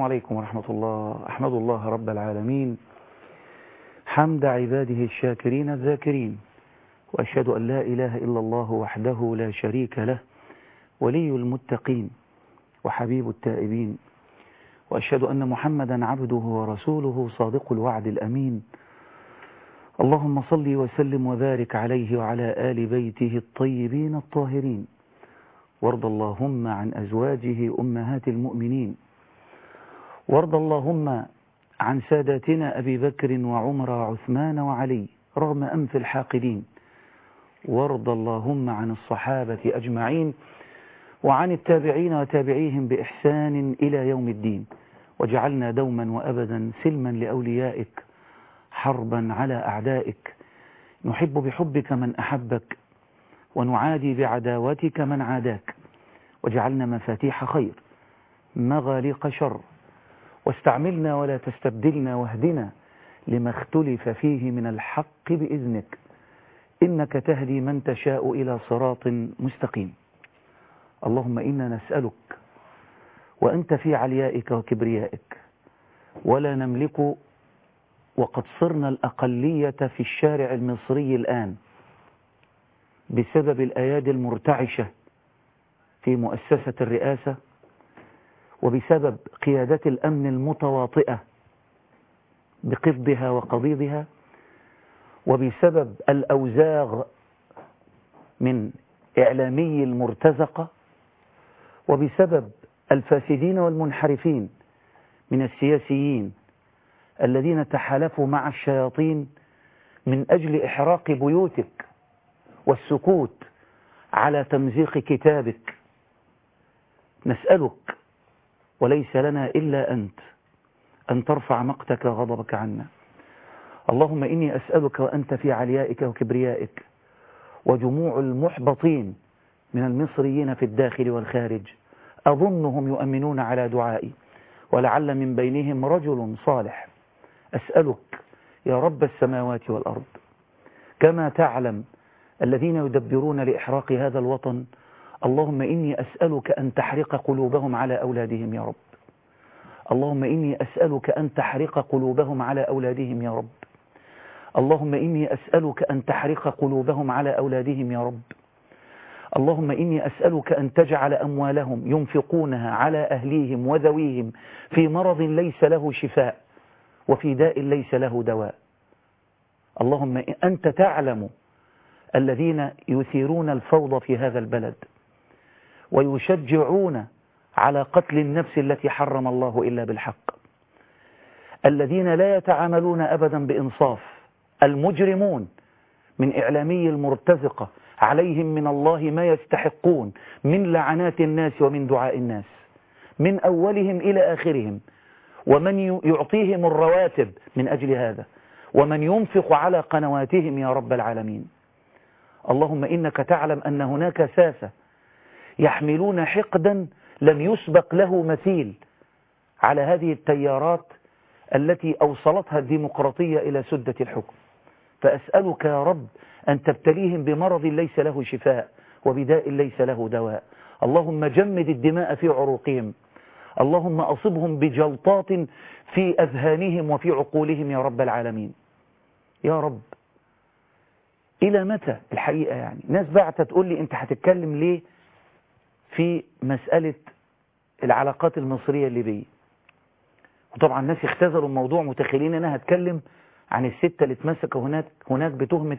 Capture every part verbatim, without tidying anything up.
عليكم ورحمة الله. أحمد الله رب العالمين حمد عباده الشاكرين الذاكرين، وأشهد أن لا إله إلا الله وحده لا شريك له ولي المتقين وحبيب التائبين، وأشهد أن محمدا عبده ورسوله صادق الوعد الأمين. اللهم صل وسلم وبارك عليه وعلى آل بيته الطيبين الطاهرين، وارض اللهم عن أزواجه أمهات المؤمنين، وارض اللهم عن ساداتنا أبي بكر وعمر وعثمان وعلي رغم أنف الحاقدين، وارض اللهم عن الصحابة أجمعين وعن التابعين وتابعيهم بإحسان إلى يوم الدين، وجعلنا دوما وأبدا سلما لأوليائك حربا على أعدائك، نحب بحبك من أحبك ونعادي بعداوتك من عاداك، وجعلنا مفاتيح خير مغاليق شر، واستعملنا ولا تستبدلنا، واهدنا لما اختلف فيه من الحق بإذنك، إنك تهدي من تشاء إلى صراط مستقيم. اللهم إنا نسألك وأنت في عليائك وكبريائك ولا نملك، وقد صرنا الأقلية في الشارع المصري الآن بسبب الأيادي المرتعشة في مؤسسة الرئاسة، وبسبب قيادات الأمن المتواطئة بقبضها وقضيضها، وبسبب الأوزاغ من إعلامي المرتزقة، وبسبب الفاسدين والمنحرفين من السياسيين الذين تحالفوا مع الشياطين من أجل إحراق بيوتك والسكوت على تمزيق كتابك. نسألك وليس لنا إلا أنت أن ترفع مقتك وغضبك عنا. اللهم إني أسألك وأنت في عليائك وكبريائك وجموع المحبطين من المصريين في الداخل والخارج أظنهم يؤمنون على دعائي، ولعل من بينهم رجل صالح. أسألك يا رب السماوات والأرض كما تعلم الذين يدبرون لإحراق هذا الوطن، اللهم إني أسألك أن تحرق قلوبهم على أولادهم يا رب. اللهم إني أسألك أن تحرق قلوبهم على أولادهم يا رب. اللهم إني أسألك أن تحرق قلوبهم على أولادهم يا رب. اللهم إني أسألك أن تجعل أموالهم ينفقونها على أهليهم وذويهم في مرض ليس له شفاء وفي داء ليس له دواء. اللهم أنت تعلم الذين يثيرون الفوضى في هذا البلد ويشجعون على قتل النفس التي حرم الله إلا بالحق، الذين لا يتعاملون أبدا بإنصاف، المجرمون من إعلامي المرتزقة عليهم من الله ما يستحقون من لعنات الناس ومن دعاء الناس، من أولهم إلى آخرهم، ومن يعطيهم الرواتب من أجل هذا، ومن ينفق على قنواتهم يا رب العالمين. اللهم إنك تعلم أن هناك ساسة يحملون حقدا لم يسبق له مثيل على هذه التيارات التي أوصلتها الديمقراطية إلى سدة الحكم، فأسألك يا رب أن تبتليهم بمرض ليس له شفاء وبداء ليس له دواء. اللهم جمد الدماء في عروقهم، اللهم أصبهم بجلطات في أذهانهم وفي عقولهم يا رب العالمين. يا رب إلى متى الحقيقة؟ يعني ناس بعتت تقول لي أنت هتتكلم ليه في مسألة العلاقات المصرية الليبية، وطبعا الناس اختزلوا الموضوع متخيلين أنا هتكلم عن الستة اللي اتمسكوا هناك هناك بتهمة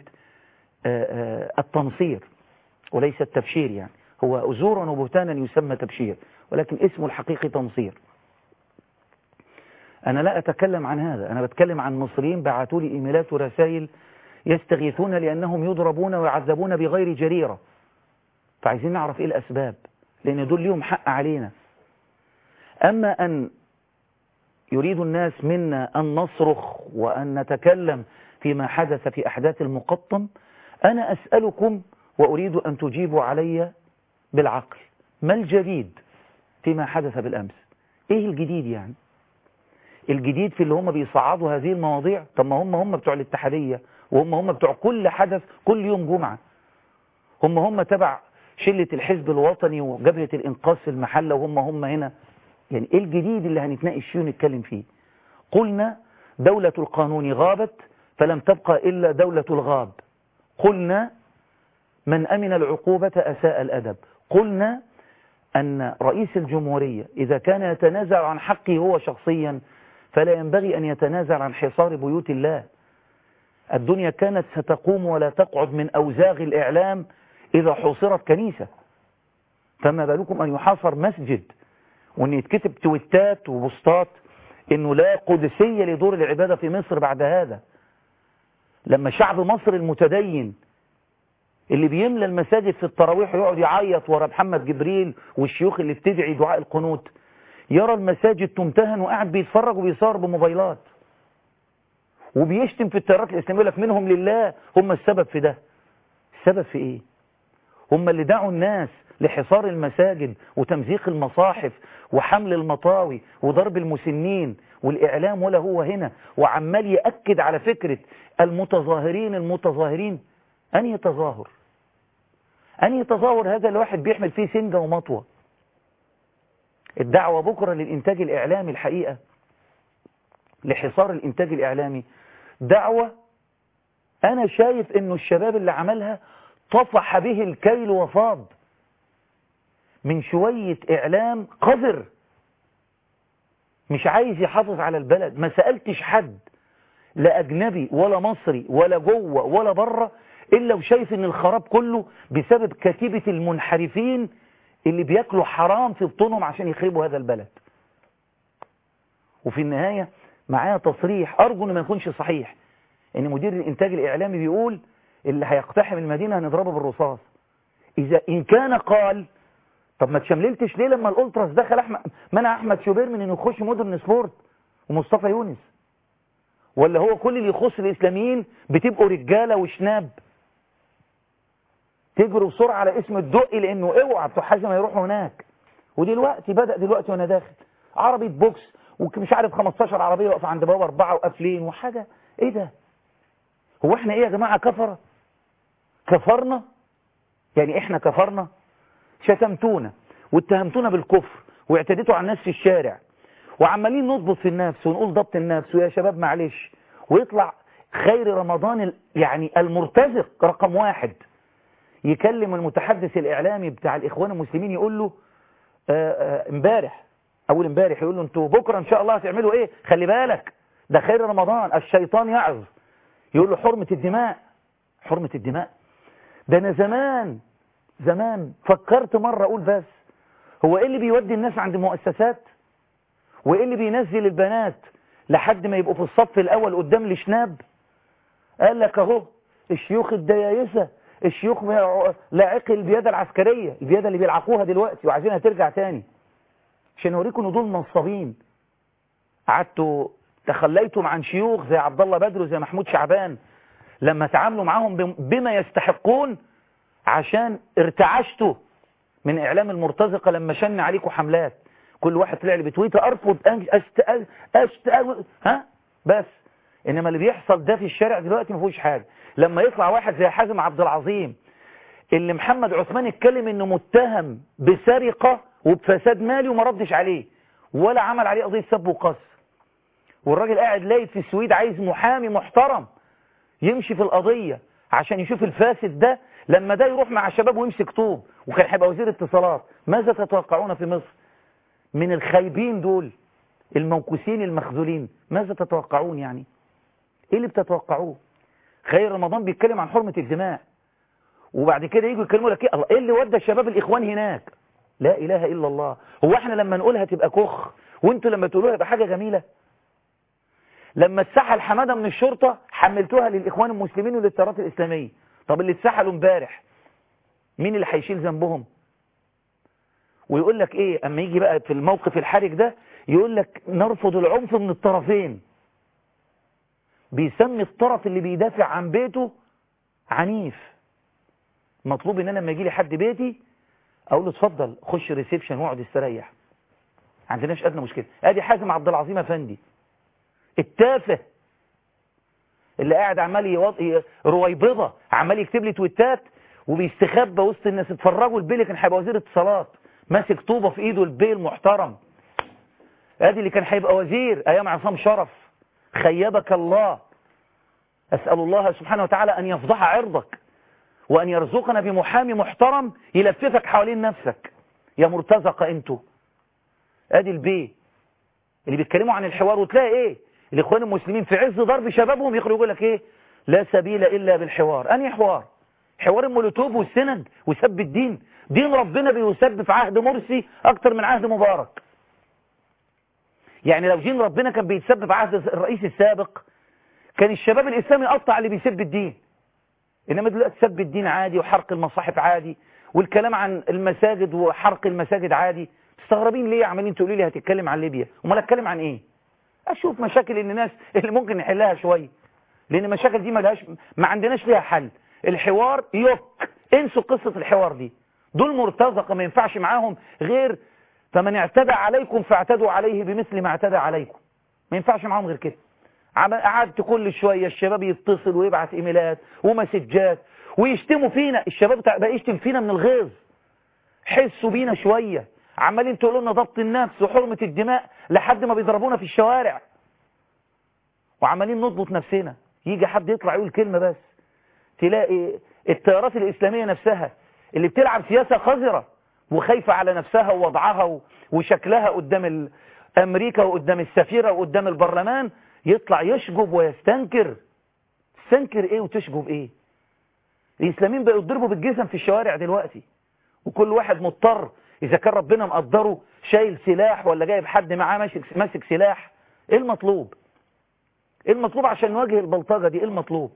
التنصير وليس التبشير. يعني هو أزورا وبهتانا يسمى تبشير، ولكن اسمه الحقيقي تنصير. أنا لا أتكلم عن هذا، أنا بتكلم عن مصريين بعثوا لي إيميلات ورسائل يستغيثون لأنهم يضربون ويعذبون بغير جريرة، فعايزين نعرف إيه الأسباب، لأن دول ليهم حق علينا. أما أن يريد الناس منا أن نصرخ وأن نتكلم فيما حدث في أحداث المقطم، أنا أسألكم وأريد أن تجيبوا علي بالعقل، ما الجديد فيما حدث بالأمس؟ إيه الجديد يعني؟ الجديد في اللي هم بيصعدوا هذه المواضيع؟ طب ما هم هم بتوع الاتحادية، وهم هم بتوع كل حدث كل يوم جمعة، هم هم تبع شلة الحزب الوطني وجبهة الإنقاذ في المحلة، وهم هم هنا يعني ايه الجديد اللي هنتناقش فيه ونتكلم فيه؟ قلنا دولة القانون غابت فلم تبقى إلا دولة الغاب. قلنا من أمن العقوبة أساء الأدب. قلنا أن رئيس الجمهورية إذا كان يتنازع عن حقه هو شخصيا فلا ينبغي أن يتنازع عن حصار بيوت الله. الدنيا كانت ستقوم ولا تقعد من أوزاغ الإعلام إذا حوصرت كنيسة، فما بالكم أن يحاصر مسجد وأن يتكتب تويتات وبوستات أنه لا قدسية لدور العبادة في مصر بعد هذا. لما شعب مصر المتدين اللي بيملى المساجد في التراويح يقعد يعيط ورا محمد جبريل والشيوخ اللي بتدعي دعاء القنوت، يرى المساجد تمتهن وقاعد بيتفرج وبيصور بموبايلات وبيشتم في التيارات الإسلامية، يقول لك منهم لله هم السبب في ده. السبب في إيه؟ هم اللي دعوا الناس لحصار المساجد وتمزيق المصاحف وحمل المطاوي وضرب المسنين، والإعلام ولا هو هنا وعمال يأكد على فكرة المتظاهرين المتظاهرين. أنهي تظاهر؟ أنهي تظاهر هذا الواحد بيحمل فيه سنجة ومطوة؟ الدعوة بكرة للإنتاج الإعلامي الحقيقة لحصار الإنتاج الإعلامي دعوة أنا شايف إنه الشباب اللي عملها طفح به الكيل وفاض من شوية إعلام قذر مش عايز يحافظ على البلد. ما سألتش حد لا أجنبي ولا مصري ولا جوه ولا بره إلا وشايف إن الخراب كله بسبب كتيبة المنحرفين اللي بياكلوا حرام في بطونهم عشان يخربوا هذا البلد. وفي النهاية معايا تصريح أرجو إنه ما يكونش صحيح إن مدير الإنتاج الإعلامي بيقول اللي هيقتحم المدينة هنضربه بالرصاص. إذا إن كان قال طب ما تشمللتش ليه لما الألتراس دخل أحمد منع أحمد شوبير من إنه يخش مودرن سبورت ومصطفى يونس؟ ولا هو كل اللي يخص الإسلاميين بتبقوا رجالة وشناب تجروا بسرعة على اسم الدقي لأنه اوعى بتوع حازم هيروحوا هناك؟ ودلوقتي بدأ دلوقتي وأنا داخل عربية بوكس ومش عارف خمستاشر عربية واقفة عند بابا أربعة وقافلين وحاجة. إيه ده؟ هو إحنا إيه يا جماعة؟ كفرة؟ كفرنا؟ يعني إحنا كفرنا؟ شتمتونا واتهمتونا بالكفر واعتديتوا على الناس في الشارع وعمالين نضبط في النفس ونقول ضبط النفس ويا شباب معلش، ويطلع خير رمضان يعني المرتزق رقم واحد يكلم المتحدث الإعلامي بتاع الإخوان المسلمين يقول له امبارح أول امبارح يقول له انتوا بكرة إن شاء الله هتعملوا إيه؟ خلي بالك ده خير رمضان الشيطان يعظ. يقول له حرمة الدماء. حرمة الدماء ده أنا زمان زمان فكرت مرة أقول بس هو إيه اللي بيودي الناس عند مؤسسات وإيه اللي بينزل البنات لحد ما يبقوا في الصف الأول قدام الشناب؟ قال لك أهو الشيوخ الديايسة الشيوخ لاعقي البيادة العسكرية البيادة اللي بيلعقوها دلوقتي وعايزينها ترجع تاني عشان أوريكم إن دول نصابين. قعدتوا تخليتم عن شيوخ زي عبد الله بدر وزي محمود شعبان لما تعاملوا معاهم بما يستحقون عشان ارتعشتوا من إعلام المرتزقة لما شن عليكم حملات كل واحد طلع لي بتويته أرفض أشت أشت ها بس. إنما اللي بيحصل ده في الشارع دلوقتي ما فيهوش حاجة. لما يطلع واحد زي حازم عبد العظيم اللي محمد عثمان اتكلم إنه متهم بسرقة وبفساد مالي وما ردش عليه ولا عمل عليه قضية سب وقذف، والراجل قاعد لايت في السويد عايز محامي محترم يمشي في القضية عشان يشوف الفاسد ده، لما ده يروح مع الشباب ويمسك طوب وكان هيبقى وزير اتصالات. ماذا تتوقعون في مصر من الخايبين دول الموكوسين المخذولين؟ ماذا تتوقعون؟ يعني ايه اللي بتتوقعوه؟ خير رمضان بيتكلم عن حرمة الدماء وبعد كده يجوا يتكلموا لك ايه الله ايه اللي ودى الشباب الاخوان هناك؟ لا اله الا الله. هو احنا لما نقولها تبقى كخ وانتوا لما تقولوها تبقى حاجة جميلة؟ لما اتسحل حمادة من الشرطة حملتوها للاخوان المسلمين وللتيارات الاسلامية. طب اللي اتسحلوا امبارح مين اللي هيشيل ذنبهم؟ ويقول لك ايه اما يجي بقى في الموقف الحرج ده يقول لك نرفض العنف من الطرفين. بيسمي الطرف اللي بيدافع عن بيته عنيف. مطلوب ان انا لما يجي لي حد بيتي اقول له اتفضل خش ريسبشن واقعد استريح، ما عندناش ادنى مشكله. ادي حازم عبد العظيم افندي التافه اللي قاعد عمال يوض... رويبضه عمال يكتب لي تويتات وبيستخبى وسط الناس. اتفرجوا البيل كان هيبقى وزير اتصالات ماسك طوبه في ايده البيل محترم ادي اللي كان هيبقى وزير ايام عصام شرف، خيبك الله. اسال الله سبحانه وتعالى ان يفضح عرضك وان يرزقنا بمحامي محترم يلففك حوالين نفسك يا مرتزقه انتوا. ادي البيه اللي بيتكلموا عن الحوار، وتلاقي ايه الاخوان المسلمين في عز ضرب شبابهم يخرجوا يقول لك ايه؟ لا سبيل الا بالحوار. انهي حوار؟ حوار المولوتوف والسند وسب الدين؟ دين ربنا بيسب في عهد مرسي اكتر من عهد مبارك. يعني لو دين ربنا كان بيتسب في عهد الرئيس السابق كان الشباب الاسلامي يقطع اللي بيسب الدين، انما دلوقتي سب الدين عادي وحرق المصاحف عادي والكلام عن المساجد وحرق المساجد عادي. مستغربين ليه عمالين تقولوا لي هتتكلم عن ليبيا؟ امال اتكلم عن ايه؟ اشوف مشاكل الناس اللي ممكن نحلها شويه، لان المشاكل دي ما لهاش ما عندناش ليها حل. الحوار يك، انسوا قصه الحوار دي، دول مرتزقه ما ينفعش معاهم غير فمن اعتدى عليكم فاعتدوا عليه بمثل ما اعتدى عليكم. ما ينفعش معاهم غير كده. قعدت كل شويه الشباب يتصل ويبعت ايميلات ومسجات ويشتموا فينا، الشباب بقى يشتم فينا من الغيظ. حسوا بينا شويه، عمالين تقولوا لنا ضبط النفس وحرمه الدماء لحد ما بيضربونا في الشوارع، وعمالين نضبط نفسنا. يجي حد يطلع يقول كلمه بس تلاقي التيارات الاسلاميه نفسها اللي بتلعب سياسه قذره وخايفه على نفسها ووضعها وشكلها قدام امريكا وقدام السفيره وقدام البرلمان يطلع يشجب ويستنكر. تستنكر ايه وتشجب ايه؟ الاسلاميين بقوا يضربوا بالجزم في الشوارع دلوقتي، وكل واحد مضطر اذا كان ربنا مقدره شايل سلاح ولا جايب حد معاه ماسك ماسك سلاح. ايه المطلوب؟ ايه المطلوب عشان نواجه البلطجه دي؟ ايه المطلوب؟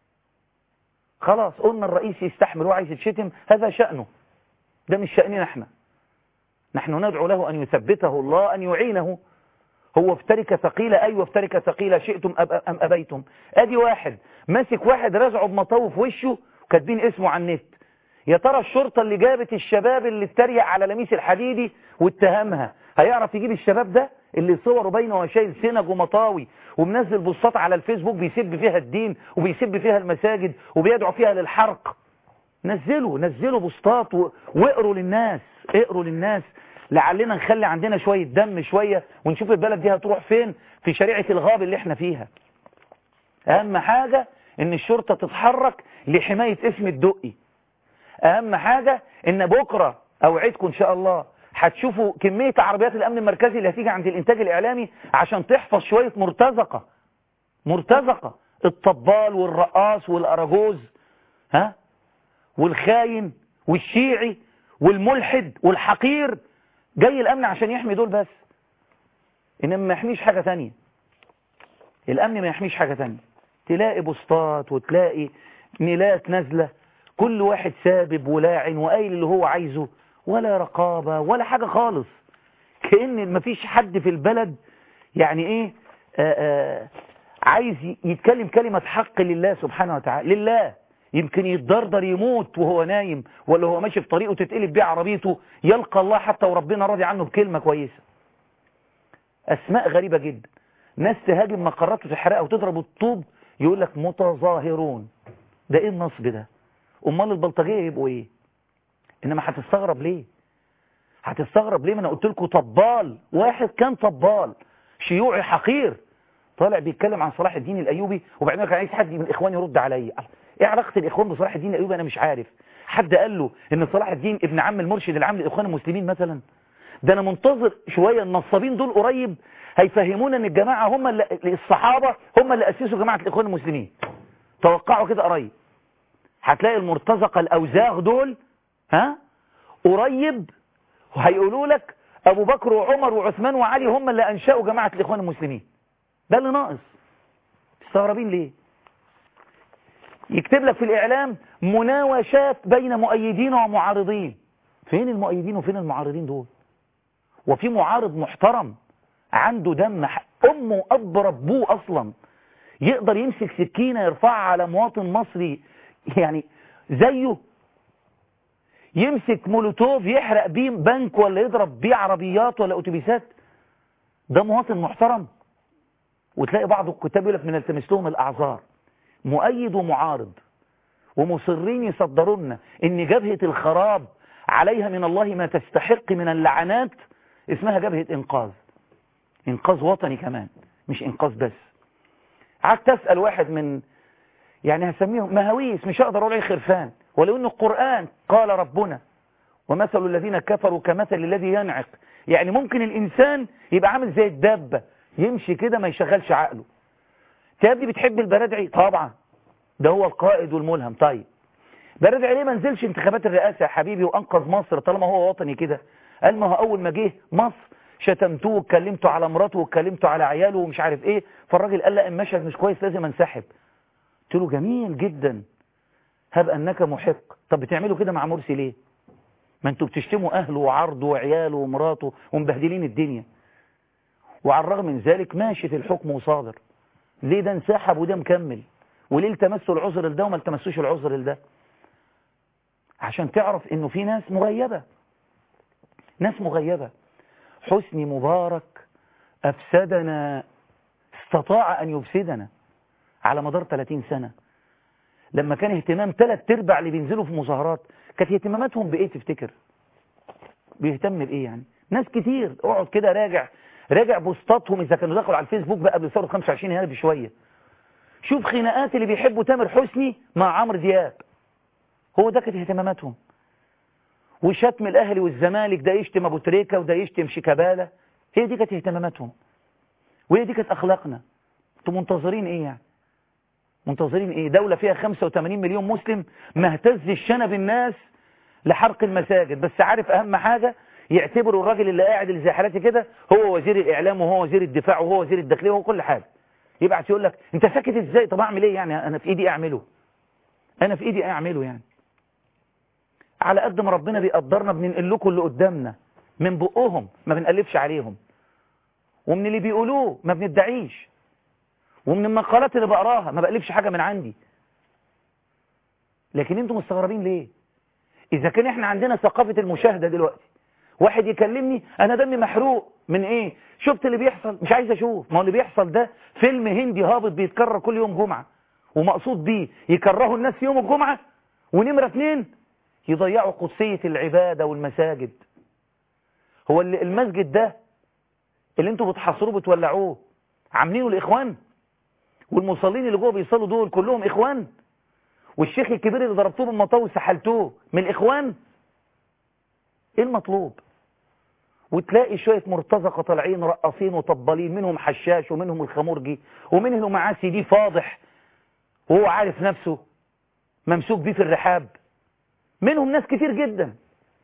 خلاص قلنا الرئيس يستحمل وعايز يتشتم، هذا شأنه، ده مش شأننا احنا. نحن ندعو له ان يثبته الله، ان يعينه. هو في تركة ثقيلة، ايوه في تركة ثقيلة، شئتم ام ابيتم. ادي واحد ماسك واحد رزعه بمطوه في وشه وكاتبين اسمه على النت. يا ترى الشرطة اللي جابت الشباب اللي اتريق على لميس الحديدي واتهمها هيعرف يجيب الشباب ده اللي صوره باينه وشايل سنج ومطاوي ومنزل بوستات على الفيسبوك بيسب فيها الدين وبيسب فيها المساجد وبيدعو فيها للحرق؟ نزلوا نزلوا بوستات و... واقروا للناس، اقروا للناس لعلنا نخلي عندنا شوية دم شوية ونشوف البلد دي هتروح فين في شريعة الغاب اللي احنا فيها. اهم حاجة ان الشرطة تتحرك لحماية اسم الدقي. اهم حاجة ان بكرة اوعدكم ان شاء الله هتشوفوا كمية عربيات الامن المركزي اللي هتيجي عند الانتاج الاعلامي عشان تحفظ شوية مرتزقة مرتزقة الطبال والرقاص والاراجوز ها والخاين والشيعي والملحد والحقير. جاي الامن عشان يحمي دول بس، انما ما يحميش حاجة تانية. الامن ما يحميش حاجة تانية. تلاقي بوستات وتلاقي ميلات نازلة كل واحد سابب ولاعن وقايل اللي هو عايزه، ولا رقابة ولا حاجة خالص. كأن ما فيش حد في البلد يعني ايه آآ آآ عايز يتكلم كلمة حق لله سبحانه وتعالى. لله يمكن يتدردر يموت وهو نايم، ولا هو ماشي في طريقه تتقلب بيه عربيته يلقى الله حتى وربنا راضي عنه بكلمة كويسة. أسماء غريبة جدا. ناس تهاجم مقرات وتحرقها وتضرب الطوب يقول لك متظاهرون. ده ايه النصب ده؟ امال البلطجيه يبقوا ايه؟ انما هتستغرب ليه؟ هتستغرب ليه؟ ما انا قلت لكم طبال، واحد كان طبال شيوعي حقير طالع بيتكلم عن صلاح الدين الايوبي، وبعدين كان عايز حد من الاخوان يرد عليا. ايه علاقه الاخوان بصلاح الدين الايوبي؟ انا مش عارف. حد قال له ان صلاح الدين ابن عم المرشد العام للاخوان المسلمين مثلا؟ ده انا منتظر شويه النصابين دول قريب هيفهمونا ان الجماعه هم اللي الصحابه هم اللي اسسوا جماعه الاخوان المسلمين. توقعوا كده قريب هتلاقي المرتزقه الاوزاغ دول ها قريب وهيقولوا لك ابو بكر وعمر وعثمان وعلي هم اللي انشأوا جماعه الاخوان المسلمين. ده اللي ناقص. مستغربين ليه؟ يكتب لك في الاعلام مناوشات بين مؤيدين ومعارضين. فين المؤيدين وفين المعارضين دول؟ وفي معارض محترم عنده دم، امه واب ربوه اصلا، يقدر يمسك سكينه يرفعها على مواطن مصري يعني زيه؟ يمسك مولوتوف يحرق بيه بنك ولا يضرب بيه عربيات ولا اتوبيسات؟ ده مواطن محترم؟ وتلاقي بعض الكتاب يقول لك بنلتمس لهم الاعذار، مؤيد ومعارض، ومصرين يصدروا لنا ان جبهه الخراب عليها من الله ما تستحق من اللعنات اسمها جبهه انقاذ. إنقاذ وطني كمان، مش إنقاذ بس. قعدت أسأل واحد من يعني هسميهم مهاويس، مش هقدر أقول أي خرفان، ولو إن القرآن قال ربنا ومثل الذين كفروا كمثل الذي ينعق. يعني ممكن الإنسان يبقى عامل زي الدابة يمشي كده ما يشغلش عقله. تابدي بتحب البرادعي؟ طبعا ده هو القائد والملهم. طيب برادعي ليه ما نزلش انتخابات الرئاسة يا حبيبي وأنقذ مصر طالما هو وطني كده؟ قال ما هو أول ما جه مصر شتمتوه واتكلمتوا على مراته واتكلمتوا على عياله ومش عارف ايه، فالراجل قال لا المشهد مش كويس لازم انسحب. قلت له جميل جدا، هب أنك محق. طب بتعملوا كده مع مرسي ليه؟ ما انتوا بتشتموا أهله وعرضه وعياله ومراته ومبهدلين الدنيا، وعلى الرغم من ذلك ماشي في الحكم وصادر. ليه ده انسحب وده مكمل؟ وليه التمسوا العذر لده وما التمسوش العذر لده؟ عشان تعرف انه في ناس مغيبة، ناس مغيبة. حسني مبارك أفسدنا، استطاع أن يفسدنا على مدار ثلاثين سنة. لما كان اهتمام ثلاث ارباع اللي بينزلوا في مظاهرات كانت اهتماماتهم بإيه تفتكر؟ بيهتم بإيه يعني؟ ناس كتير اقعد كده راجع راجع بوستاتهم إذا كانوا دخلوا على الفيسبوك بقى قبل ثورة خمسة وعشرين يناير بشوية. شوف خناقات اللي بيحبوا تامر حسني مع عمرو دياب، هو ده كانت اهتماماتهم. وشتم الأهلي والزمالك، ده يشتم أبو تريكة وده يشتم شيكابالا، هي دي كانت اهتماماتهم وهي دي كانت أخلاقنا. انتوا منتظرين إيه يعني؟ منتظرين إيه؟ دولة فيها خمسة وثمانين مليون مسلم ما اهتزش شنب الناس لحرق المساجد، بس عارف أهم حاجة يعتبروا الراجل اللي قاعد اللي زي حالاتي كده هو وزير الإعلام وهو وزير الدفاع وهو وزير الداخلية وهو كل حاجة. يبعت يقول لك أنت ساكت إزاي؟ طب أعمل إيه يعني؟ أنا في إيدي أعمله، أنا في إيدي أعمله يعني. على قد ما ربنا بيقدرنا بننقل لكم اللي قدامنا من بقهم، ما بنقلبش عليهم، ومن اللي بيقولوه ما بندعيش، ومن المقالات اللي بقراها ما بقلبش حاجة من عندي. لكن انتم مستغربين ليه؟ إذا كان احنا عندنا ثقافة المشاهدة دلوقتي، واحد يكلمني أنا دمي محروق من إيه؟ شفت اللي بيحصل؟ مش عايز أشوف. ما هو اللي بيحصل ده فيلم هندي هابط بيتكرر كل يوم جمعة، ومقصود بيه يكرهوا الناس في يوم الجمعة، ونمرة اتنين يضيعوا قدسية العبادة والمساجد. هو اللي المسجد ده اللي انتوا بتحاصروه بتولعوه عاملينه الإخوان؟ والمصلين اللي جوه بيصلوا دول كلهم إخوان؟ والشيخ الكبير اللي ضربتوه بالمطاوي سحلتوه من الإخوان؟ ايه المطلوب؟ وتلاقي شوية مرتزقة طالعين رقصين وطبالين، منهم حشاش ومنهم الخمورجي ومنهم معاه سي دي فاضح وهو عارف نفسه ممسوك بيه في الرحاب. منهم ناس كتير جدا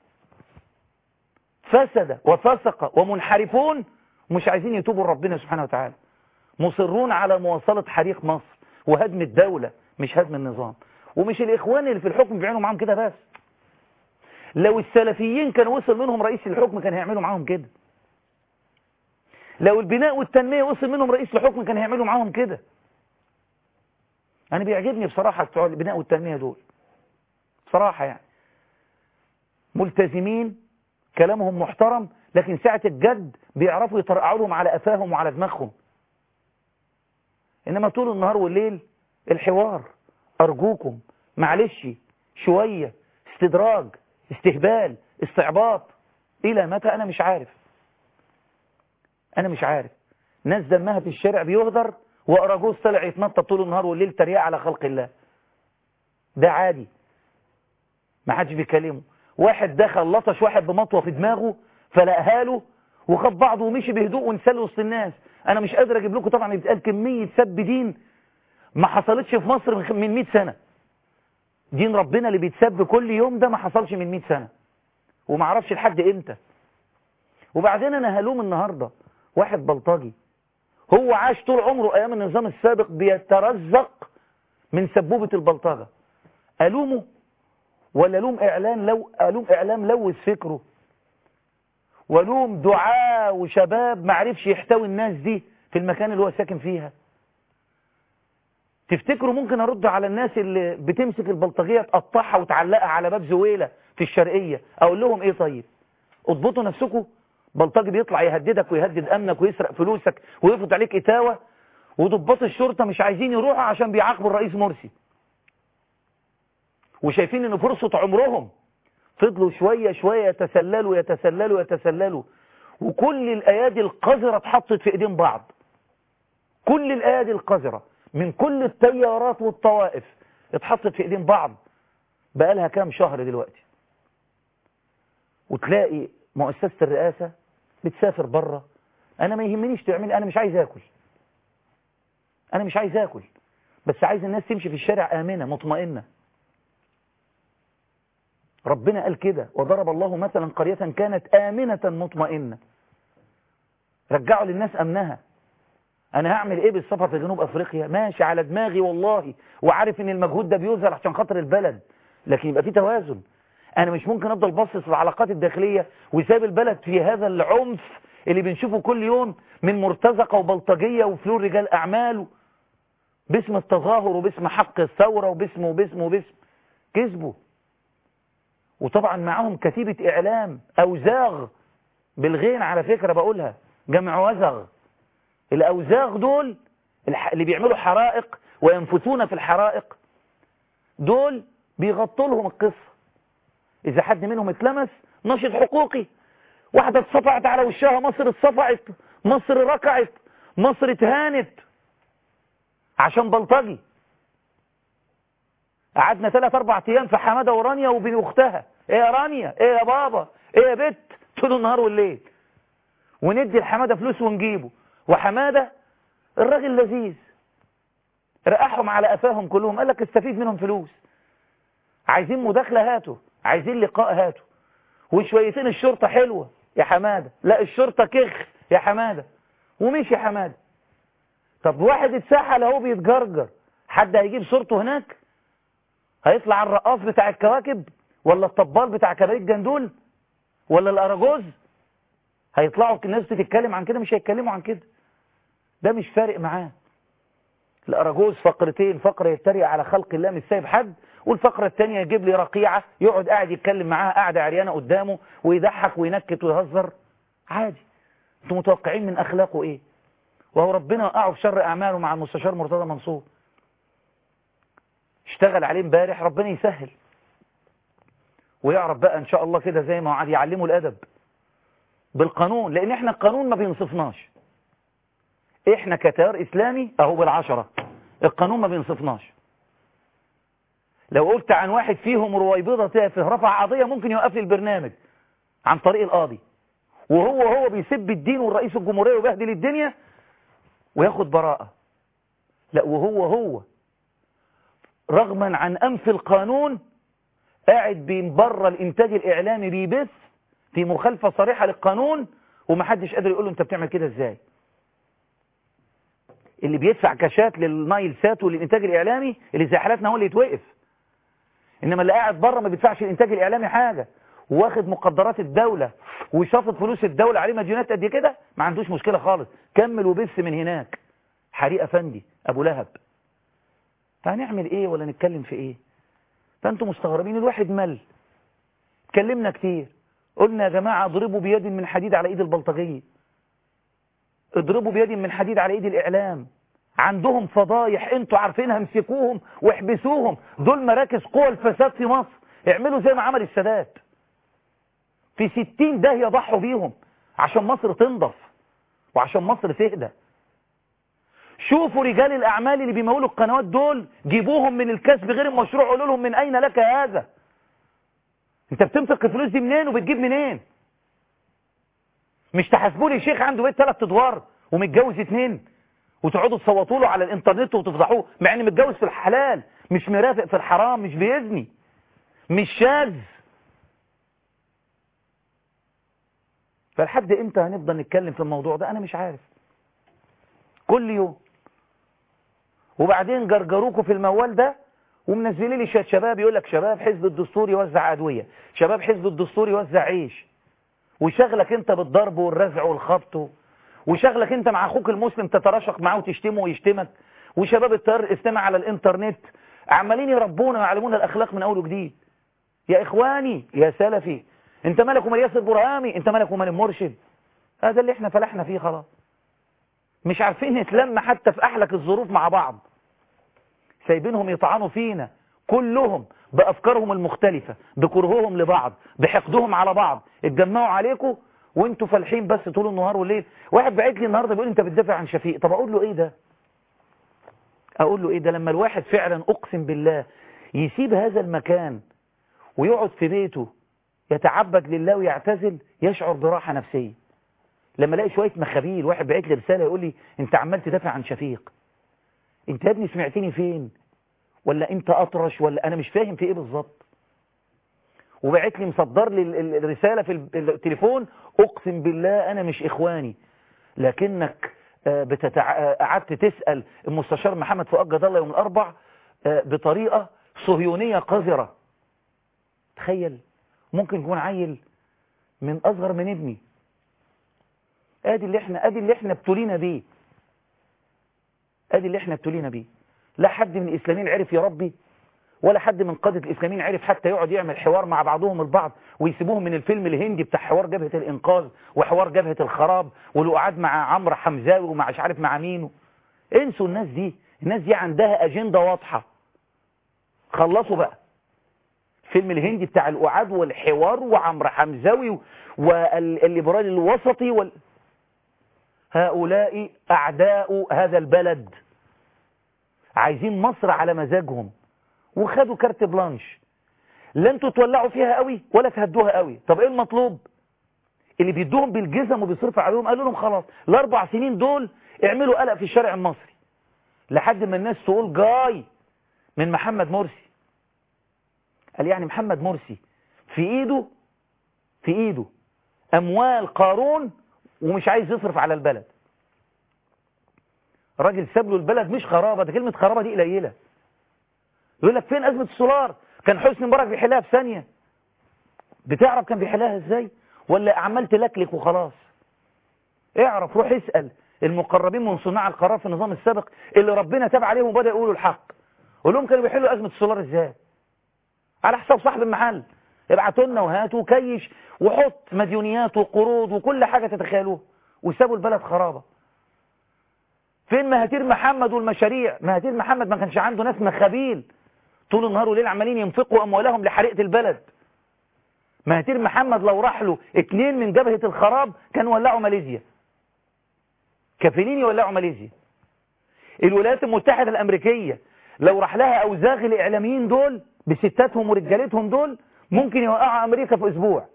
فسد وفسق ومنحرفون ومش عايزين يتوبوا لربنا سبحانه وتعالى، مصرون على مواصلة حريق مصر وهدم الدولة مش هدم النظام. ومش الإخوان اللي في الحكم بيعملوا معاهم كده بس، لو السلفيين كان وصل منهم رئيس الحكم كان هيعملوا معاهم كده. لو البناء والتنمية وصل منهم رئيس الحكم كان هيعملوا معاهم كده. أنا بيعجبني بصراحة بتوع البناء والتنمية دول بصراحة، يعني ملتزمين كلامهم محترم، لكن ساعة الجد بيعرفوا يطرقعوا لهم على قفاهم وعلى دماغهم. إنما طول النهار والليل الحوار، أرجوكم معلش شوية، استدراج، استهبال، استعباط، إلى متى؟ أنا مش عارف أنا مش عارف ناس دمها في الشارع بيهدر وأراجوز طلع يتنطط طول النهار والليل تريقة على خلق الله. ده عادي ما حدش بيكلمه. واحد دخل لطش واحد بمطوة في دماغه فلقها له وخد بعضه ومشي بهدوء ونسل وسط الناس. أنا مش قادر أجيب لكم طبعا بيتقال كمية سب دين ما حصلتش في مصر من مئة سنة. دين ربنا اللي بيتسب كل يوم ده ما حصلش من مئة سنة، وما اعرفش لحد امتى. وبعدين انا هلوم النهاردة واحد بلطجي هو عاش طول عمره ايام النظام السابق بيترزق من سبوبة البلطجة، الومه ولا لوم اعلان لو الوم اعلام لوث فكره، ولوم دعاة وشباب ما عرفش يحتوي الناس دي في المكان اللي هو ساكن فيها؟ تفتكروا ممكن ارد على الناس اللي بتمسك البلطجية تقطعها وتعلقها على باب زويلة في الشرقية اقول لهم ايه؟ طيب اضبطوا نفسكم. بلطجي بيطلع يهددك ويهدد امنك ويسرق فلوسك ويفرض عليك اتاوة، وضباط الشرطة مش عايزين يروحوا عشان بيعاقبوا الرئيس مرسي وشايفين ان فرصة عمرهم. فضلوا شوية شوية يتسللوا يتسللوا يتسللوا وكل الأيادي القذرة اتحطت في ايدين بعض، كل الأيادي القذرة من كل التيارات والطوائف اتحطت في ايدين بعض بقالها كام شهر دلوقتي. وتلاقي مؤسسة الرئاسة بتسافر بره، انا ما يهمنيش تعمل، انا مش عايز اكل، انا مش عايز اكل، بس عايز الناس تمشي في الشارع آمنة مطمئنة. ربنا قال كده، وضرب الله مثلا قرية كانت آمنة مطمئنة. رجعوا للناس أمنها. أنا هعمل إيه بالسفر في جنوب أفريقيا؟ ماشي على دماغي والله، وعارف إن المجهود ده بيوزع عشان خاطر البلد، لكن يبقى في توازن. أنا مش ممكن أفضل باصص في العلاقات الداخلية وساب البلد في هذا العنف اللي بنشوفه كل يوم من مرتزقة وبلطجية وفلول رجال أعمال باسم التظاهر وباسم حق الثورة وباسم وباسم وباسم كذبوا. وطبعا معاهم كتيبة إعلام أوزاغ بالغين، على فكرة بقولها جمع وزغ. الأوزاغ دول اللي بيعملوا حرائق وينفثون في الحرائق، دول بيغطوا لهم القصة. إذا حد منهم اتلمس نشط حقوقي، واحدة اتصفعت على وشها، مصر اتصفعت، مصر ركعت، مصر اتهانت عشان بلطجي. قعدنا ثلاث اربع ايام في حماده ورانيا وبين اختها، ايه يا رانيا، ايه يا بابا، ايه يا بت، طول النهار والليل، وندي لحماده فلوس ونجيبه. وحماده الراجل لذيذ، رقحهم على قفاهم كلهم، قال لك استفيد منهم فلوس، عايزين مداخله هاتوا، عايزين لقاء هاتوا، وشويتين الشرطه حلوه يا حماده، لا الشرطه كخ يا حماده، ومشي حماده. طب واحد اتسحل اهو بيتجرجر، حد هيجيب صورته هناك؟ هيطلع الرقاص بتاع الكواكب، ولا الطبال بتاع كباريت جندول، ولا الأراجوز؟ هيطلعوا الناس بتتكلم عن كده؟ مش هيتكلموا عن كده، ده مش فارق معاه. الأراجوز فقرتين، فقرة يتريق على خلق الله مش سايب حد، والفقرة الثانية يجيب لي رقيعة يقعد قاعد يتكلم معاها قاعدة عريانة قدامه ويضحك وينكت ويهزر عادي. انتوا متوقعين من أخلاقه ايه؟ وهو ربنا وقعه في شر أعماله مع المستشار مرتضى منصور، اشتغل عليه امبارح، ربنا يسهل ويعرف بقى ان شاء الله كده زي ما قعد يعلمه الادب بالقانون، لان احنا القانون ما بينصفناش، احنا كتيار اسلامي اهو بالعشرة، القانون ما بينصفناش. لو قلت عن واحد فيهم رويبضة تافه رفع قضية ممكن يوقف لي البرنامج عن طريق القاضي، وهو هو بيسب الدين والرئيس الجمهورية وبهدل الدنيا وياخد براءة. لا، وهو هو رغما عن أنف القانون قاعد بين بره الإنتاج الإعلامي بيبث في مخالفة صريحة للقانون، ومحدش قادر يقول له أنت بتعمل كده إزاي. اللي بيدفع كاشات للنايل سات وللإنتاج الإعلامي اللي زي حالاتنا هو اللي يتوقف، إنما اللي قاعد بره ما بيدفعش الإنتاج الإعلامي حاجة، واخد مقدرات الدولة وشافط فلوس الدولة عليه مديونات قد كده، ما عندوش مشكلة خالص، كمل وبث من هناك. حريق أفندي أبو لهب، فهنعمل ايه ولا نتكلم في ايه؟ فانتم مستغربين، الواحد مل. اتكلمنا كتير، قلنا يا جماعة اضربوا بيد من حديد على ايد البلطجية، اضربوا بيد من حديد على ايد الاعلام، عندهم فضايح انتوا عارفينها، امسكوهم واحبسوهم، دول مراكز قوى الفساد في مصر، اعملوا زي ما عمل السادات في ستين داهية، ضحوا بيهم عشان مصر تنضف وعشان مصر تهدى. شوفوا رجال الأعمال اللي بيمولوا القنوات دول، جيبوهم من الكسب غير المشروع، قولوا لهم من أين لك هذا؟ أنت بتنفق الفلوس دي منين وبتجيب منين؟ مش تحاسبوا لي شيخ عنده بيت ثلاث أدوار ومتجوز اتنين وتقعدوا تصوتوا له على الإنترنت وتفضحوه، مع إن متجوز في الحلال، مش مرافق في الحرام، مش بيزني، مش شاذ. فلحد إمتى هنفضل نتكلم في الموضوع ده؟ أنا مش عارف. كل يوم. وبعدين جرجروكوا في الموال ده ومنزلين لي شباب يقول لك شباب حزب الدستور يوزع أدوية، شباب حزب الدستور يوزع عيش، وشغلك انت بالضرب والرزع والخبط، وشغلك انت مع اخوك المسلم تتراشق معاه وتشتمه ويشتمك، وشباب التيار الاسلامي على الانترنت عمالين يربونا ويعلمونا الاخلاق من اول وجديد. يا اخواني يا سلفي، انت مالك ومال ياسر برهامي، انت مالك ومال المرشد؟ هذا اللي احنا فلحنا فيه خلاص، مش عارفين نتلم حتى في احلك الظروف مع بعض، سايبينهم يطعنوا فينا كلهم بأفكارهم المختلفة، بكرههم لبعض، بحقدهم على بعض، اتجمعوا عليكم وانتوا فالحين بس طول النهار والليل. واحد بعت لي النهارده بيقول انت بتدافع عن شفيق. طب اقول له ايه ده؟ اقول له ايه ده لما الواحد فعلا اقسم بالله يسيب هذا المكان ويقعد في بيته يتعبد لله ويعتزل يشعر براحة نفسية. لما الاقي شوية مخابيل، واحد بعت لي رسالة يقول لي انت عمال تدافع عن شفيق، انت يا ابني سمعتني فين؟ ولا انت اطرش؟ ولا انا مش فاهم في ايه بالظبط. وبعت لي مصدر لي الرسالة في التليفون اقسم بالله انا مش اخواني، لكنك بتتع... قعدت تسأل المستشار محمد فؤاد جد الله يوم الاربع بطريقة صهيونية قذرة. تخيل، ممكن يكون عيل من اصغر من ابني. ادي اللي احنا ادي اللي احنا ابتلينا بيه ادي اللي احنا ابتلينا بيه لا حد من الاسلاميين عرف يربي، ولا حد من قادة الاسلاميين عرف حتى يقعد يعمل حوار مع بعضهم البعض، ويسيبوهم من الفيلم الهندي بتاع حوار جبهة الانقاذ وحوار جبهة الخراب والقعاد مع عمرو حمزاوي ومع مش عارف مع مينه. انسوا الناس دي. الناس دي عندها اجندة واضحة. خلصوا بقى فيلم الهندي بتاع القعاد والحوار وعمرو حمزاوي والليبرالي الوسطي وال... هؤلاء أعداء هذا البلد، عايزين مصر على مزاجهم، وخدوا كارت بلانش. لا انتوا تولعوا فيها قوي ولا تهدوها قوي. طب ايه المطلوب؟ اللي بيدوهم بالجزم وبيصرف عليهم قالوا لهم خلاص الاربع سنين دول اعملوا قلق في الشارع المصري، لحد ما الناس تقول جاي من محمد مرسي. قال يعني محمد مرسي في ايده في ايده اموال قارون ومش عايز يصرف على البلد. راجل ساب له البلد مش خرابه، ده كلمه خرابه دي قليله. يقول لك فين ازمه السولار؟ كان حسني مبارك بيحلها في ثانيه. بتعرف كان بيحلها ازاي؟ ولا عمال تلكلك وخلاص؟ اعرف، روح اسال المقربين من صناع القرار في النظام السابق اللي ربنا تاب عليهم وبدا يقولوا الحق. قول لهم كانوا بيحلوا ازمه السولار ازاي؟ على حساب صاحب المحل. ابعتوا لنا وهاتوا وكيش وحط مديونيات وقروض وكل حاجه تتخيلوها، وسابوا البلد خرابه. فين مهاتير محمد والمشاريع؟ مهاتير محمد ما كانش عنده ناس مخابيل طول النهار والليل عمالين ينفقوا اموالهم لحريقه البلد. مهاتير محمد لو راح له اتنين من جبهه الخراب كانوا ولعوا ماليزيا، كفيلين يولعوا ماليزيا. الولايات المتحده الامريكيه لو راح لها اوزاغ الاعلاميين دول بستاتهم ورجالتهم دول ممكن يوقعوا امريكا في اسبوع.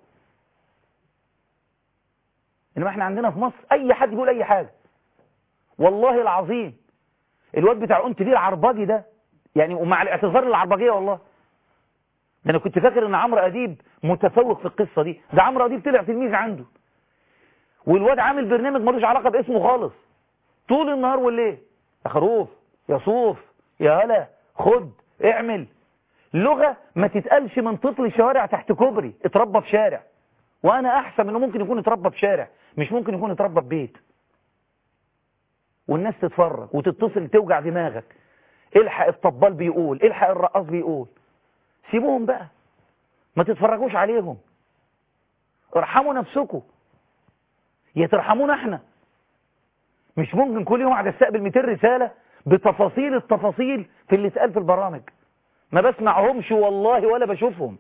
انما احنا عندنا في مصر اي حد بيقول اي حاجه. والله العظيم الواد بتاع انت دي العرباجي ده، يعني ومع الاعتذار للعرباجيه والله، ده انا كنت فاكر ان عمرو اديب متفوق في القصه دي. ده عمرو اديب طلع تلميذ عنده، والواد عامل برنامج ملوش علاقه باسمه خالص طول النهار والليل. يا خروف يا صوف يا هلا خد اعمل. لغه ما تتقالش من طفل شوارع تحت كوبري اتربى في شارع، وانا احسن انه ممكن يكون اتربى في شارع، مش ممكن يكون اتربى في بيت. والناس تتفرج وتتصل توجع دماغك. الحق الطبال بيقول، الحق الرقاص بيقول. سيبوهم بقى، ما تتفرجوش عليهم. ارحموا نفسكم، يا ترحمونا احنا. مش ممكن كل يوم قاعد استقبل مئتين رساله بتفاصيل التفاصيل في اللي اتقال في البرامج. ما بسمعهمش والله ولا بشوفهم.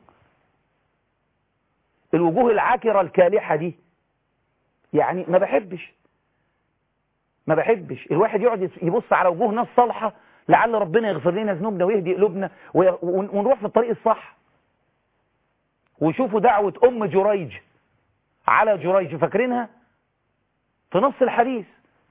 الوجوه العاكره الكالحه دي يعني ما بحبش ما بحبش الواحد يقعد يبص على وجوه ناس صالحه لعل ربنا يغفر لنا ذنوبنا ويهدي قلوبنا ونروح في الطريق الصح. وشوفوا دعوة أم جريج على جريج، فاكرينها في نص الحديث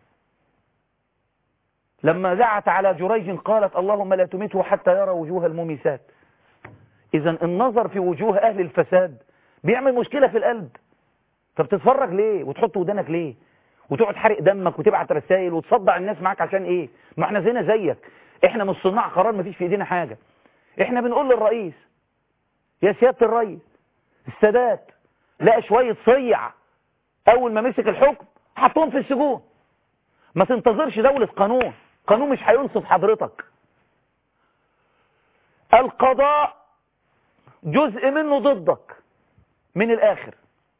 لما دعت على جريج قالت اللهم لا تمته حتى يرى وجوه المومسات. إذن النظر في وجوه أهل الفساد بيعمل مشكلة في القلب. فبتتفرج ليه وتحط ودانك ليه وتقعد حرق دمك وتبعت رسائل وتصدع الناس معاك عشان ايه؟ ما احنا زينا زيك، احنا مش صناع قرار، ما فيش في ايدينا حاجة. احنا بنقول للرئيس يا سيادة الرئيس السادات لقى شوية صيع اول ما مسك الحكم حطهم في السجون. ما تنتظرش دولة قانون، قانون مش هينصف حضرتك. القضاء جزء منه ضدك من الاخر.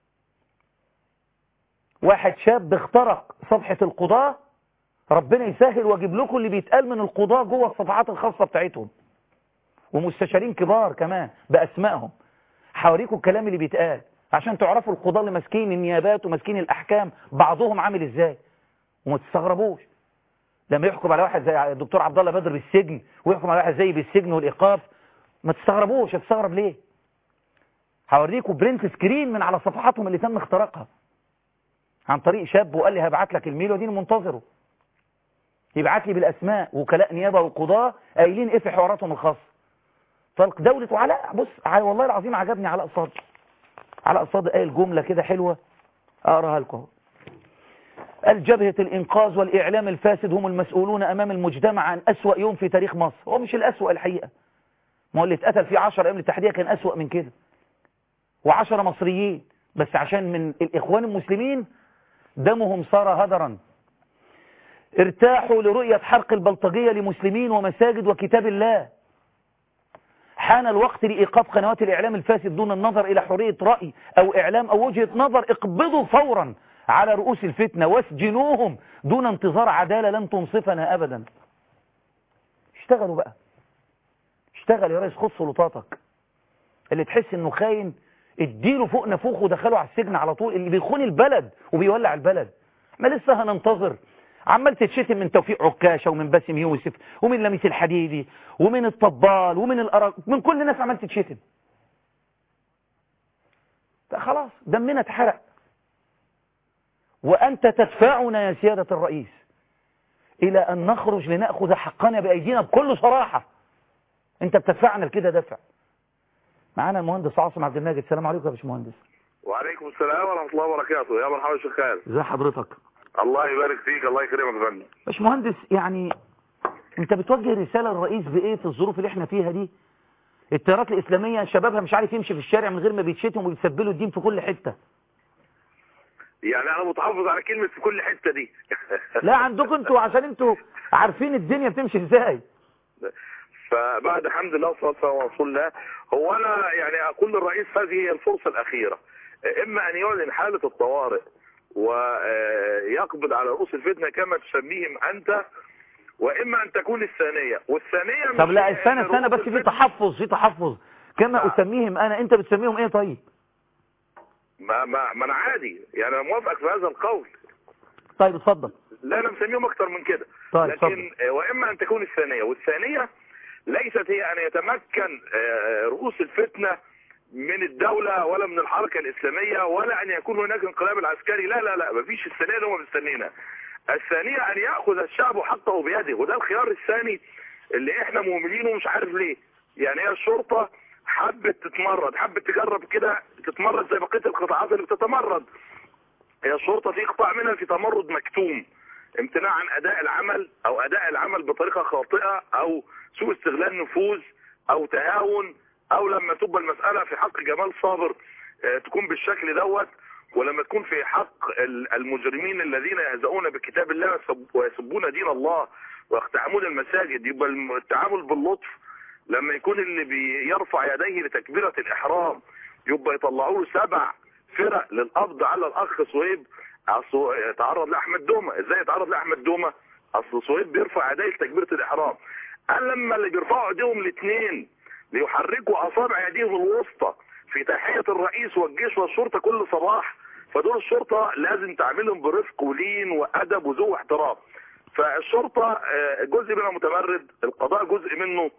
واحد شاب اخترق صفحة القضاء، ربنا يسهل واجيب لكم اللي بيتقال من القضاء جوه الصفحات الخاصة بتاعتهم، ومستشارين كبار كمان بأسمائهم. هوريكم الكلام اللي بيتقال عشان تعرفوا القضاة اللي ماسكين النيابات وماسكين الأحكام بعضهم عامل إزاي، وما تستغربوش لما يحكم على واحد زي الدكتور عبد الله بدر بالسجن ويحكم على واحد زي بالسجن والإيقاف. ما تستغربوش. هتستغرب ليه؟ هوريكم برنت سكرين من على صفحاتهم اللي تم اختراقها عن طريق شاب وقال لي هبعت لك الميل، وديني منتظره يبعت لي بالأسماء وكلاء نيابة وقضاة قايلين إيه في حواراتهم الخاصة. فدولة وعلاء، بص والله العظيم عجبني علاء صادق. علاء صادق قايل جملة كده حلوة أقراها لكم. قال جبهة الإنقاذ والإعلام الفاسد هم المسؤولون أمام المجتمع عن أسوأ يوم في تاريخ مصر. هو مش الأسوأ الحقيقة، ما هو اللي اتقتل فيه عشر أيام التحدية كان أسوأ من كده، وعشرة مصريين بس عشان من الإخوان المسلمين دمهم صار هدرا. ارتاحوا لرؤية حرق البلطجية لمسلمين ومساجد وكتاب الله. حان الوقت لإيقاف قنوات الإعلام الفاسد دون النظر إلى حرية رأي أو إعلام أو وجهة نظر. اقبضوا فورا على رؤوس الفتنة واسجنوهم دون انتظار عدالة لن تنصفنا أبدا. اشتغلوا بقى، اشتغل يا ريس، خد سلطاتك. اللي تحس انه خاين اديله فوق نفوخه ودخله على السجن على طول. اللي بيخون البلد وبيولع البلد ما لسه هننتظر؟ عمال تتشتم من توفيق عكاشة ومن باسم يوسف ومن لميس الحديدي ومن الطبال ومن الأرق، من كل الناس عمال تتشتم. خلاص دمنا اتحرق. وأنت تدفعنا يا سيادة الرئيس إلى أن نخرج لنأخذ حقنا بأيدينا بكل صراحة. أنت بتدفعنا لكده دفع. معانا المهندس عاصم عبد الماجد. السلام عليكم يا باشمهندس. وعليكم السلام ورحمة الله وبركاته. يا مرحبا يا شيخ خالد. ازي حضرتك؟ الله يبارك فيك، الله يكرمك يا فندم. باشمهندس، يعني انت بتوجه رسالة للرئيس بإيه في الظروف اللي احنا فيها دي؟ التيارات الإسلامية شبابها مش عارف يمشي في الشارع من غير ما بيتشتم وبيتسبلوا الدين في كل حتة. يعني أنا متحفظ على كلمة في كل حتة دي. لا عندكم انتوا عشان انتوا عارفين الدنيا بتمشي ازاي. فبعد الحمد لله والصلاة والسلام على رسول الله، هو أنا يعني أقول للرئيس هذه هي الفرصة الأخيرة، إما أن يعلن حالة الطوارئ ويقبض على رؤوس الفتنة كما تسميهم أنت، وإما أن تكون الثانية. والثانية طب لا الثانية الثانية بس في تحفظ في تحفظ كما آه. أسميهم أنا، أنت بتسميهم إيه طيب؟ ما ما ما أنا عادي يعني، أنا موافقك في هذا القول. طيب اتفضل. لا أنا مسميهم أكتر من كده. طيب لكن فضل. وإما أن تكون الثانية، والثانية ليست هي أن يتمكن رؤوس الفتنة من الدولة ولا من الحركة الإسلامية ولا أن يكون هناك انقلاب عسكري. لا لا لا، مفيش الثانية اللي هم مستنينا. الثانية أن يأخذ الشعب حقه بيده، وده الخيار الثاني اللي احنا مهملينه ومش عارف ليه. يعني هي الشرطة حبت تتمرد، حبت تجرب كده تتمرد زي بقية القطاعات اللي بتتمرد. هي الشرطة في قطاع منها في تمرد مكتوم، امتناع عن أداء العمل أو أداء العمل بطريقة خاطئة أو سوء استغلال نفوذ أو تهاون، أو لما تبقى المسألة في حق جمال صابر اه تكون بالشكل دوت، ولما تكون في حق المجرمين الذين يهزؤون بكتاب الله ويسبون دين الله ويقتحمون المساجد يبقى التعامل باللطف. لما يكون اللي بيرفع يديه لتكبيرة الإحرام يبقى يطلعوا له سبع فرق للقبض على الأخ صهيب. أصل تعرض لأحمد دومة، إزاي يتعرض لأحمد دومة؟ أصل صهيب بيرفع يديه لتكبيرة الإحرام. قال لما اللي بيرفعوا ايديهم الاثنين ليحركوا أصابع يديهم الوسطى في تحية الرئيس والجيش والشرطة كل صباح، فدول الشرطة لازم تعملهم برفق ولين وأدب وذو احترام. فالشرطة جزء منها متمرد، القضاء جزء منه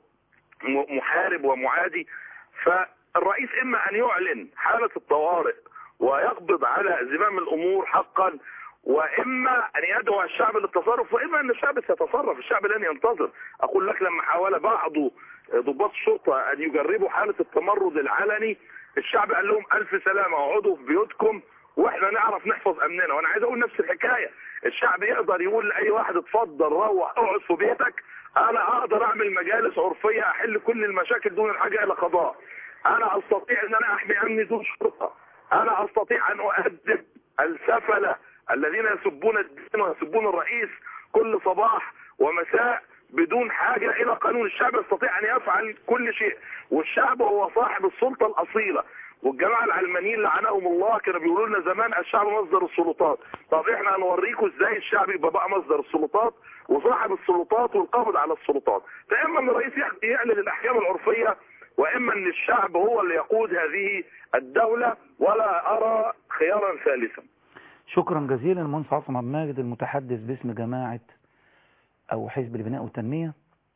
محارب ومعادي. فالرئيس إما أن يعلن حالة الطوارئ ويقبض على زمام الأمور حقا، وإما أن يدعو الشعب للتصرف، وإما أن الشعب سيتصرف. الشعب لن ينتظر. أقول لك لما حاول بعض ضباط الشرطة أن يجربوا حالة التمرد العلني، الشعب قال لهم ألف سلامة اقعدوا في بيوتكم وإحنا نعرف نحفظ أمننا. وأنا عايز أقول نفس الحكاية. الشعب يقدر يقول لأي واحد اتفضل روح اقعد في بيتك، أنا أقدر أعمل مجالس عرفية أحل كل المشاكل دون الحاجة إلى قضاء. أنا أستطيع أن أنا أحمي أمني دون شرطة. أنا أستطيع أن أؤدب السفلة الذين يسبون الدين ويسبون الرئيس كل صباح ومساء بدون حاجة إلى قانون. الشعب يستطيع أن يفعل كل شيء، والشعب هو صاحب السلطة الأصيلة. والجماعة العلمانيين لعنهم الله كانوا بيقولوا لنا زمان الشعب مصدر السلطات. طب احنا هنوريكم ازاي الشعب يبقى بقى مصدر السلطات وصاحب السلطات والقابض على السلطات. فإما ان الرئيس يعلن الأحكام العرفية واما ان الشعب هو اللي يقود هذه الدولة، ولا ارى خيارا ثالثا. شكرا جزيلا المهندس عاصم عبد الماجد المتحدث باسم جماعة او حزب البناء والتنمية.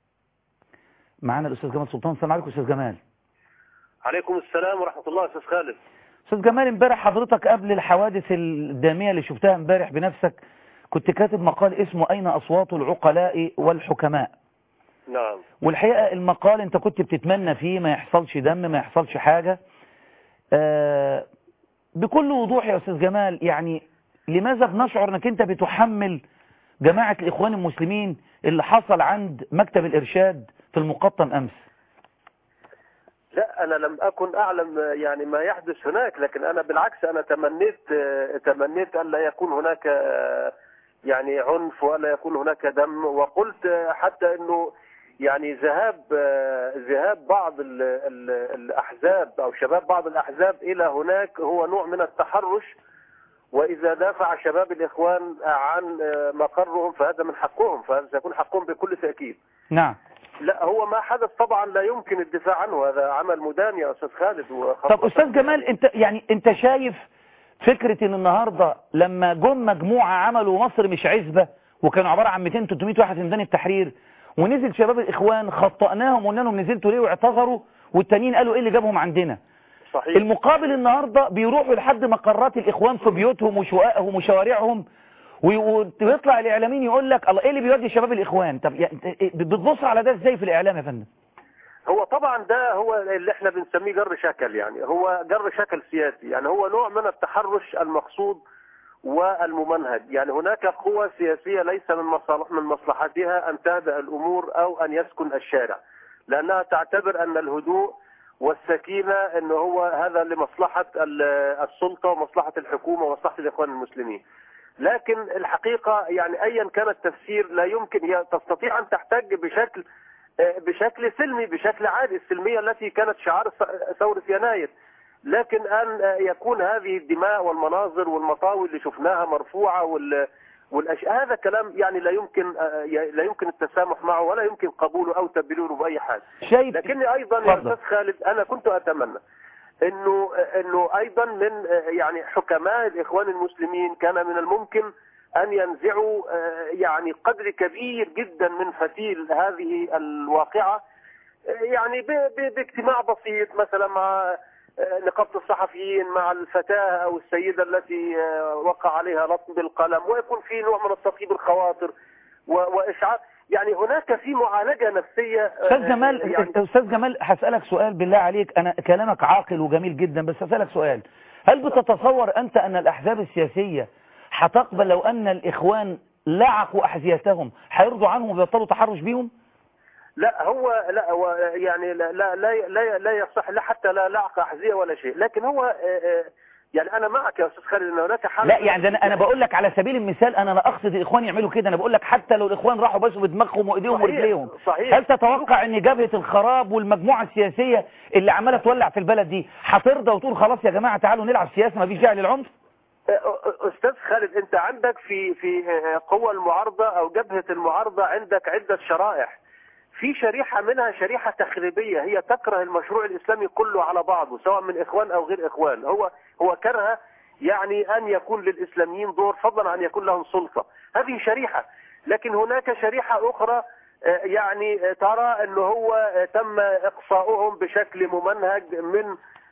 معانا الاستاذ جمال سلطان. السلام عليكم استاذ جمال. عليكم السلام ورحمة الله استاذ خالد. استاذ جمال، امبارح حضرتك قبل الحوادث الدامية اللي شفتها امبارح بنفسك كنت كاتب مقال اسمه أين أصوات العقلاء والحكماء. نعم. والحقيقة المقال انت كنت بتتمنى فيه ما يحصلش دم، ما يحصلش حاجة. آه بكل وضوح يا أستاذ جمال، يعني لماذا بنشعر انك انت بتحمل جماعة الإخوان المسلمين اللي حصل عند مكتب الإرشاد في المقطم أمس؟ لا، أنا لم أكن أعلم يعني ما يحدث هناك، لكن أنا بالعكس أنا تمنيت تمنيت أن لا يكون هناك يعني عنف ولا يكون هناك دم، وقلت حتى أنه يعني ذهاب ذهاب بعض ال ال الأحزاب أو شباب بعض الأحزاب إلى هناك هو نوع من التحرش، وإذا دافع شباب الإخوان عن مقرهم فهذا من حقهم، فهذا سيكون حقهم بكل تأكيد. نعم. لا، هو ما حدث طبعا لا يمكن الدفاع عنه، هذا عمل مدان يا أستاذ خالد. طب أستاذ جمال، انت يعني انت شايف فكرة ان النهاردة لما جم مجموعة عملوا مصر مش عزبة وكانوا عبارة عن مئتين ثلاثمئة واحد في ميدان التحرير، ونزل شباب الإخوان خطأناهم وقلنا لهم نزلتوا ليه واعتذروا، والتانيين قالوا ايه اللي جابهم عندنا؟ صحيح. المقابل النهاردة بيروحوا لحد مقرات الإخوان في بيوتهم وشققهم وشوارعهم، ويطلع الإعلاميين يقول لك الله ايه اللي بيودي شباب الإخوان. طب بتبص على ده ازاي في الإعلام يا فندم؟ هو طبعا ده هو اللي احنا بنسميه جر شكل، يعني هو جر شكل سياسي، يعني هو نوع من التحرش المقصود والممنهج. يعني هناك قوى سياسية ليس من مصلح من مصلحتها أن تهدأ الأمور أو أن يسكن الشارع، لأنها تعتبر أن الهدوء والسكينة أنه هو هذا لمصلحة السلطة ومصلحة الحكومة ومصلحة الإخوان المسلمين. لكن الحقيقة يعني أيا كان التفسير لا يمكن تستطيع أن تحتج بشكل بشكل سلمي، بشكل عادي، السلمية التي كانت شعار ثورة يناير. لكن أن يكون هذه الدماء والمناظر والمطاوي اللي شفناها مرفوعة وال والأشياء، هذا كلام يعني لا يمكن لا يمكن التسامح معه ولا يمكن قبوله أو تبريره بأي حال. لكني أيضا يا أستاذ خالد أنا كنت أتمنى إنه إنه أيضا من يعني حكماء الإخوان المسلمين كان من الممكن أن ينزعوا يعني قدر كبير جدا من فتيل هذه الواقعة، يعني باجتماع بسيط مثلا مع نقابة الصحفيين، مع الفتاة أو السيدة التي وقع عليها لطم بالقلم، ويكون في نوع من التطيب الخواطر وإشعار. يعني هناك في معالجة نفسية. أستاذ جمال، يعني أستاذ جمال هسألك سؤال بالله عليك، أنا كلامك عاقل وجميل جدا، بس هسألك سؤال، هل بتتصور أنت أن الأحزاب السياسية هتقبل لو أن الإخوان لعقوا أحذيتهم هيرضوا عنهم وبيبطلوا تحرش بيهم؟ لا، هو لا هو يعني لا لا لا لا يصح، لا حتى لا لعق أحذية ولا شيء، لكن هو يعني أنا معك يا أستاذ خالد ان هناك حالة. لا يعني أنا, أنا بقول لك على سبيل المثال، أنا لا أقصد الإخوان يعملوا كده، أنا بقول لك حتى لو الإخوان راحوا بس بدماغهم وإيديهم ورجليهم، هل تتوقع أن جبهة الخراب والمجموعة السياسية اللي عمالة تولع في البلد دي هترضى وتقول خلاص يا جماعة تعالوا نلعب سياسة ما فيش داعي للعنف؟ أستاذ خالد، أنت عندك في في قوى المعارضة أو جبهة المعارضة عندك عدة شرائح، في شريحة منها شريحة تخريبية هي تكره المشروع الإسلامي كله على بعضه سواء من إخوان أو غير إخوان، هو هو كره يعني أن يكون للإسلاميين دور فضلا عن يكون لهم سلطة، هذه شريحة. لكن هناك شريحة أخرى يعني ترى أنه هو تم إقصاؤهم بشكل ممنهج من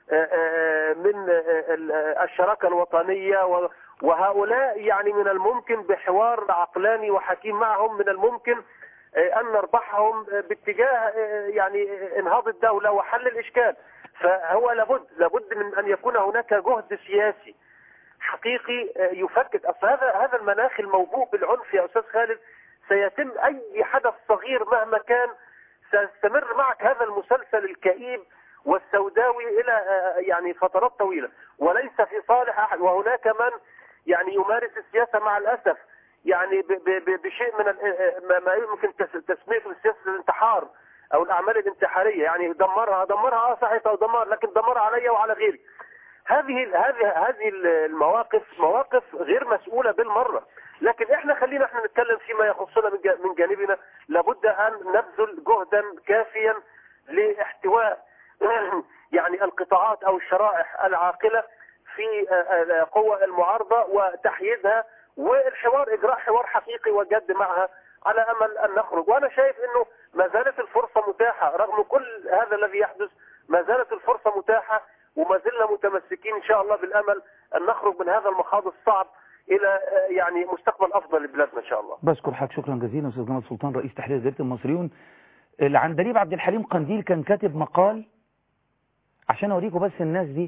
من الشراكة الوطنية، وهؤلاء يعني من الممكن بحوار عقلاني وحكيم معهم من الممكن أن نربحهم باتجاه يعني انهاض الدولة وحل الإشكال. فهو لابد لابد من أن يكون هناك جهد سياسي حقيقي يفكك. أصل هذا هذا المناخ الموبوء بالعنف يا أستاذ خالد سيتم أي حدث صغير مهما كان سيستمر معك هذا المسلسل الكئيب والسوداوي إلى يعني فترات طويلة وليس في صالح أحد. وهناك من يعني يمارس السياسة مع الأسف يعني بشيء من ما يمكن تسميته سياسة الانتحار أو الأعمال الانتحارية، يعني دمرها دمرها اه صحيح دمر، لكن دمرها علي وعلى غيري. هذه هذه هذه المواقف مواقف غير مسؤولة بالمرة. لكن احنا خلينا احنا نتكلم فيما يخصنا من جانبنا، لابد أن نبذل جهدا كافيا لاحتواء يعني القطاعات أو الشرائح العاقلة في قوى المعارضة وتحييدها، والحوار إجراء حوار حقيقي وجد معها على أمل أن نخرج. وأنا شايف أنه ما زالت الفرصة متاحة رغم كل هذا الذي يحدث، ما زالت الفرصة متاحة، وما زلنا متمسكين إن شاء الله بالأمل أن نخرج من هذا المخاض الصعب إلى يعني مستقبل أفضل لبلادنا إن شاء الله. بشكر حضرتك شكرا جزيلا أستاذ جمال سلطان رئيس تحرير جريدة المصريون. العندليب عبد الحليم قنديل كان كاتب مقال عشان أوريكم بس الناس دي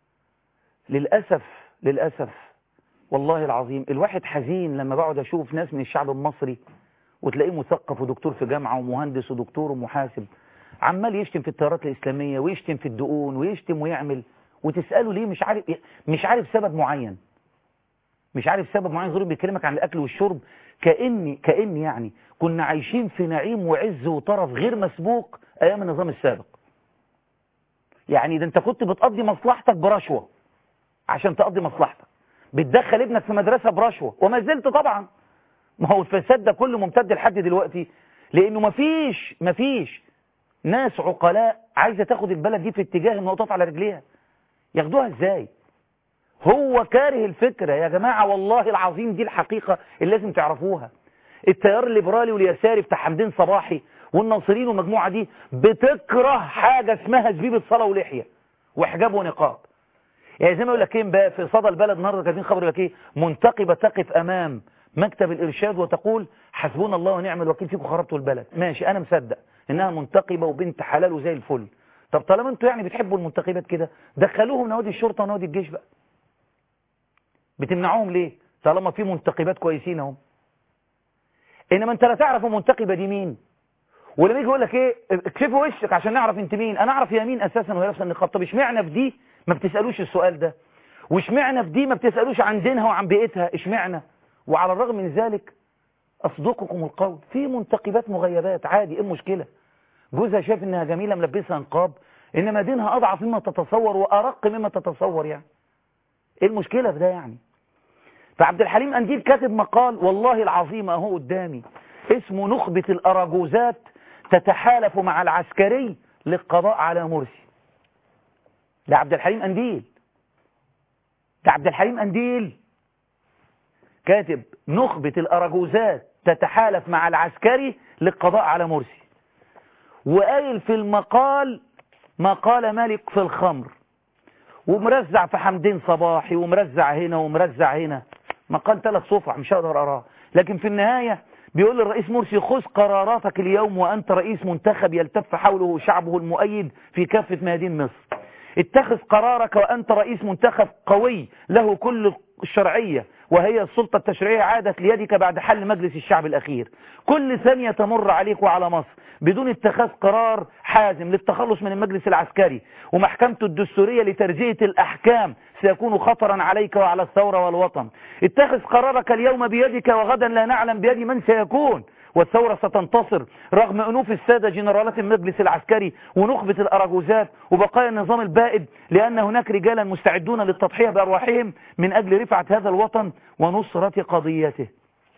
للأسف للأسف والله العظيم الواحد حزين لما بقعد أشوف ناس من الشعب المصري وتلاقيه مثقف ودكتور في جامعة ومهندس ودكتور ومحاسب عمال يشتم في التيارات الإسلامية ويشتم في الدقون ويشتم ويعمل، وتسأله ليه مش عارف مش عارف سبب معين مش عارف سبب معين غير بيكلمك عن الأكل والشرب كأني كأني يعني كنا عايشين في نعيم وعز وطرف غير مسبوق أيام النظام السابق. يعني ده أنت كنت بتقضي مصلحتك برشوة عشان تقضي مصلحتك، بتدخل ابنك في مدرسة برشوة وما زلت طبعا. ما هو الفساد ده كله ممتد لحد دلوقتي لأنه مفيش مفيش ناس عقلاء عايزة تاخد البلد دي في اتجاه انه تقف على رجليها. ياخدوها ازاي؟ هو كاره الفكرة يا جماعة، والله العظيم دي الحقيقة اللي لازم تعرفوها. التيار الليبرالي واليساري بتاع حمدين صباحي والناصرين والمجموعة دي بتكره حاجة اسمها زبيبة صلاة ولحية وحجاب ونقاب. يعني زي ما يقول لك ايه بقى في صدى البلد النهارده كاتبين خبر يقول لك ايه، منتقبة تقف امام مكتب الارشاد وتقول حسبنا الله ونعم الوكيل فيكم خربتوا البلد. ماشي انا مصدق انها منتقبة وبنت حلال وزي الفل. طب طالما انتوا يعني بتحبوا المنتقبات كده دخلوهم نوادي الشرطة ونوادي الجيش بقى. بتمنعوهم ليه طالما في منتقبات كويسين اهم؟ انما انت لا تعرف المنتقبة دي مين، ولما يجي يقول لك ايه اكشفوا وشك عشان نعرف انت مين. انا اعرف يا مين اساسا وهي لابسه النقاب. طب اشمعنى في دي ما بتسالوش السؤال ده، واشمعنى في دي ما بتسالوش عن دينها وعن بيئتها اشمعنى؟ وعلى الرغم من ذلك اصدقكم القول في منتقبات مغيبات عادي، ايه المشكله؟ جوزها شايف انها جميله ملبسها نقاب انما دينها اضعف مما تتصور وارق مما تتصور، يعني ايه المشكله في ده يعني؟ فعبد الحليم قنديل كاتب مقال والله العظيم اهو قدامي اسمه نخبة الأراجوزات تتحالف مع العسكري للقضاء على مرسي. ده عبد الحليم قنديل ده عبد الحليم قنديل كاتب نخبة الأراجوزات تتحالف مع العسكري للقضاء على مرسي، وقايل في المقال ما قال مالك في الخمر، ومرزع في حمدين صباحي ومرزع هنا ومرزع هنا. مقال ثلاث صفح مش هقدر أراه، لكن في النهاية بيقول للرئيس مرسي خذ قراراتك اليوم وأنت رئيس منتخب يلتف حوله شعبه المؤيد في كافة ميادين مصر. اتخذ قرارك وأنت رئيس منتخب قوي له كل الشرعية وهي السلطة التشريعية عادت ليدك بعد حل مجلس الشعب الأخير. كل ثانية تمر عليك وعلى مصر بدون اتخاذ قرار حازم للتخلص من المجلس العسكري ومحكمته الدستورية لترجية الأحكام سيكون خطرا عليك وعلى الثورة والوطن. اتخذ قرارك اليوم بيدك وغدا لا نعلم بيد من سيكون، والثورة ستنتصر رغم أنوف السادة جنرالات المجلس العسكري ونخبة الأراجوزات وبقايا النظام البائد، لأن هناك رجالا مستعدون للتضحية بأرواحهم من أجل رفعة هذا الوطن ونصرة قضيته.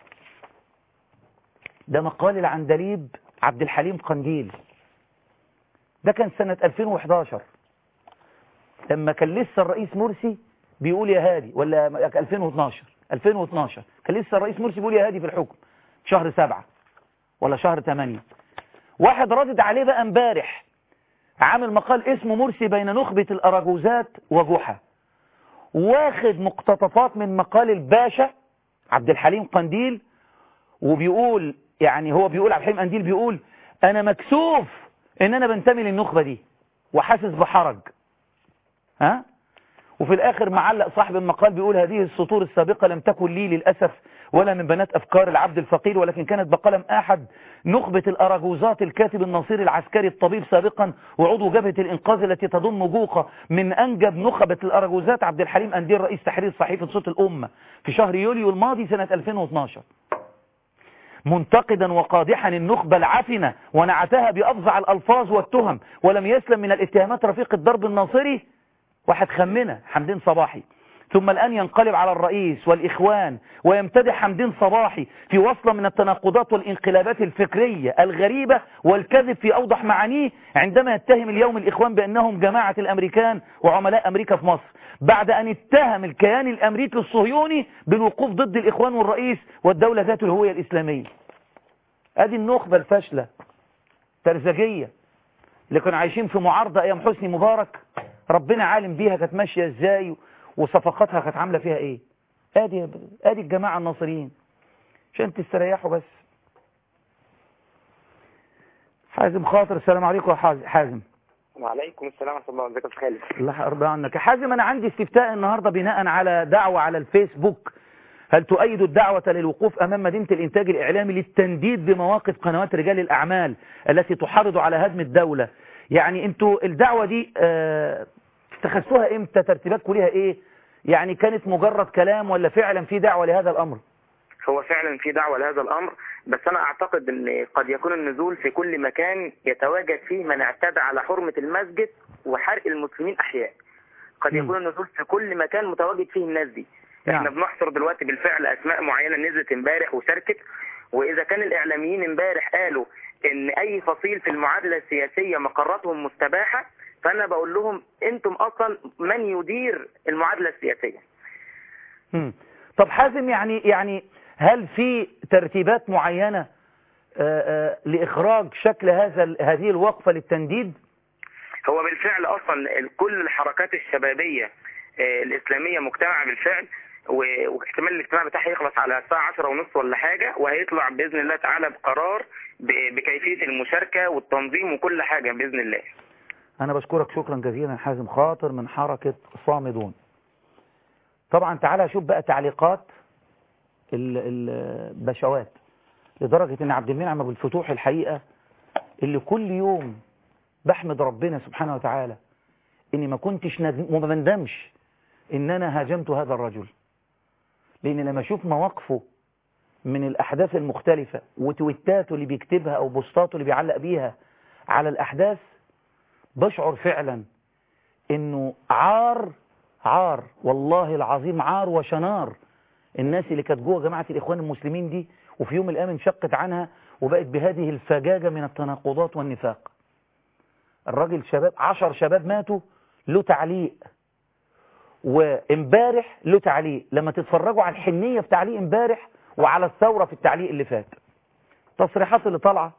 ده مقال العندليب عبد الحليم قنديل، ده كان سنة ألفين وإحداشر لما كان لسه الرئيس مرسي بيقول يا هادي، ولا ألفين واثناشر ألفين واثناشر كان لسه الرئيس مرسي بيقول يا هادي في الحكم شهر سبعة ولا شهر ثمانية. واحد ردد عليه بقى امبارح عامل مقال اسمه مرسي بين نخبة الأراجوزات وجحا، واخد مقتطفات من مقال الباشا عبد الحليم قنديل، وبيقول يعني هو بيقول عبد الحليم قنديل بيقول انا مكسوف ان انا بنتمي للنخبة دي وحاسس بحرج ها. وفي الاخر معلق صاحب المقال بيقول هذه السطور السابقة لم تكن لي للأسف ولا من بنات أفكار العبد الفقير، ولكن كانت بقلم أحد نخبة الأراجوزات الكاتب النصير العسكري الطبيب سابقا وعضو جبهة الإنقاذ التي تضم جوقة من أنجب نخبة الأراجوزات عبد الحليم قنديل رئيس تحرير صحيفة صوت الأمة في شهر يوليو الماضي سنة ألفين واثناشر، منتقدا وقادحا النخبة العفنة ونعتها بأفظع الألفاظ والتهم، ولم يسلم من الاتهامات رفيق الضرب الناصري واحد خمنة حمدين صباحي ثم الآن ينقلب على الرئيس والإخوان ويمتدح حمدين صباحي في وصلة من التناقضات والانقلابات الفكرية الغريبة والكذب في أوضح معانيه عندما يتهم اليوم الإخوان بأنهم جماعة الأمريكان وعملاء أمريكا في مصر، بعد أن اتهم الكيان الأمريكي الصهيوني بالوقوف ضد الإخوان والرئيس والدولة ذات الهوية الإسلامية. هذه النخبة الفاشلة ترزجية اللي كانوا عايشين في معارضة أيام حسني مبارك، ربنا عالم بيها كانت ماشية إزاي وصفقاتها كانت عاملة فيها إيه. آدي آدي الجماعة الناصريين عشان تستريحوا بس. حازم خاطر، السلام عليكم يا حازم. وعليكم السلام ورحمة الله وبركاته. خالد الله يرضى عنك يا حازم. أنا عندي استفتاء النهاردة بناء على دعوة على الفيسبوك. هل تؤيد الدعوة للوقوف أمام مدينة الإنتاج الإعلامي للتنديد بمواقف قنوات رجال الأعمال التي تحرض على هدم الدولة؟ يعني أنتوا الدعوة دي اه اتخذتوها إمتى؟ ترتيباتكم ليها إيه؟ يعني كانت مجرد كلام ولا فعلا في دعوة لهذا الأمر؟ هو فعلا في دعوة لهذا الأمر، بس أنا أعتقد أن قد يكون النزول في كل مكان يتواجد فيه من اعتدى على حرمة المسجد وحرق المسلمين أحياء. قد يكون النزول في كل مكان متواجد فيه الناس دي. احنا نعم. بنحصر دلوقتي بالفعل أسماء معينة نزلت امبارح وشاركت، وإذا كان الإعلاميين امبارح قالوا أن أي فصيل في المعادلة السياسية مقراتهم مستباحة، فأنا بقول لهم أنتم أصلا من يدير المعادلة السياسية. مم. طب حازم، يعني يعني هل في ترتيبات معينة آآ آآ لإخراج شكل هذا هذه الوقفة للتنديد؟ هو بالفعل أصلا كل الحركات الشبابية الإسلامية مجتمعة بالفعل، واحتمال الاجتماع بتاعها يخلص على الساعة عشرة ونص ولا حاجة، وهيطلع بإذن الله تعالى بقرار بكيفية المشاركة والتنظيم وكل حاجة بإذن الله. أنا بشكرك شكرا جزيلا حازم خاطر من حركة صامدون. طبعا تعالى شوف بقى تعليقات البشوات، لدرجة ان عبد المنعم ابو الفتوح الحقيقة اللي كل يوم بحمد ربنا سبحانه وتعالى اني ما كنتش وما بندمش ان انا هاجمت هذا الرجل، لان لما اشوف مواقفه من الاحداث المختلفة وتويتاته اللي بيكتبها او بوستاته اللي بيعلق بيها على الاحداث، بشعر فعلا انه عار عار والله العظيم عار وشنار الناس اللي كانت جوه جماعة الإخوان المسلمين دي، وفي يوم الآن انشقت عنها وبقت بهذه الفجاجة من التناقضات والنفاق. الراجل شباب عشر شباب ماتوا له تعليق، وامبارح له تعليق. لما تتفرجوا على الحنية في تعليق امبارح وعلى الثورة في التعليق اللي فات، تصريحات اللي طالعة.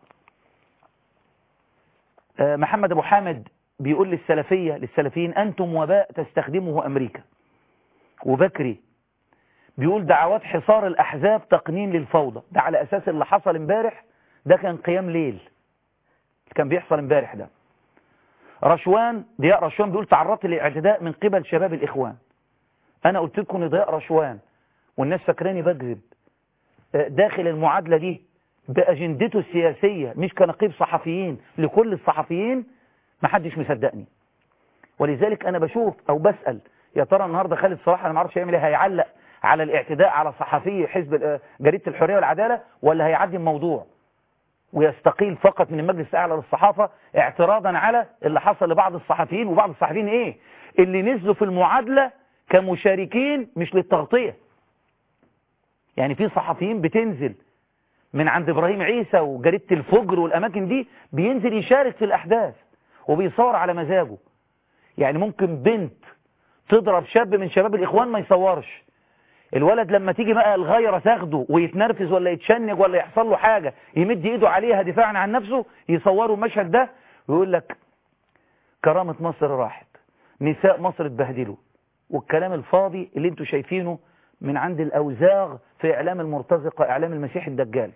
محمد أبو حامد بيقول للسلفية للسلفيين أنتم وباء تستخدمه أمريكا. وبكري بيقول دعوات حصار الأحزاب تقنين للفوضى. ده على أساس اللي حصل امبارح، ده كان قيام ليل كان بيحصل امبارح. ده رشوان ضياء رشوان بيقول تعرضت لاعتداء من قبل شباب الإخوان. أنا قلت لكم ضياء رشوان والناس فاكراني بكذب، داخل المعادلة دي بأجندته السياسية مش كنقيب صحفيين لكل الصحفيين، ما حدش مصدقني. ولذلك أنا بشوف أو بسأل يا ترى النهاردة خالد صلاح أنا ما اعرفش يعمل ايه، هيعلق على الاعتداء على صحفي حزب جريدة الحرية والعدالة، ولا هيعدي الموضوع ويستقيل فقط من المجلس الأعلى للصحافة اعتراضا على اللي حصل لبعض الصحفيين؟ وبعض الصحفيين ايه اللي نزلوا في المعادلة كمشاركين مش للتغطية. يعني في صحفيين بتنزل من عند إبراهيم عيسى وجريدة الفجر والأماكن دي، بينزل يشارك في الأحداث وبيصور على مزاجه. يعني ممكن بنت تضرب شاب من شباب الإخوان ما يصورش، الولد لما تيجي بقى الغيرة تاخده ويتنرفز ولا يتشنج ولا يحصل له حاجة يمد ايده عليها دفاعا عن نفسه، يصوروا المشهد ده ويقول لك كرامة مصر راحت، نساء مصر اتبهدلوا، والكلام الفاضي اللي انتوا شايفينه من عند الأوزاغ في إعلام المرتزقة، إعلام المسيح الدجال.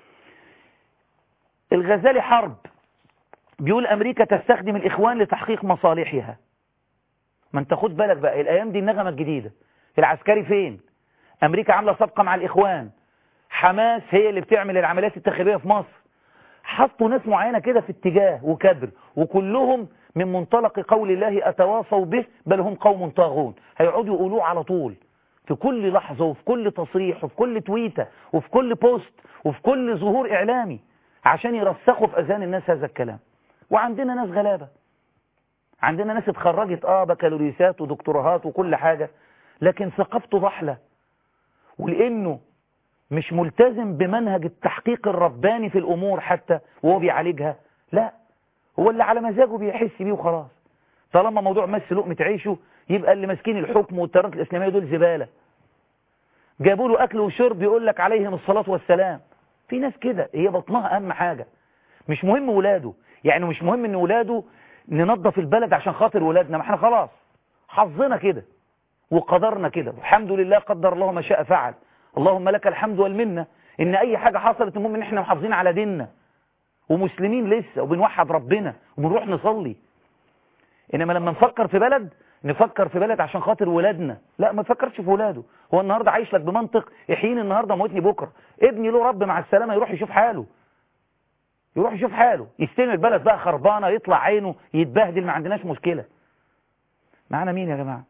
الغزالي حرب بيقول أمريكا تستخدم الإخوان لتحقيق مصالحها. ما انت خد بالك بقى الأيام دي النغمة الجديدة. العسكري فين؟ أمريكا عاملة صفقة مع الإخوان، حماس هي اللي بتعمل العمليات التخريبية في مصر. حطوا ناس معينة كده في اتجاه وكبر، وكلهم من منطلق قول الله أتواصوا به بل هم قوم طاغون. هيقعدوا يقولوه على طول في كل لحظة وفي كل تصريح وفي كل تويتة وفي كل بوست وفي كل ظهور إعلامي عشان يرسخوا في أذهان الناس هذا الكلام. وعندنا ناس غلابة، عندنا ناس اتخرجت اه بكالوريوسات ودكتوراهات وكل حاجة، لكن ثقافته ضحلة، ولأنه مش ملتزم بمنهج التحقيق الرباني في الأمور حتى وهو بيعالجها، لا هو اللي على مزاجه بيحس بيه وخلاص. طالما موضوع مس لقمة عيشه يبقى اللي ماسكين الحكم والتيارات الإسلامية دول زبالة. جابوا له أكل وشرب يقول لك عليهم الصلاة والسلام. في ناس كده هي بطنها أهم حاجة، مش مهم ولاده، يعني مش مهم إن ولاده ننظف البلد عشان خاطر ولادنا، ما احنا خلاص حظنا كده وقدرنا كده، والحمد لله قدر الله ما شاء فعل، اللهم لك الحمد والمنة إن أي حاجة حصلت المهم إن احنا محافظين على ديننا ومسلمين لسه وبنوحد ربنا وبنروح نصلي. إنما لما نفكر في بلد نفكر في بلد عشان خاطر ولادنا، لا ما نفكرش في ولاده. هو النهارده عايش لك بمنطق يحييني النهارده موتني بكره، ابني له رب مع السلامه يروح يشوف حاله، يروح يشوف حاله، يستلم البلد بقى خربانه يطلع عينه يتبهدل، ما عندناش مشكله. معانا مين يا جماعه؟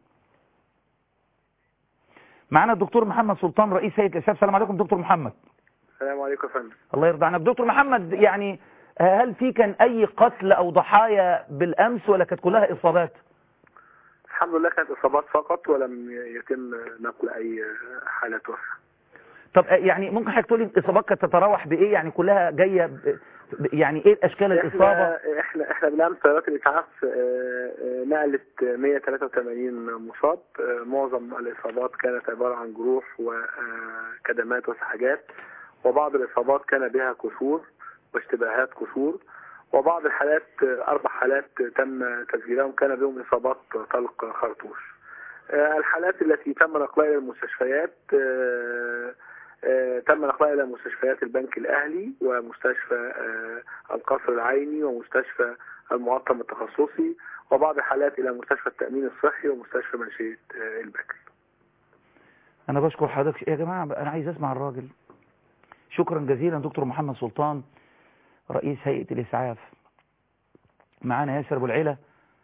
معانا الدكتور محمد سلطان رئيس هيئه الاسعاف. السلام عليكم دكتور محمد. السلام عليكم يا فندم. الله يرضى عنك دكتور محمد. يعني هل في كان اي قتل او ضحايا بالامس ولا كانت كلها اصابات؟ الحمد لله كانت اصابات فقط ولم يتم نقل اي حالات وفاه. طب يعني ممكن حضرتك تقول لي الاصابات كانت تتراوح بايه؟ يعني كلها جايه ب... يعني ايه اشكال الاصابه؟ احنا احنا احنا بالامس سيارات الاسعاف نقلت مئة وثلاثة وثمانين مصاب. معظم الاصابات كانت عباره عن جروح وكدمات وسحجات، وبعض الاصابات كان بها كسور واشتباهات كسور، وبعض الحالات اربع حالات تم تسجيلهم كان بهم اصابات طلق خرطوش. الحالات التي تم نقلها الى المستشفيات تم نقلها الى مستشفيات البنك الاهلي ومستشفى القصر العيني ومستشفى المعقم التخصصي، وبعض الحالات الى مستشفى التامين الصحي ومستشفى منشيه البكري. انا بشكر حضرتك يا جماعه، انا عايز اسمع الراجل. شكرا جزيلا دكتور محمد سلطان رئيس هيئه الاسعاف. معانا ياسر ابو العيله.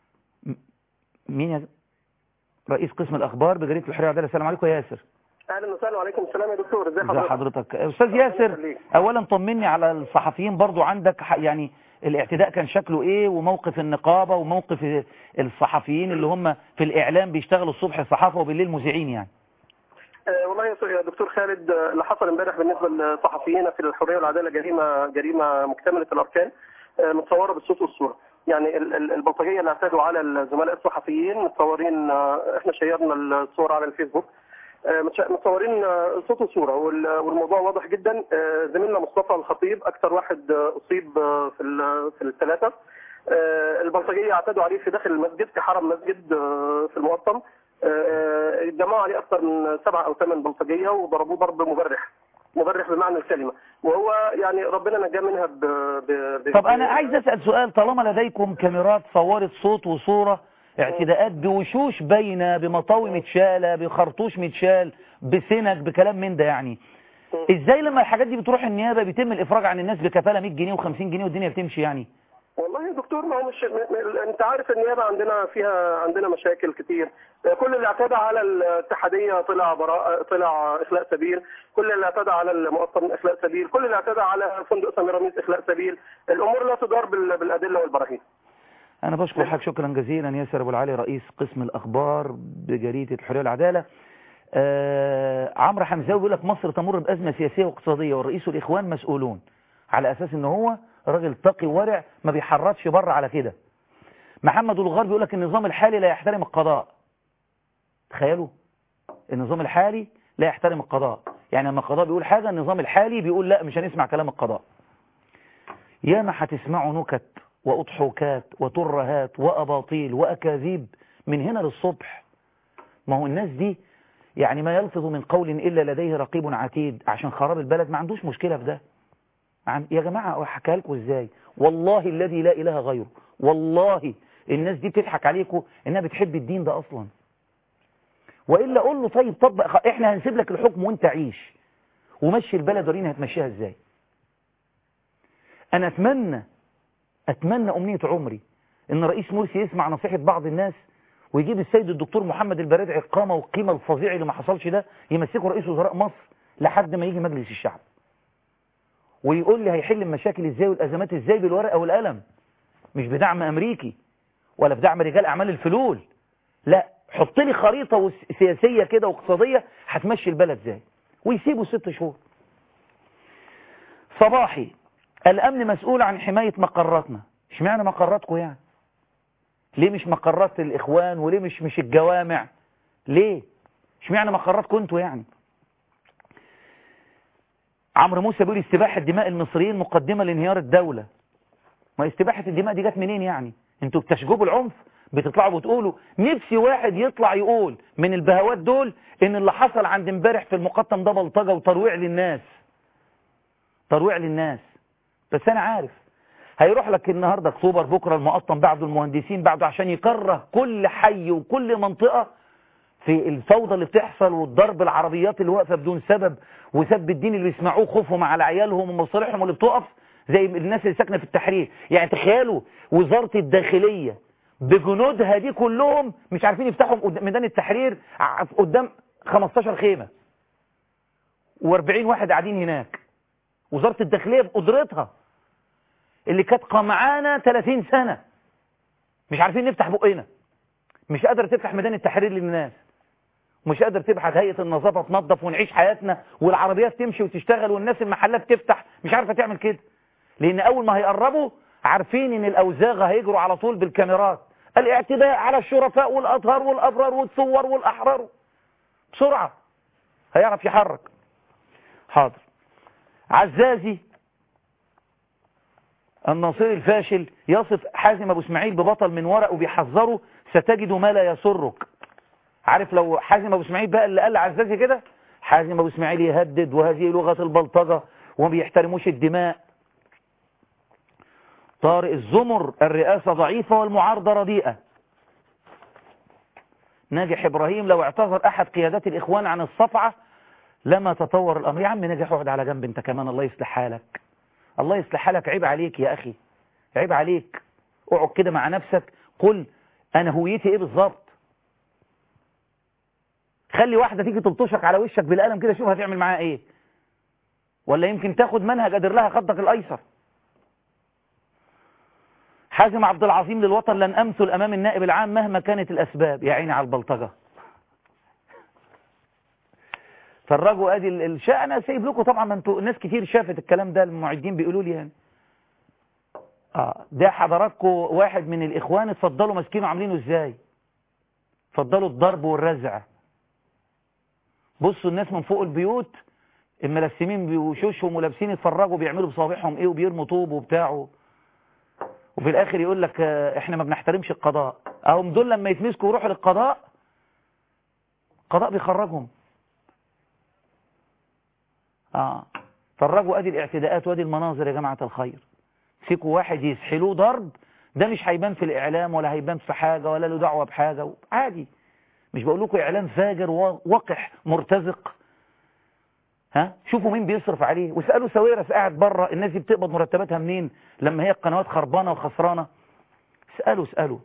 مين يا رئيس قسم الاخبار بجريده الحريه والعداله. السلام عليكم يا ياسر. اهلا وسهلا وعليكم السلام يا دكتور. ازي حضرتك؟ حضرتك استاذ ياسر، اولا طمني على الصحفيين برضو عندك، يعني الاعتداء كان شكله ايه وموقف النقابه وموقف الصحفيين اللي هم في الاعلام بيشتغلوا الصبح صحافه وبالليل مذيعين يعني. أه والله يا دكتور خالد، اللي حصل امبارح بالنسبه للصحفيين في الحريه والعداله جريمه جريمه مكتمله الاركان، أه متصوره بالصوت والصوره. يعني البلطجيه اللي اعتدوا على الزملاء الصحفيين متصورين، أه احنا شيرنا الصور على الفيسبوك، متصورين صوت وصوره، والموضوع واضح جدا. زميلنا مصطفى الخطيب اكثر واحد اصيب في في الثلاثه. البلطجيه اعتدوا عليه في داخل المسجد في حرم مسجد في المقطم، جمعوا عليه اكثر من سبعه او ثمان بلطجيه وضربوه ضرب مبرح مبرح بمعنى الكلمه، وهو يعني ربنا نجاه منها ب... ب... طب انا عايز اسال سؤال، طالما لديكم كاميرات صورت صوت وصوره اعتداءات بوشوش باينه بمطاوي متشاله بخرطوش متشال بسنك بكلام من ده، يعني ازاي لما الحاجات دي بتروح النيابه بيتم الافراج عن الناس بكفاله مية جنيه وخمسين جنيه والدنيا بتمشي يعني؟ والله يا دكتور ما هو مش م... انت عارف النيابه عندنا فيها عندنا مشاكل كتير. كل اللي اعتدى على الاتحاديه طلع براءه، طلع اخلاء سبيل، كل اللي اعتدى على المقطم اخلاء سبيل، كل اللي اعتدى على فندق سميراميس اخلاء سبيل. الامور لا تدار بال... بالادله والبراهين. أنا بشكر حضرتك شكرا جزيلا ياسر أبو العالي رئيس قسم الأخبار بجريدة الحرية والعدالة. آه عمرو حمزاوي بيقول لك مصر تمر بأزمة سياسية واقتصادية والرئيس والإخوان مسؤولون، على أساس إن هو راجل تقي ورع ما بيحرضش بره على كده. محمد الغار بيقول لك النظام الحالي لا يحترم القضاء. تخيلوا النظام الحالي لا يحترم القضاء، يعني لما القضاء بيقول حاجة النظام الحالي بيقول لا مش هنسمع كلام القضاء. ياما هتسمعوا نكت وأضحوكات وترهات وأباطيل وأكاذيب من هنا للصبح. ما هو الناس دي يعني ما يلفظ من قول إلا لديه رقيب عتيد، عشان خراب البلد ما عندوش مشكلة في ده. يا جماعة أحكي لكم إزاي، والله الذي لا إله غيره، والله الناس دي بتضحك عليكم إنها بتحب الدين ده أصلا. وإلا قول له طيب طبق، إحنا هنسيب لك الحكم وإنت عيش ومشي البلد ورينا هتمشيها إزاي. أنا أتمنى أتمنى أمنية عمري إن رئيس مرسي يسمع نصيحة بعض الناس ويجيب السيد الدكتور محمد البرادعي القامة والقيمة الفظيعة اللي ما حصلش ده يمسكه رئيس وزراء مصر لحد ما يجي مجلس الشعب ويقول لي هيحل المشاكل إزاي والأزمات إزاي بالورقة والقلم، مش بدعم أمريكي ولا بدعم رجال أعمال الفلول، لا حط لي خريطة سياسية كده واقتصادية هتمشي البلد ازاي، ويسيبوا ست شهور. صباحي: الأمن مسؤول عن حماية مقراتنا. اشمعنى مقراتكم يعني؟ ليه مش مقرات الإخوان؟ وليه مش مش الجوامع؟ ليه اشمعنى مقراتكم انتوا يعني؟ عمرو موسى بيقول استباحة دماء المصريين مقدمة لانهيار الدولة. ما استباحة الدماء دي جت منين يعني؟ انتوا بتشجبوا العنف، بتطلعوا بتقولوا. نفسي واحد يطلع يقول من البهوات دول ان اللي حصل عند امبارح في المقطم ده بلطجة وترويع للناس، ترويع للناس. بس انا عارف هيروح لك النهاردة اكتوبر، بكرة المقطم، بعده المهندسين، بعده، عشان يكره كل حي وكل منطقة في الفوضى اللي بتحصل والضرب العربيات اللي واقفة بدون سبب وسب الدين اللي بيسمعوه خوفهم على عيالهم ومصالحهم اللي بتقف زي الناس اللي ساكنة في التحرير. يعني تخيلوا وزارة الداخلية بجنودها دي كلهم مش عارفين يفتحوا ميدان التحرير قدام خمستاشر خيمة واربعين واحد قاعدين هناك. وزارة الداخلية بقدرتها اللي كانت قمعانة ثلاثين سنة مش عارفين نفتح بقنا، مش قادر تفتح ميدان التحرير للناس، مش قادر تبحث هيئة النظافة تنظف ونعيش حياتنا والعربيات تمشي وتشتغل والناس المحلات تفتح، مش عارفة تعمل كده. لأن أول ما هيقربوا عارفين إن الأوزاغ هيجروا على طول بالكاميرات، الاعتداء على الشرفاء والأطهار والأبرار والثوار والأحرار، بسرعة هيعرف يحرك. حاضر. عزازي الناصري الفاشل يصف حازم أبو اسماعيل ببطل من ورق وبيحذره ستجد ما لا يسرك. عارف لو حازم أبو اسماعيل بقى اللي قال عزازي كده، حازم أبو اسماعيل يهدد وهذه لغة البلطجة وما بيحترموش الدماء. طارق الزمر الرئاسة ضعيفة والمعارضة رديئة. ناجح إبراهيم لو اعتذر أحد قيادات الإخوان عن الصفعة لما تطور الأمر. يا عم ناجح اقعد على جنب انت كمان، الله يصلح حالك، الله يصلح حالك. عيب عليك يا أخي، عيب عليك. اقعد كده مع نفسك، قل أنا هويتي إيه بالظبط. خلي واحدة تيجي تلطشك على وشك بالقلم كده، شوف هتعمل معاها إيه. ولا يمكن تاخد منهج قادر لها خدك الأيسر. حازم عبد العظيم للوطن لن أمثل أمام النائب العام مهما كانت الأسباب. يا عيني على البلطجة. فرجوا ادي الشيء. انا سايب لكم طبعا، ما انتوا ناس كتير شافت الكلام ده، المعدين بيقولوا لي يعني اه ده حضراتكم واحد من الاخوان اتفضلوا ماسكينه عاملينه ازاي، اتفضلوا الضرب والرزع. بصوا الناس من فوق البيوت الملثمين بوشوشهم ولابسين يتفرجوا بيعملوا بصابعهم ايه وبيرموا طوب وبتاعه، وفي الاخر يقول لك احنا ما بنحترمش القضاء. اهم دول لما يتمسكوا ويروحوا للقضاء القضاء بيخرجهم. اه فرجوا ادي الاعتداءات وادي المناظر يا جماعة الخير. فيكوا واحد يسحلوه ضرب، ده مش هيبان في الاعلام ولا هيبان في حاجة ولا له دعوة بحاجة، عادي. مش بقول لكم اعلام فاجر ووقح مرتزق. ها شوفوا مين بيصرف عليه، واسألوا سويرس قاعد بره الناس دي بتقبض مرتباتها منين لما هي القنوات خربانة وخسرانة. اسألوا اسألوا.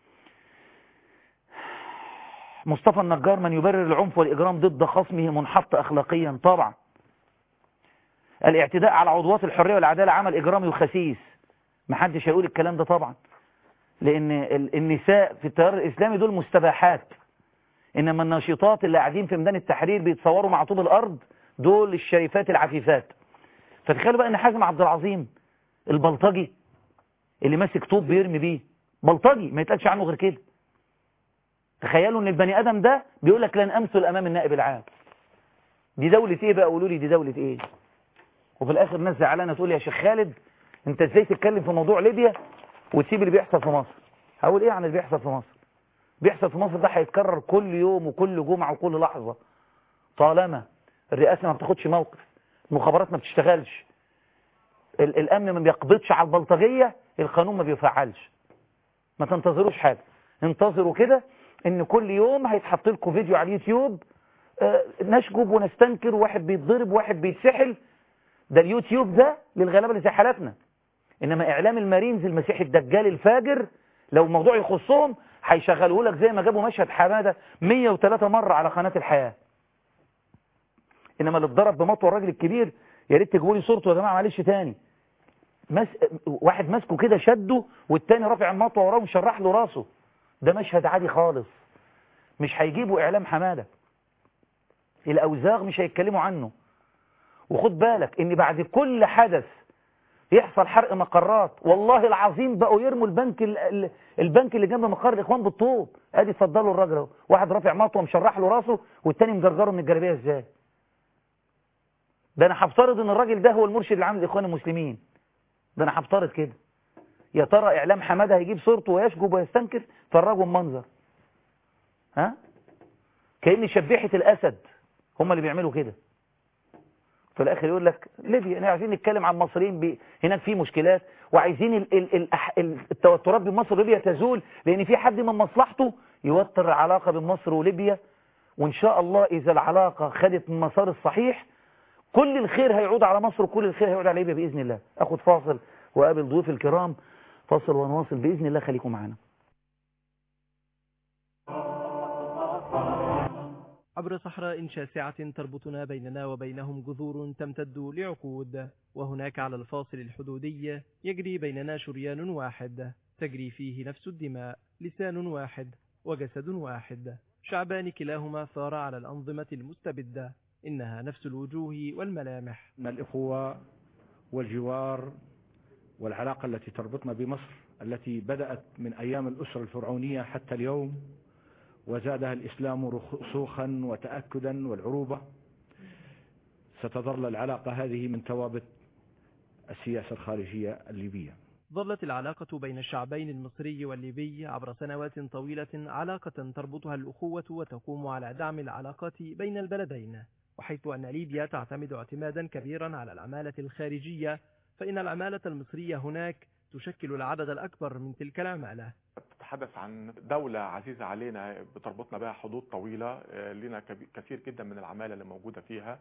مصطفى النجار من يبرر العنف والإجرام ضد خصمه منحط أخلاقيا. طبعا الاعتداء على عضوات الحرية والعدالة عمل إجرامي وخسيس، محدش هيقول الكلام ده طبعا، لأن النساء في التيار الإسلامي دول مستباحات، إنما الناشطات اللي قاعدين في ميدان التحرير بيتصوروا مع طوب الأرض دول الشريفات العفيفات. فتخيلوا بقى إن حازم عبد العظيم البلطجي اللي ماسك طوب بيرمي بيه، بلطجي ما يتقالش عنه غير كده. تخيلوا إن البني آدم ده بيقول لك لن أمثل أمام النائب العام. دي دولة إيه بقى؟ قولوا لي دي دولة إيه؟ وفي الآخر ناس زعلانة تقول يا شيخ خالد أنت إزاي تتكلم في موضوع ليبيا وتسيب اللي بيحصل في مصر؟ هقول إيه عن اللي بيحصل في مصر؟ بيحصل في مصر ده هيتكرر كل يوم وكل جمعة وكل لحظة، طالما الرئاسة ما بتاخدش موقف، المخابرات ما بتشتغلش، الأمن ما بيقبضش على البلطجية، القانون ما بيفعلش. ما تنتظروش حاجة، انتظروا كده إن كل يوم هيتحط لكم فيديو على اليوتيوب آه نشجب ونستنكر، واحد بيتضرب واحد بيتسحل. ده اليوتيوب ده للغلابة اللي زي حالاتنا. إنما إعلام المارينز المسيحي الدجال الفاجر لو الموضوع يخصهم هيشغلوه لك زي ما جابوا مشهد حمادة مية وثلاثة مرة على قناة الحياة. إنما اللي اتضرب بمطوى الراجل الكبير يا ريت تجيبوا لي صورته يا جماعة معلش تاني. مس... واحد ماسكه كده شده والتاني رافع المطوى وراه ومشرح له راسه. ده مشهد عادي خالص، مش هيجيبوا إعلام حمادة، الأوزاغ مش هيتكلموا عنه. وخد بالك إن بعد كل حدث يحصل حرق مقرات، والله العظيم بقوا يرموا البنك البنك اللي جنب مقر الإخوان بالطوب. ادي اتفضلوا الراجل اهو، واحد رافع مطوه مشرح له راسه والتاني مجرجره من الجلابيه ازاي. ده انا هفترض ان الراجل ده هو المرشد العام للاخوان المسلمين، ده انا هفترض كده. يا ترى اعلام حماده هيجيب صورته ويشجب ويستنكر؟ فرجوا المنظر، ها، كأن شبيحه الاسد هم اللي بيعملوا كده. في الاخر يقول لك ليبيا، احنا عايزين نتكلم عن المصريين بي... هناك في مشكلات، وعايزين ال... ال... ال... التوترات بين مصر وليبيا تزول، لان في حد من مصلحته يوتر العلاقه بين مصر وليبيا. وان شاء الله اذا العلاقه خدت المسار الصحيح كل الخير هيعود على مصر وكل الخير هيعود على ليبيا باذن الله. اخد فاصل وقابل ضيوف الكرام، فاصل ونواصل باذن الله. خليكم معنا. عبر صحراء شاسعة تربطنا بيننا وبينهم جذور تمتد لعقود، وهناك على الفاصل الحدودي يجري بيننا شريان واحد تجري فيه نفس الدماء، لسان واحد وجسد واحد، شعبان كلاهما ثار على الأنظمة المستبدة، إنها نفس الوجوه والملامح. من الإخوة والجوار والعلاقة التي تربطنا بمصر التي بدأت من أيام الأسرة الفرعونية حتى اليوم، وزادها الإسلام رسوخا وتأكدا والعروبة، ستظل العلاقة هذه من ثوابت السياسة الخارجية الليبية. ظلت العلاقة بين الشعبين المصري والليبي عبر سنوات طويلة علاقة تربطها الأخوة وتقوم على دعم العلاقات بين البلدين، وحيث أن ليبيا تعتمد اعتمادا كبيرا على العمالة الخارجية، فإن العمالة المصرية هناك تشكل العدد الأكبر من تلك العمالة. تتحدث عن دولة عزيزة علينا بتربطنا بها حدود طويلة، لنا كثير جدا من العمالة اللي موجودة فيها.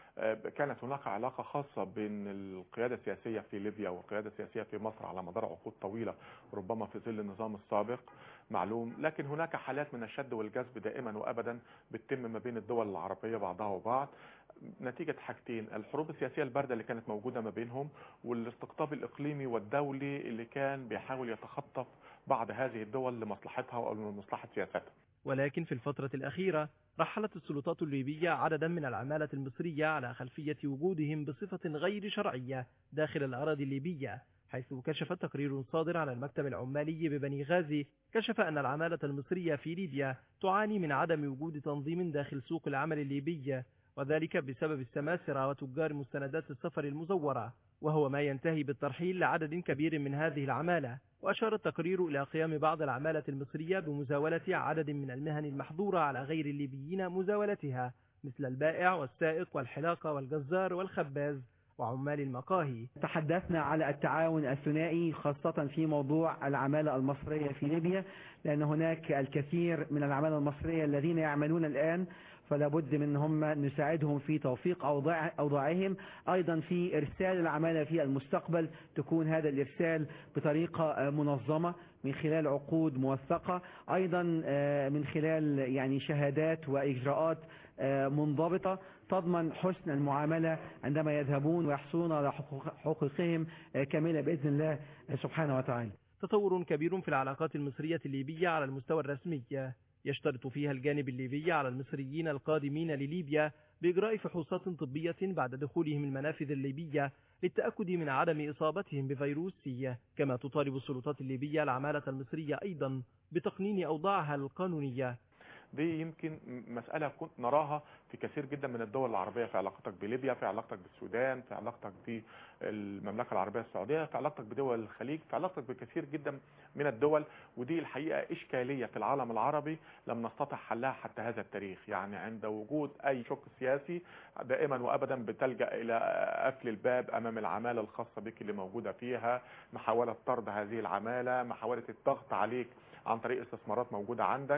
كانت هناك علاقة خاصة بين القيادة السياسية في ليبيا والقيادة السياسية في مصر على مدار عقود طويلة، ربما في ظل النظام السابق معلوم، لكن هناك حالات من الشد والجذب دائما وأبدا بتتم ما بين الدول العربية بعضها وبعض نتيجة حاجتين: الحروب السياسية الباردة اللي كانت موجودة ما بينهم، والاستقطاب الإقليمي والدولي اللي كان بيحاول يتخطف بعض هذه الدول لمصلحتها أو لمصلحة سياستها. ولكن في الفترة الأخيرة رحلت السلطات الليبية عددا من العمالة المصرية على خلفية وجودهم بصفة غير شرعية داخل الأراضي الليبية، حيث كشف تقرير صادر على المكتب العمالي ببني غازي كشف أن العمالة المصرية في ليبيا تعاني من عدم وجود تنظيم داخل سوق العمل الليبي، وذلك بسبب السماسرة وتجار مستندات السفر المزورة، وهو ما ينتهي بالترحيل لعدد كبير من هذه العمالة. وأشار التقرير إلى قيام بعض العمالة المصرية بمزاولة عدد من المهن المحظورة على غير الليبيين مزاولتها، مثل البائع والسائق والحلاقة والجزار والخباز وعمال المقاهي. تحدثنا على التعاون الثنائي خاصة في موضوع العمالة المصرية في ليبيا، لأن هناك الكثير من العمالة المصرية الذين يعملون الآن، فلا بد من هم نساعدهم في توفيق أوضاع أوضاعهم، أيضا في إرسال العمالة في المستقبل تكون هذا الإرسال بطريقة منظمة من خلال عقود موثقة، أيضا من خلال يعني شهادات وإجراءات منضبطة تضمن حسن المعاملة عندما يذهبون ويحصلون على حقوقهم كاملة بإذن الله سبحانه وتعالى. تطور كبير في العلاقات المصرية الليبية على المستوى الرسمي، يشترط فيها الجانب الليبي على المصريين القادمين لليبيا بإجراء فحوصات طبية بعد دخولهم المنافذ الليبية للتأكد من عدم إصابتهم بفيروس سي، كما تطالب السلطات الليبية العمالة المصرية أيضا بتقنين أوضاعها القانونية. دي يمكن مسألة كنت نراها في كثير جدا من الدول العربية، في علاقتك بليبيا، في علاقتك بالسودان، في علاقتك بالمملكة العربية السعودية، في علاقتك بدول الخليج، في علاقتك بكثير جدا من الدول. ودي الحقيقة إشكالية في العالم العربي لم نستطع حلها حتى هذا التاريخ. يعني عند وجود أي شق سياسي دائما وأبدا بتلجأ إلى قفل الباب أمام العمالة الخاصة بك اللي موجودة فيها، محاولة طرد هذه العمالة، محاولة الضغط عليك عن طريق استثمارات موجودة عندك.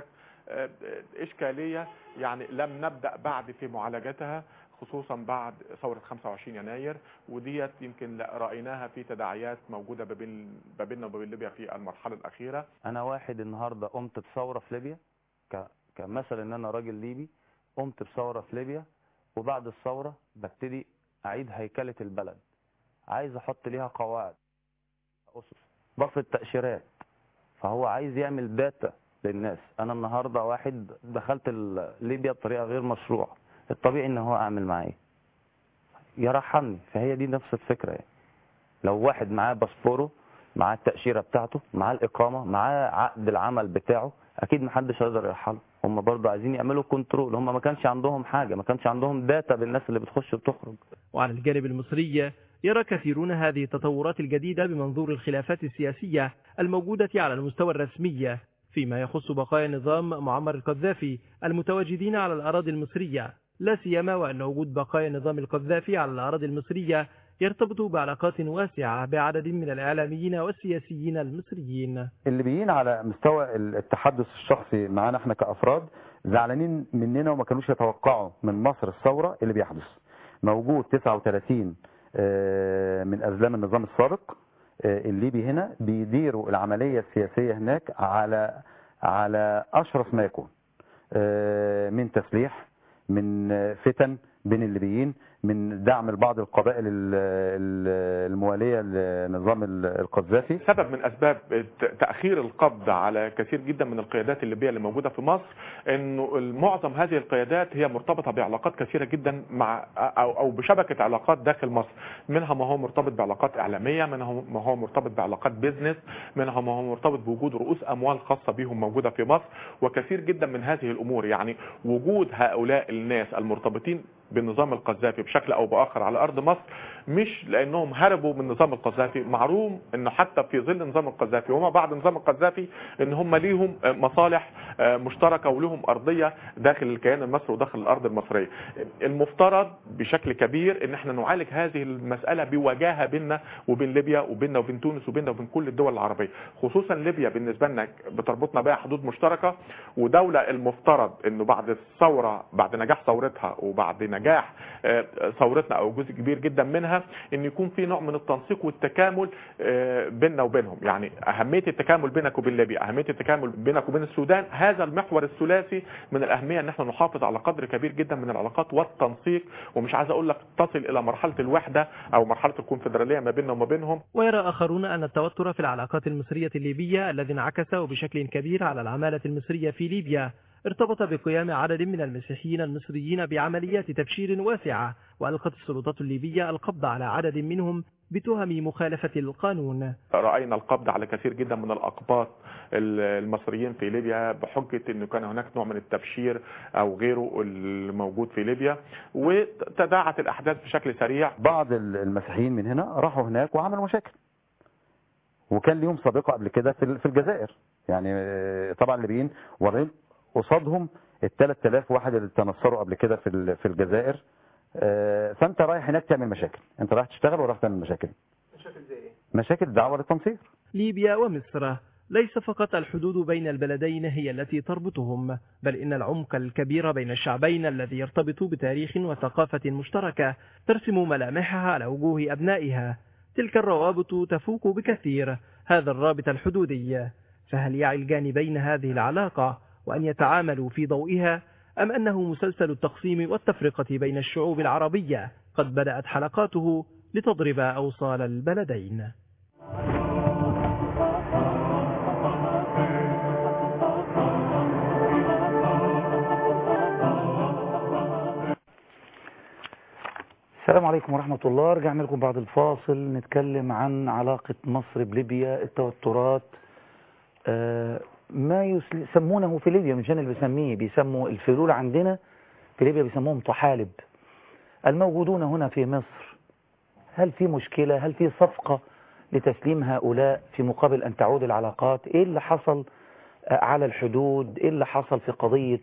إشكالية يعني لم نبدأ بعد في معالجتها، خصوصا بعد ثورة خمسة وعشرين يناير، وديت يمكن رأيناها في تداعيات موجودة ما بيننا وبين ليبيا في المرحلة الأخيرة. أنا واحد النهاردة قمت بثورة في ليبيا، كمثل إن أنا راجل ليبي قمت بثورة في ليبيا، وبعد الثورة ببتدي أعيد هيكلة البلد، عايز أحط ليها قواعد أسس ضغط التأشيرات، فهو عايز يعمل داتا للناس. انا النهارده واحد دخلت ليبيا بطريقه غير مشروعه، الطبيعي ان هو اعمل معاه ايه؟ يرحلني. فهي دي نفس الفكره يعني. لو واحد معاه باسبوره، معاه التاشيره بتاعته، معاه الاقامه، معاه عقد العمل بتاعه، اكيد محدش هيقدر يرحله. هم برضه عايزين يعملوا كنترول، هم ما كانش عندهم حاجه، ما كانش عندهم داتا بالناس اللي بتخش وبتخرج. وعلى الجانب المصري يرى كثيرون هذه التطورات الجديدة بمنظور الخلافات السياسية الموجودة على المستوى الرسمي فيما يخص بقايا نظام معمر القذافي المتواجدين على الأراضي المصرية، لا سيما وأن وجود بقايا نظام القذافي على الأراضي المصرية يرتبط بعلاقات واسعة بعدد من الإعلاميين والسياسيين المصريين. اللي بيجينا على مستوى التحدث الشخصي معانا احنا كأفراد زعلانين مننا وما كانوش يتوقعوا من مصر الثورة اللي بيحدث. موجود تسعة وثلاثين من أزلام النظام السابق الليبي هنا بيديروا العملية السياسية هناك على على أشرف ما يكون من تسليح، من فتن بين الليبيين، من دعم لبعض القبائل الموالية لنظام القذافي. سبب من أسباب تأخير القبض على كثير جدا من القيادات الليبية اللي موجودة في مصر انه معظم هذه القيادات هي مرتبطة بعلاقات كثيرة جدا مع او او بشبكة علاقات داخل مصر، منها ما هو مرتبط بعلاقات اعلامية، منها ما هو مرتبط بعلاقات بيزنس، منها ما هو مرتبط بوجود رؤوس اموال خاصة بهم موجودة في مصر. وكثير جدا من هذه الامور يعني وجود هؤلاء الناس المرتبطين بالنظام القذافي بشكل او باخر على ارض مصر مش لانهم هربوا من نظام القذافي، معروف انه حتى في ظل نظام القذافي وما بعد نظام القذافي ان هم ليهم مصالح مشتركه ولهم ارضيه داخل الكيان المصري وداخل الارض المصريه. المفترض بشكل كبير ان احنا نعالج هذه المساله بوجاهه بيننا وبين ليبيا وبيننا وبين تونس وبيننا وبين كل الدول العربيه، خصوصا ليبيا بالنسبه لنا بتربطنا بها حدود مشتركه، ودوله المفترض انه بعد الثوره بعد نجاح ثورتها وبعد نجاح ثورتنا او جزء كبير جدا منها ان يكون في نوع من التنسيق والتكامل بيننا وبينهم. يعني اهميه التكامل بينك وبين ليبيا، اهميه التكامل بينك وبين السودان، هذا المحور الثلاثي من الاهميه ان احنا نحافظ على قدر كبير جدا من العلاقات والتنسيق، ومش عايز اقول لك تصل الى مرحله الوحده او مرحله الكونفدراليه ما بيننا وما بينهم. ويرى اخرون ان التوتر في العلاقات المصريه الليبيه الذي انعكس بشكل كبير على العماله المصريه في ليبيا ارتبط بقيام عدد من المسيحيين المصريين بعمليات تبشير واسعة، وألقت السلطات الليبية القبض على عدد منهم بتهم مخالفة القانون. رأينا القبض على كثير جدا من الأقباط المصريين في ليبيا بحجة أنه كان هناك نوع من التبشير أو غيره الموجود في ليبيا، وتداعت الأحداث بشكل سريع. بعض المسيحيين من هنا راحوا هناك وعملوا مشاكل، وكان ليهم سابقة قبل كده في الجزائر. يعني طبعا الليبيين وراهم قصادهم ال ثلاثة آلاف واحد اللي تنصروا قبل كده في في الجزائر. فانت رايح هناك تعمل مشاكل، انت رايح تشتغل ورايح تعمل مشاكل. مشاكل زي ايه؟ مشاكل دعوه للتنصير. ليبيا ومصر ليس فقط الحدود بين البلدين هي التي تربطهم، بل إن العمق الكبير بين الشعبين الذي يرتبط بتاريخ وثقافة مشتركة ترسم ملامحها على وجوه أبنائها. تلك الروابط تفوق بكثير هذا الرابط الحدودي، فهل يعي الجانبين هذه العلاقة وأن يتعاملوا في ضوئها، أم أنه مسلسل التقسيم والتفرقة بين الشعوب العربية قد بدأت حلقاته لتضرب أوصال البلدين؟ السلام عليكم ورحمة الله. رجعنا لكم بعد الفاصل نتكلم عن علاقة مصر بليبيا، التوترات، آه ما يسمونه في ليبيا، مش أنا اللي بسميه، بيسموا الفلول عندنا في ليبيا بيسموهم طحالب الموجودون هنا في مصر. هل في مشكلة؟ هل في صفقة لتسليم هؤلاء في مقابل أن تعود العلاقات؟ إيه اللي حصل على الحدود؟ إيه اللي حصل في قضية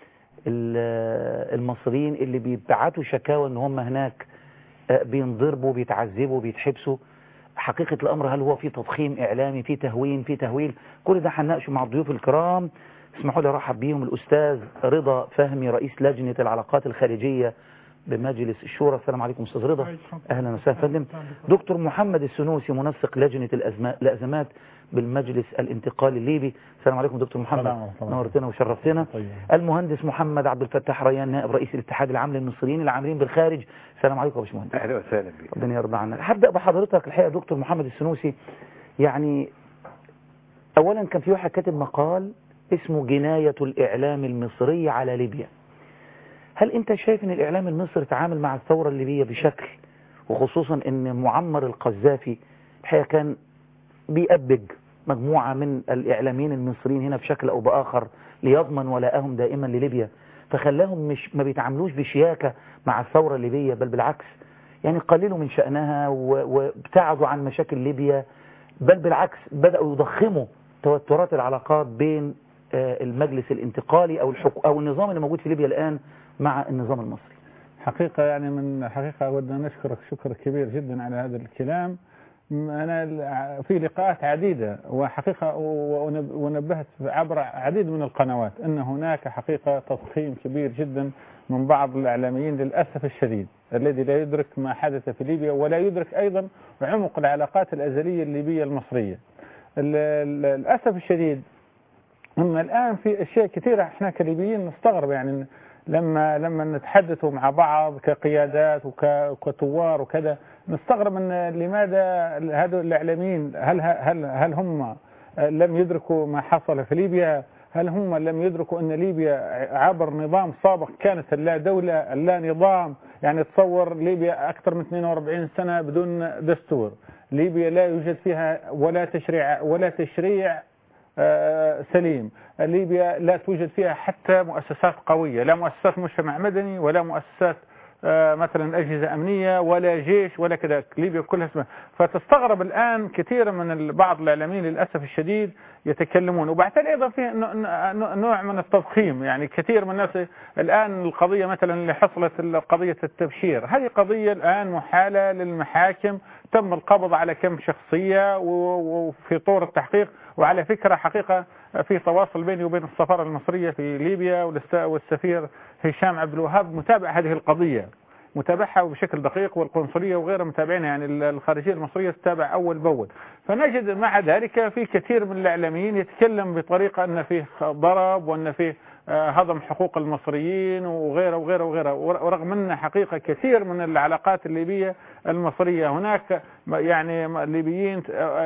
المصريين اللي بيبعتوا شكاوى ان هم هناك بينضربوا بيتعذبوا بيتحبسوا؟ حقيقة الامر هل هو في تضخيم اعلامي، في تهوين، في تهويل؟ كل ده هنناقشه مع الضيوف الكرام. اسمحوا لي ارحب بيهم الاستاذ رضا فهمي رئيس لجنة العلاقات الخارجية بمجلس الشورى. السلام عليكم استاذ رضا. اهلا وسهلا فندم. دكتور محمد السنوسي منسق لجنة الازمات بالمجلس الانتقالي الليبي. السلام عليكم دكتور محمد، نورتنا وشرفتنا. المهندس محمد عبد الفتاح ريان نائب رئيس الاتحاد العام للمصريين العاملين بالخارج. السلام عليكم يا باشمهندس. اهلا وسهلا بك. ربنا يرضى عنك. هبدا بحضرتك الحقيقه دكتور محمد السنوسي. يعني اولا كان في واحد كاتب مقال اسمه جناية الإعلام المصري على ليبيا. هل أنت شايف أن الإعلام المصري تعامل مع الثورة الليبية بشكل، وخصوصا أن معمر القذافي الحقيقة كان بيأبج مجموعة من الإعلاميين المصريين هنا بشكل أو بآخر ليضمن ولاءهم دائما لليبيا، فخلاهم مش ما بيتعاملوش بشياكة مع الثورة الليبية، بل بالعكس يعني قللوا من شأنها وابتعدوا عن مشاكل ليبيا، بل بالعكس بدأوا يضخموا توترات العلاقات بين المجلس الانتقالي أو الحكو أو النظام اللي موجود في ليبيا الآن مع النظام المصري. حقيقة يعني من حقيقة ودنا نشكرك شكر كبير جدا على هذا الكلام. أنا في لقاءات عديدة وحقيقة ونبهت عبر عديد من القنوات أن هناك حقيقة تضخيم كبير جدا من بعض الإعلاميين للأسف الشديد الذي لا يدرك ما حدث في ليبيا ولا يدرك أيضا عمق العلاقات الأزلية الليبية المصرية. للأسف الشديد أن الآن في أشياء كثيرة احنا كليبيين نستغرب، يعني لما لما نتحدثوا مع بعض كقيادات وكثوار وكذا نستغرب ان لماذا هذول الاعلاميين هل هل هل هم لم يدركوا ما حصل في ليبيا؟ هل هم لم يدركوا ان ليبيا عبر نظام سابق كانت اللا دولة اللا نظام؟ يعني تصور ليبيا اكثر من اثنين وأربعين سنة بدون دستور، ليبيا لا يوجد فيها ولا تشريع ولا تشريع سليم، ليبيا لا توجد فيها حتى مؤسسات قوية، لا مؤسسات مجتمع مدني ولا مؤسسات مثلا أجهزة أمنية ولا جيش ولا كذا، ليبيا كلها اسمها. فتستغرب الآن كثير من بعض الإعلاميين للأسف الشديد يتكلمون، وبعدين أيضا في نوع من التضخيم، يعني كثير من الناس الآن القضية مثلا اللي حصلت قضية التبشير، هذه قضية الآن محالة للمحاكم، تم القبض على كم شخصية وفي طور التحقيق. وعلى فكرة حقيقة في تواصل بيني وبين السفارة المصرية في ليبيا والسفير هشام عبد الوهاب متابع هذه القضية، متابعها بشكل دقيق، والقنصلية وغيرها متابعينها، يعني الخارجية المصرية تتابع أول بأول. فنجد مع ذلك في كثير من الإعلاميين يتكلم بطريقة أن فيه ضرب وأن فيه هضم حقوق المصريين وغيره وغيره وغيره، ورغم أن حقيقة كثير من العلاقات الليبية المصرية هناك يعني الليبيين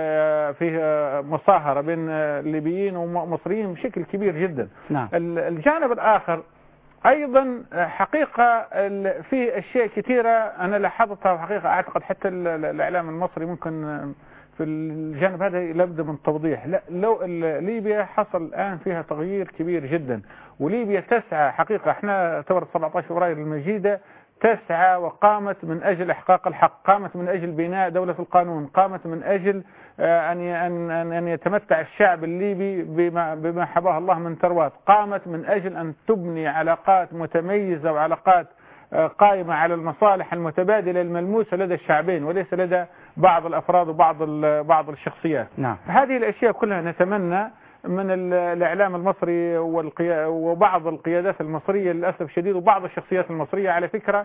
فيه مصاهرة بين الليبيين ومصريين بشكل كبير جدا. نعم. الجانب الآخر أيضا حقيقة في أشياء كثيرة أنا لاحظتها حقيقة، أعتقد حتى الإعلام المصري ممكن في الجانب هذا لابد من توضيح. لا، لو ليبيا حصل الآن فيها تغيير كبير جدا، وليبيا تسعى حقيقة، احنا ثورة سبعة عشر فبراير المجيدة تسعى وقامت من أجل إحقاق الحق، قامت من أجل بناء دولة القانون، قامت من أجل أن أن أن يتمتع الشعب الليبي بما بما حباه الله من ثروات، قامت من أجل أن تبني علاقات متميزة وعلاقات قائمة على المصالح المتبادلة الملموسة لدى الشعبين وليس لدى بعض الأفراد وبعض بعض الشخصيات. نعم. هذه الأشياء كلها نتمنى من الإعلام المصري وبعض القيادات المصرية للأسف الشديد وبعض الشخصيات المصرية. على فكرة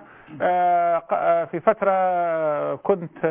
في فترة كنت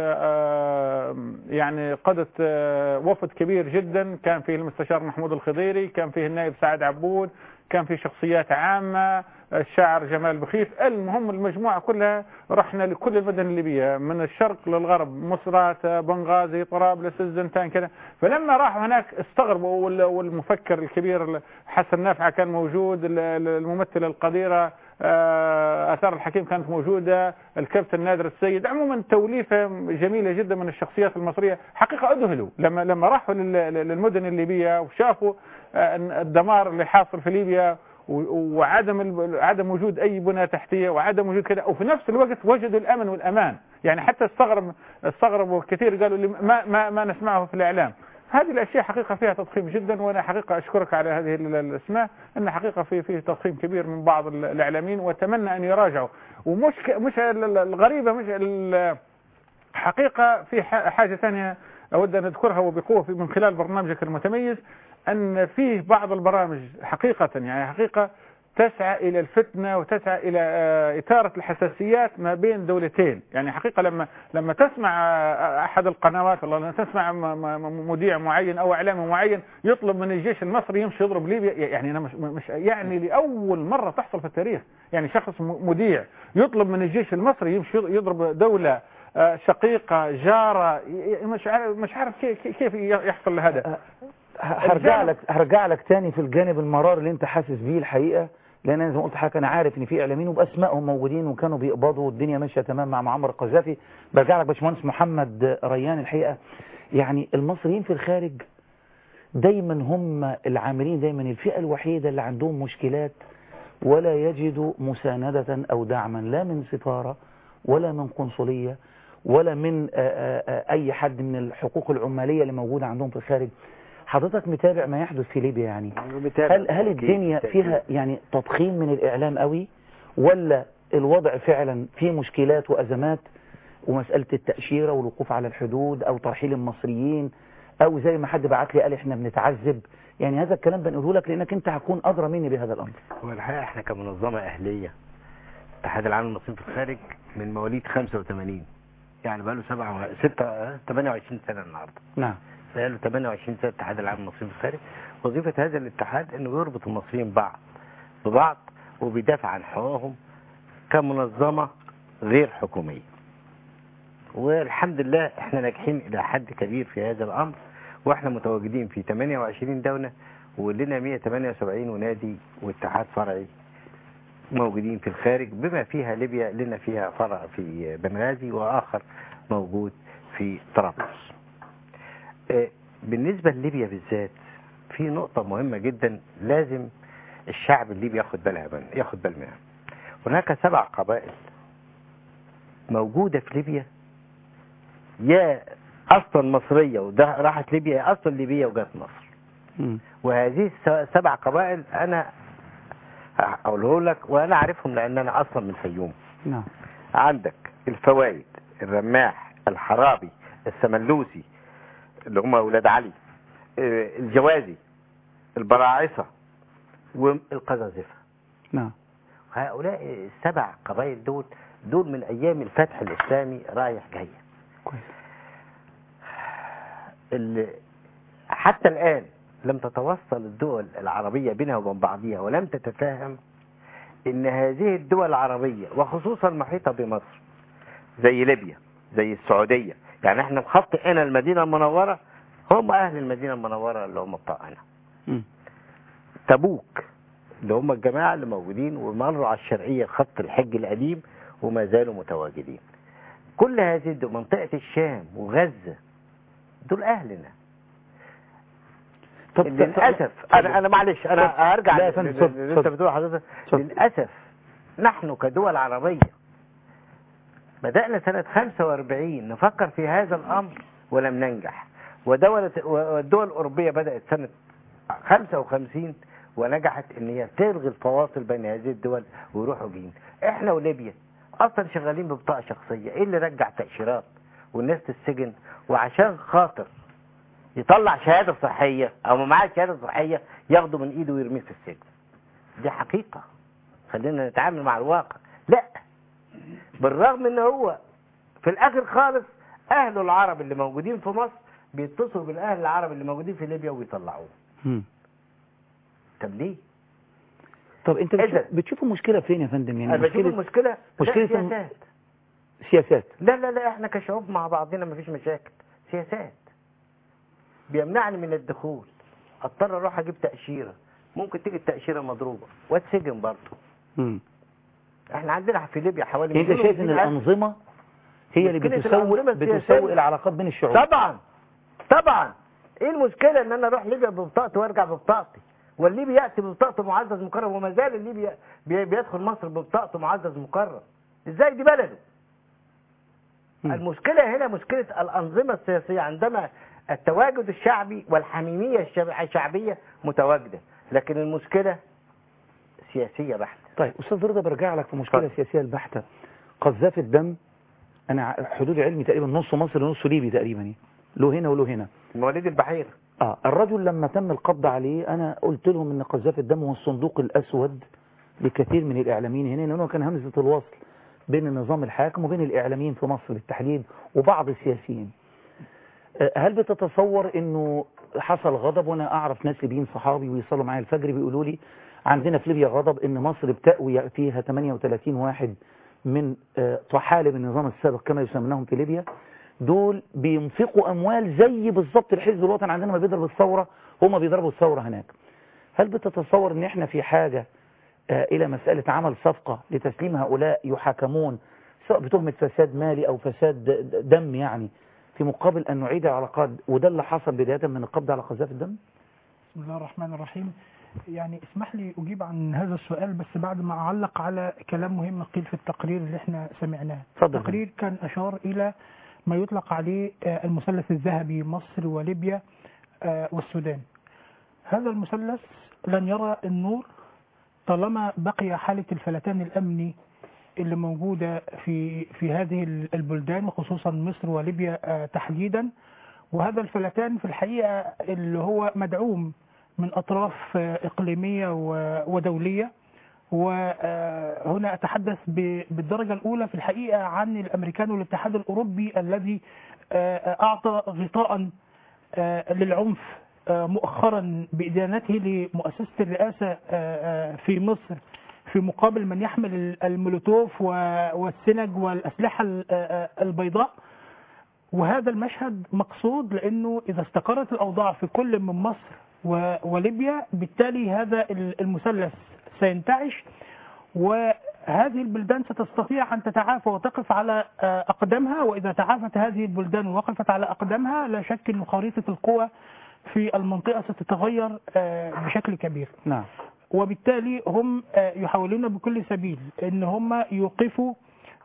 يعني قدت وفد كبير جدا، كان فيه المستشار محمود الخضيري، كان فيه النائب سعد عبود، كان في شخصيات عامة، الشاعر جمال بخيت، المهم المجموعة كلها رحنا لكل المدن الليبية من الشرق للغرب، مصراتة، بنغازي، طرابلس، الزنتان كذا. فلما راحوا هناك استغربوا، والمفكر الكبير حسن نافعة كان موجود، الممثلة القديرة آثار الحكيم كانت موجودة، الكابتن نادر السيد، عموما توليفة جميلة جدا من الشخصيات المصرية. حقيقة أذهلوا لما لما راحوا للمدن الليبية وشافوا الدمار اللي حاصل في ليبيا وعدم عدم وجود أي بنى تحتية وعدم وجود كذا، وفي نفس الوقت وجدوا الأمن والأمان. يعني حتى استغرب استغربوا كثير، قالوا لي ما ما ما نسمعه في الإعلام. هذه الأشياء حقيقة فيها تضخيم جدا، وأنا حقيقة أشكرك على هذه الأسماء، أن حقيقة في فيه تضخيم كبير من بعض الإعلاميين، وأتمنى أن يراجعوا. ومش مش الغريبة مش الحقيقة في حاجة ثانية أود أن أذكرها وبقوة من خلال برنامجك المتميز، أن فيه بعض البرامج حقيقة يعني حقيقة تسعى إلى الفتنة وتسعى إلى إثارة الحساسيات ما بين دولتين. يعني حقيقة لما لما تسمع أحد القنوات والله لما تسمع مذيع معين أو إعلامي معين يطلب من الجيش المصري يمشي يضرب ليبيا، يعني أنا مش مش يعني لأول مرة تحصل في التاريخ، يعني شخص مذيع يطلب من الجيش المصري يمشي يضرب دولة شقيقة جارة، مش عارف مش عارف كيف كيف يحصل لهذا. هرجع لك هرجع لك تاني في الجانب المرار اللي انت حاسس بيه الحقيقه، لان انا زي ما قلت لحضرتك انا عارف ان في اعلاميين وباسمائهم موجودين وكانوا بيقبضوا والدنيا ماشيه تمام مع معمر القذافي. برجع لك باشمهندس محمد ريان، الحقيقه يعني المصريين في الخارج دايما هم العاملين، دايما الفئه الوحيده اللي عندهم مشكلات ولا يجدوا مساندة أو دعما لا من سفارة ولا من قنصلية ولا من أي حد من الحقوق العمالية اللي موجودة عندهم في الخارج. حضرتك متابع ما يحدث في ليبيا يعني؟ هل, هل الدنيا فيها يعني تضخيم من الإعلام قوي، ولا الوضع فعلا فيه مشكلات وأزمات ومسألة التأشيرة والوقوف على الحدود أو ترحيل المصريين، أو زي ما حد بعت لي قال إحنا بنتعذب؟ يعني هذا الكلام بنقوله لك لأنك أنت هتكون أدرى مني بهذا الأمر. هو الحقيقة إحنا كمنظمة أهلية اتحاد العالم المصريين في الخارج من مواليد خمسة وثمانين، يعني بقى له سبعة ستة ثمانية وعشرين سنة النهارده. نعم. بقى له ثمانية وعشرين سنة اتحاد العالم المصريين في الخارج. وظيفة هذا الاتحاد إنه يربط المصريين بعض ببعض وبيدافع عن حقوقهم كمنظمة غير حكومية. والحمد لله احنا ناجحين إلى حد كبير في هذا الأمر، واحنا متواجدين في ثمانية وعشرين دولة ولنا مئة وثمانية وسبعين ونادي واتحاد فرعي موجودين في الخارج، بما فيها ليبيا لنا فيها فرع في بنغازي وآخر موجود في طرابلس. بالنسبة لليبيا بالذات في نقطة مهمة جدا لازم الشعب الليبي ياخد بالها من ياخد بال منها. هناك سبع قبائل موجودة في ليبيا، يا اصلا مصريه وده راحت ليبيا، يا اصلا ليبيه وجات مصر. م. وهذه السبع قبائل انا اقوله لك وانا عارفهم لان انا اصلا من الفيوم. نعم. عندك الفوايد، الرماح، الحرابي، السمنلوسي اللي هم اولاد علي، الجوازي، البراعصه، والقزازفه. نعم. هؤلاء السبع قبائل دول دول من ايام الفتح الاسلامي رايح جاي. كويس. حتى الآن لم تتوصل الدول العربية بينها وبين بعضها ولم تتفاهم ان هذه الدول العربية وخصوصا المحيطة بمصر زي ليبيا زي السعودية، يعني احنا نخطئ هنا المدينة المنورة، هم اهل المدينة المنورة اللي هم بتاعنا. تبوك اللي هم الجماعة اللي موجودين ومروا على الشرقية خط الحج القديم وما زالوا متواجدين. كل هذه منطقة الشام وغزة دول اهلنا. طب للاسف انا انا معلش انا هرجع اللي انت بتقول حضرتك. للاسف نحن كدول عربيه بدانا سنه خمسة وأربعين نفكر في هذا الامر ولم ننجح، ودول والدول الاوروبيه بدات سنه خمسة وخمسين ونجحت ان هي تلغي الفواصل بين هذه الدول ويروحوا جايين. احنا وليبيا اصلا شغالين ببطاقه شخصيه، ايه اللي رجع تاشيرات والناس تتسجن وعشان خاطر يطلع شهادة صحية او معاه شهادة صحية ياخده من ايده ويرميه في السجن؟ دي حقيقة، خلينا نتعامل مع الواقع. لا، بالرغم ان هو في الاخر خالص اهله العرب اللي موجودين في مصر بيتصلوا بالاهل العرب اللي موجودين في ليبيا ويطلعوه. طب ليه؟ طب انت بتشوف, بتشوف المشكلة فين يا فندم؟ يعني انا بشوف المشكلة مشكلة سياسات. سياسات لا لا لا احنا كشعوب مع بعضنا مفيش مشاكل، سياسات بيمنعني من الدخول، اضطر اروح اجيب تأشيرة، ممكن تيجي التأشيرة مضروبة واتسجن برضه. امم احنا عندنا في ليبيا حوالي انت شايف ان الانظمة هي اللي بتسوق بتسوق العلاقات بين الشعوب؟ طبعا طبعا. ايه المشكلة ان انا اروح ليبيا ببطاقتي وارجع ببطاقتي، والليبي ياتي ببطاقته معزز مكرم وما زال الليبي بيدخل مصر ببطاقته معزز مكرم؟ ازاي؟ دي بلده. م. المشكلة هنا مشكلة الانظمة السياسية، عندما التواجد الشعبي والحميمية الشعبية متواجدة، لكن المشكلة سياسية بحتة. طيب أستاذ رضا برجع لك في مشكلة طيب. سياسية البحتة. قذافي الدم أنا حدود علمي تقريبا نص مصري ونص ليبي تقريبا، له هنا وله هنا. مواليد البحيرة. اه الرجل لما تم القبض عليه أنا قلت لهم إن قذافي الدم هو الصندوق الأسود لكثير من الإعلاميين هنا، لأنه كان همزة الوصل بين النظام الحاكم وبين الإعلاميين في مصر بالتحديد وبعض السياسيين. هل بتتصور انه حصل غضب؟ وانا اعرف ناس ليبيين صحابي ويصلوا معايا الفجر بيقولوا لي عندنا في ليبيا غضب ان مصر بتأوي فيها ثمانية وثلاثين واحد من طحالب النظام السابق كما يسمونهم في ليبيا، دول بينفقوا اموال زي بالظبط الحزب الوطني عندنا ما بيضرب الثوره هم بيضربوا الثورة هناك. هل بتتصور ان احنا في حاجة آه الى مسألة عمل صفقة لتسليم هؤلاء يحاكمون سواء بتهمة فساد مالي او فساد دم يعني في مقابل ان نعيد العلاقات، وده اللي حصل بداية من القبض على قذافي الدم؟ بسم الله الرحمن الرحيم. يعني اسمح لي أجيب عن هذا السؤال بس بعد ما أعلق على كلام مهم قيل في التقرير اللي احنا سمعناه. التقرير كان أشار إلى ما يطلق عليه المثلث الذهبي، مصر وليبيا والسودان. هذا المثلث لن يرى النور طالما بقي حالة الفلتان الأمني اللي موجودة في في هذه البلدان وخصوصا مصر وليبيا تحديدا. وهذا الفلتان في الحقيقة اللي هو مدعوم من أطراف إقليمية ودولية، وهنا أتحدث بالدرجة الأولى في الحقيقة عن الأمريكان والاتحاد الأوروبي الذي أعطى غطاء للعنف مؤخرا بإدانته لمؤسسة الرئاسة في مصر في مقابل من يحمل المولوتوف والسنج والأسلحة البيضاء. وهذا المشهد مقصود لأنه إذا استقرت الأوضاع في كل من مصر وليبيا بالتالي هذا المثلث سينتعش، وهذه البلدان ستستطيع أن تتعافى وتقف على أقدامها. وإذا تعافت هذه البلدان ووقفت على أقدامها لا شك أن خريطة القوى في المنطقة ستتغير بشكل كبير. نعم. وبالتالي هم يحاولون بكل سبيل أن هم يوقفوا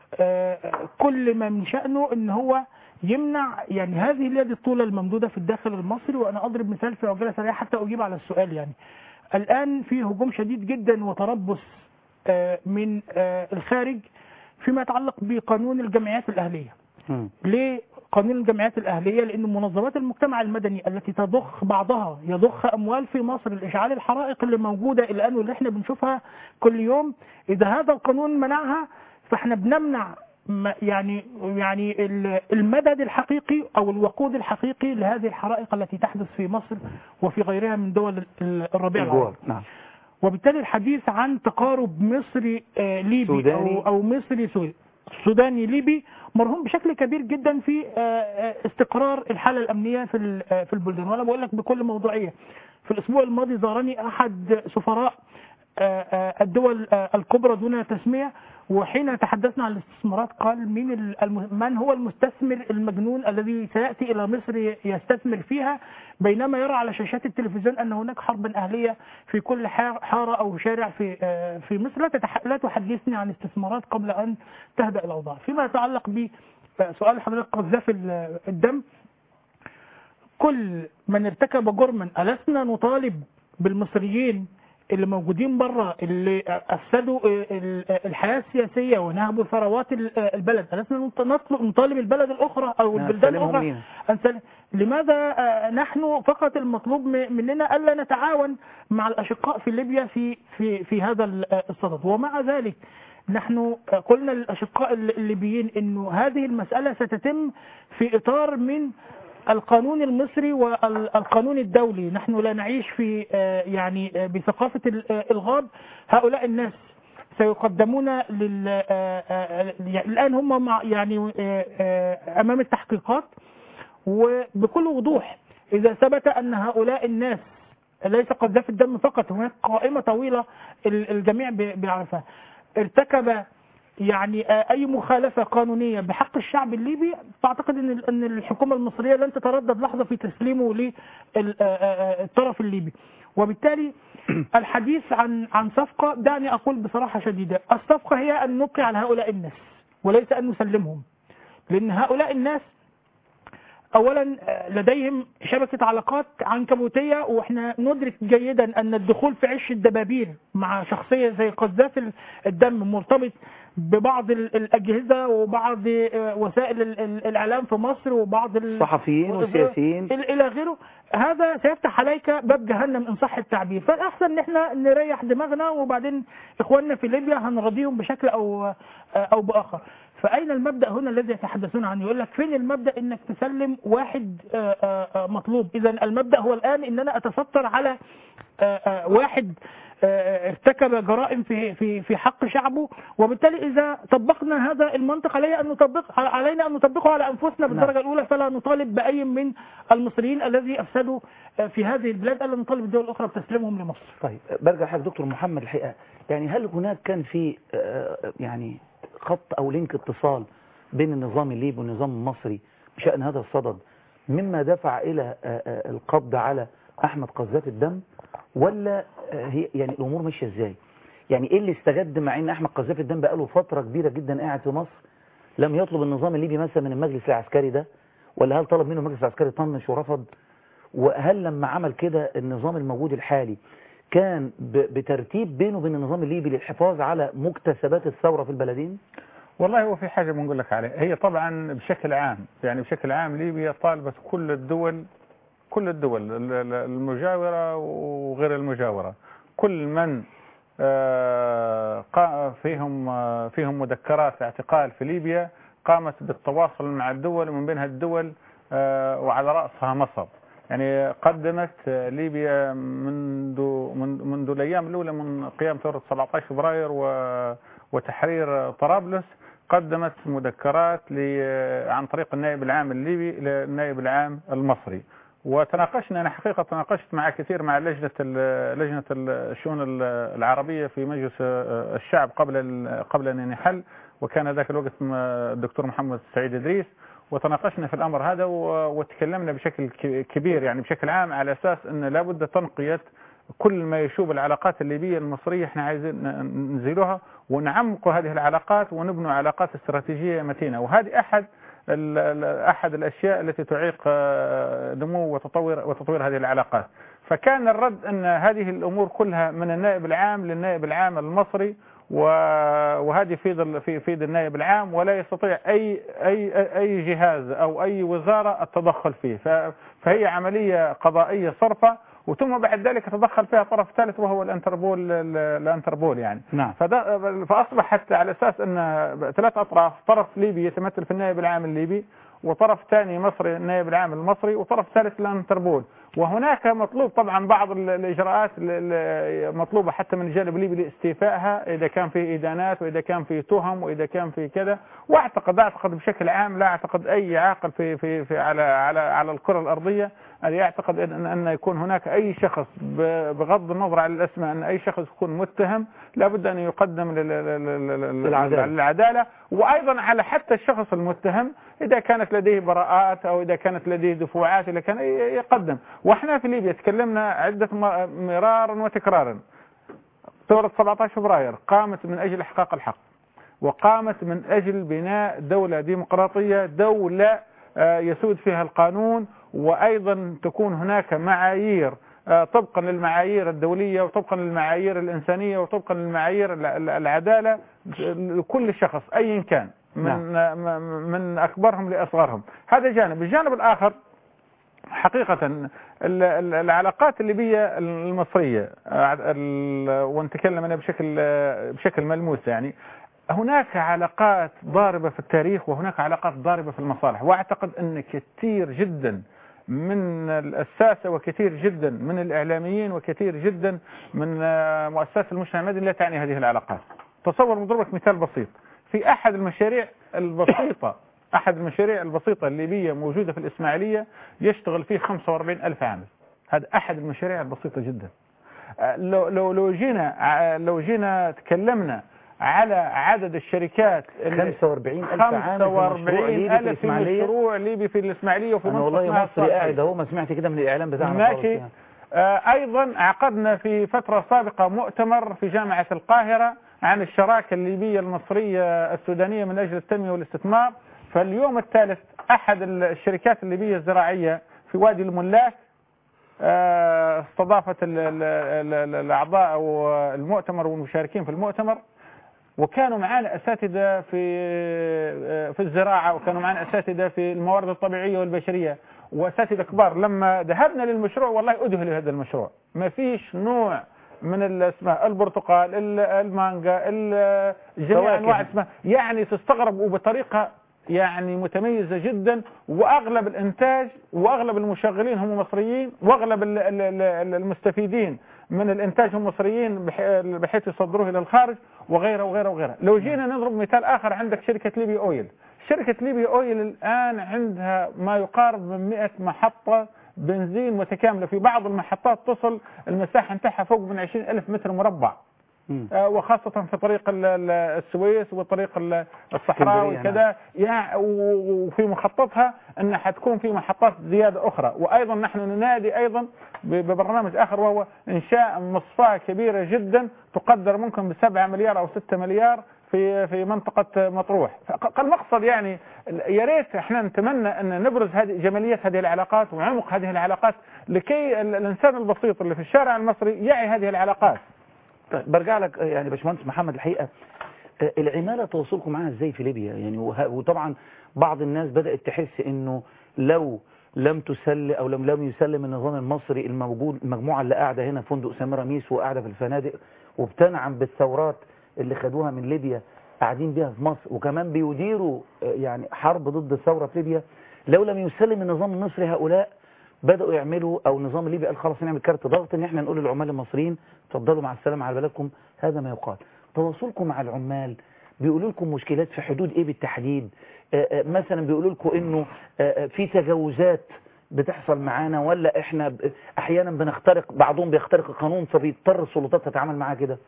كل ما من شأنه أن هو يمنع يعني هذه اليد الطولة الممدودة في الداخل المصري. وأنا أضرب مثال في عجالة سريعة حتى أجيب على السؤال. يعني الآن في هجوم شديد جدا وتربص من الخارج فيما يتعلق بقانون الجمعيات الأهلية. ليه قانون الجمعيات الأهلية؟ لأن منظمات المجتمع المدني التي تضخ بعضها يضخ أموال في مصر لإشعال الحرائق اللي موجودة الآن واللي احنا بنشوفها كل يوم، إذا هذا القانون منعها فاحنا بنمنع يعني يعني المدد الحقيقي أو الوقود الحقيقي لهذه الحرائق التي تحدث في مصر وفي غيرها من دول الربيع العربي. نعم. وبالتالي الحديث عن تقارب مصري ليبي أو, أو مصري سوري سوداني ليبي مرهون بشكل كبير جدا في استقرار الحالة الأمنية في في البلدان. وأنا بقول لك بكل موضوعية، في الأسبوع الماضي زارني أحد سفراء الدول الكبرى دون تسمية، وحين تحدثنا عن الاستثمارات قال من من هو المستثمر المجنون الذي سيأتي إلى مصر يستثمر فيها، بينما يرى على شاشات التلفزيون أن هناك حربا أهلية في كل حارة أو شارع في في مصر. لا تحدثني عن استثمارات قبل أن تهدأ الأوضاع. فيما يتعلق بسؤال حضرتك قذافي الدم، كل من ارتكب جرما ألسنا نطالب بالمصريين اللي موجودين بره اللي أفسدوا الحياة السياسية ونهبوا ثروات البلد، ألسنا نطلب نطالب البلد الأخرى أو البلدان الأخرى أن لماذا نحن فقط المطلوب مننا ألا نتعاون مع الأشقاء في ليبيا في في في هذا الصدد؟ ومع ذلك نحن قلنا للأشقاء الليبيين إنه هذه المسألة ستتم في إطار من القانون المصري والقانون الدولي. نحن لا نعيش في يعني بثقافة الغاب. هؤلاء الناس سيقدمون لل الآن هم يعني أمام التحقيقات، وبكل وضوح إذا ثبت أن هؤلاء الناس ليس قذافي الدم فقط، هناك قائمة طويلة الجميع بيعرفها، ارتكب يعني أي مخالفة قانونية بحق الشعب الليبي، فأعتقد أن أن الحكومة المصرية لن تتردد لحظة في تسليمه للطرف الليبي. وبالتالي الحديث عن عن صفقة، دعني أقول بصراحة شديدة، الصفقة هي أن نبقي على هؤلاء الناس وليس أن نسلمهم، لأن هؤلاء الناس أولا لديهم شبكة علاقات عنكبوتية، وإحنا ندرك جيدا أن الدخول في عش الدبابير مع شخصية زي قذافي الدم مرتبط ببعض الأجهزة وبعض وسائل الإعلام في مصر وبعض الصحفيين والسياسيين إلى غيره. هذا سيفتح عليك باب جهنم إن صح التعبير. فالأحسن إن إحنا نريح دماغنا، وبعدين إخواننا في ليبيا هنرضيهم بشكل أو أو بآخر. فأين المبدأ هنا الذي يتحدثون عنه؟ يقول لك فين المبدأ إنك تسلم واحد مطلوب؟ إذا المبدأ هو الآن إن أنا أتستر على واحد ارتكب جرائم في في في حق شعبه، وبالتالي إذا طبقنا هذا المنطق علينا أن نطبق علينا أن نطبقه على أنفسنا بالدرجة الأولى، فلا نطالب بأي من المصريين الذي أفسدوا في هذه البلاد ألا نطالب الدول الأخرى بتسليمهم لمصر. طيب برجع حضرتك دكتور محمد، الحقيقة يعني هل هناك كان في يعني خط أو لينك اتصال بين النظام الليبي والنظام المصري بشأن هذا الصدد مما دفع إلى القبض على أحمد قذافي الدم، ولا هي يعني الأمور ماشية إزاي؟ يعني إيه اللي استجد مع إن أحمد قذافي الدم بقاله فترة كبيرة جدا قاعد في مصر لم يطلب النظام الليبي مثلا من المجلس العسكري ده، ولا هل طلب منه المجلس العسكري طنش ورفض؟ وهل لما عمل كده النظام الموجود الحالي كان بترتيب بينه وبين النظام الليبي للحفاظ على مكتسبات الثورة في البلدين؟ والله هو في حاجة بنقول لك عليها، هي طبعا بشكل عام يعني بشكل عام ليبيا طالبت كل الدول كل الدول المجاورة وغير المجاورة، كل من فيهم فيهم مذكرات اعتقال في ليبيا قامت بالتواصل مع الدول، ومن بينها الدول وعلى رأسها مصر. يعني قدمت ليبيا منذ منذ الأيام الأولى من قيام ثورة سبعة عشر فبراير وتحرير طرابلس، قدمت مذكرات عن طريق النائب العام الليبي للنائب العام المصري، وتناقشنا. أنا حقيقة تناقشت مع كثير مع لجنة لجنة الشؤون العربية في مجلس الشعب قبل قبل أن ينحل، وكان ذاك الوقت الدكتور محمد سعيد إدريس، وتناقشنا في الأمر هذا وتكلمنا بشكل كبير يعني بشكل عام على أساس أن لابد تنقية كل ما يشوب العلاقات الليبية المصرية. احنا عايزين ننزلوها ونعمق هذه العلاقات ونبنوا علاقات استراتيجية متينة، وهذه أحد أحد الأشياء التي تعيق نمو وتطور وتطوير هذه العلاقات. فكان الرد أن هذه الأمور كلها من النائب العام للنائب العام المصري، وهذه في في في النائب العام، ولا يستطيع أي أي أي جهاز أو أي وزارة التدخل فيه، فهي عملية قضائية صرفة، وثم بعد ذلك تدخل فيها طرف ثالث وهو الانتربول الانتربول يعني. نعم. فأصبحت على أساس أن ثلاث أطراف، طرف ليبي يتمثل في النائب العام الليبي، وطرف ثاني مصري النائب العام المصري، وطرف ثالث الانتربول. وهناك مطلوب طبعا بعض الإجراءات مطلوبة حتى من الجانب الليبي لاستيفائها إذا كان في إدانات وإذا كان في تهم وإذا كان في كذا. وأعتقد أعتقد بشكل عام لا أعتقد أي عاقل في في في على على على الكرة الأرضية أن يعتقد أن أن يكون هناك أي شخص بغض النظر عن الأسماء أن أي شخص يكون متهم لابد أن يقدم للعدالة، وأيضا على حتى الشخص المتهم إذا كانت لديه براءات أو إذا كانت لديه دفوعات إذا كان يقدم. وإحنا في ليبيا تكلمنا عدة مرارا وتكرارا. ثورة سبعة عشر فبراير قامت من أجل إحقاق الحق، وقامت من أجل بناء دولة ديمقراطية، دولة يسود فيها القانون، وأيضا تكون هناك معايير طبقا للمعايير الدولية وطبقا للمعايير الإنسانية وطبقا للمعايير العدالة لكل شخص أيا كان من نعم. من أكبرهم لأصغرهم. هذا جانب. الجانب الآخر حقيقة العلاقات الليبية المصرية، ونتكلم أنا بشكل بشكل ملموس، يعني هناك علاقات ضاربة في التاريخ وهناك علاقات ضاربة في المصالح. وأعتقد أن كثير جدا من الساسة وكثير جدا من الإعلاميين وكثير جدا من مؤسسات المجتمع المدني لا تعني هذه العلاقات. تصور مضربك مثال بسيط، في أحد المشاريع البسيطة أحد المشاريع البسيطة الليبية موجودة في الإسماعيلية يشتغل فيه خمسة وأربعين ألف عامل. هذا أحد المشاريع البسيطة جدا. لو لو لو جينا لو جينا تكلمنا على عدد الشركات خمسة وأربعين ألف عامل في مشروع ليبي في الإسماعيلية وفي منطقة والله مصري قاعد اهو ما سمعت كده من الإعلام بتاعنا ماشي. يعني. أيضا عقدنا في فترة سابقة مؤتمر في جامعة القاهرة عن الشراكة الليبية المصرية السودانية من أجل التنمية والاستثمار. فاليوم الثالث أحد الشركات الليبية الزراعية في وادي الملاك استضافت الأعضاء أو المؤتمر والمشاركين في المؤتمر، وكانوا معنا أساتذة في في الزراعة، وكانوا معنا أساتذة في الموارد الطبيعية والبشرية، وأساتذة كبار. لما ذهبنا للمشروع والله أذهل هذا المشروع، ما فيش نوع من الاسماء، البرتقال، المانجا، جميع انواع الاسماء، يعني تستغرب وبطريقه يعني متميزه جدا. واغلب الانتاج واغلب المشغلين هم مصريين، واغلب المستفيدين من الانتاج المصريين بحيث يصدروه الى الخارج وغيره وغيره وغيره. لو جينا نضرب مثال اخر، عندك شركه ليبيا اويل. شركه ليبيا اويل الان عندها ما يقارب من مئة محطه بنزين متكامله، في بعض المحطات تصل المساحه نتاعها فوق من عشرين ألف متر مربع. آه وخاصة في طريق السويس وطريق الصحراء وكذا، وفي مخططها أن حتكون في محطات زيادة أخرى. وأيضا نحن ننادي أيضا ببرنامج آخر، وهو إنشاء مصفاة كبيرة جدا تقدر ممكن بسبعة مليار أو ستة مليار في في منطقة مطروح. فالمقصد يعني يا ريت احنا نتمنى ان نبرز هذه جمالية هذه العلاقات وعمق هذه العلاقات، لكي الانسان البسيط اللي في الشارع المصري يعي هذه العلاقات. طيب برجع لك يعني باشمهندس محمد، الحقيقة العمالة تواصلكم معها ازاي في ليبيا يعني؟ وطبعا بعض الناس بدأت تحس انه لو لم تسل او لم لم يسلم النظام المصري الموجود، المجموعة اللي قاعدة هنا في فندق سميراميس وقاعدة في الفنادق وبتنعم بالثورات اللي خدوها من ليبيا قاعدين بيها في مصر، وكمان بيديروا يعني حرب ضد الثورة في ليبيا، لو لم يسلم النظام المصري هؤلاء بدأوا يعملوا، او النظام الليبي قال خلاص نعمل كارت ضغط ان احنا نقول للعمال المصريين اتفضلوا مع السلامة على بلدكم. هذا ما يقال. تواصلكم مع العمال بيقولوا لكم مشكلات في حدود ايه بالتحديد؟ آآ آآ مثلا بيقولوا لكم انه في تجاوزات بتحصل معانا، ولا احنا احيانا بنخترق، بعضهم بيخترق القانون فبيضطر السلطات تتعامل معاه كده؟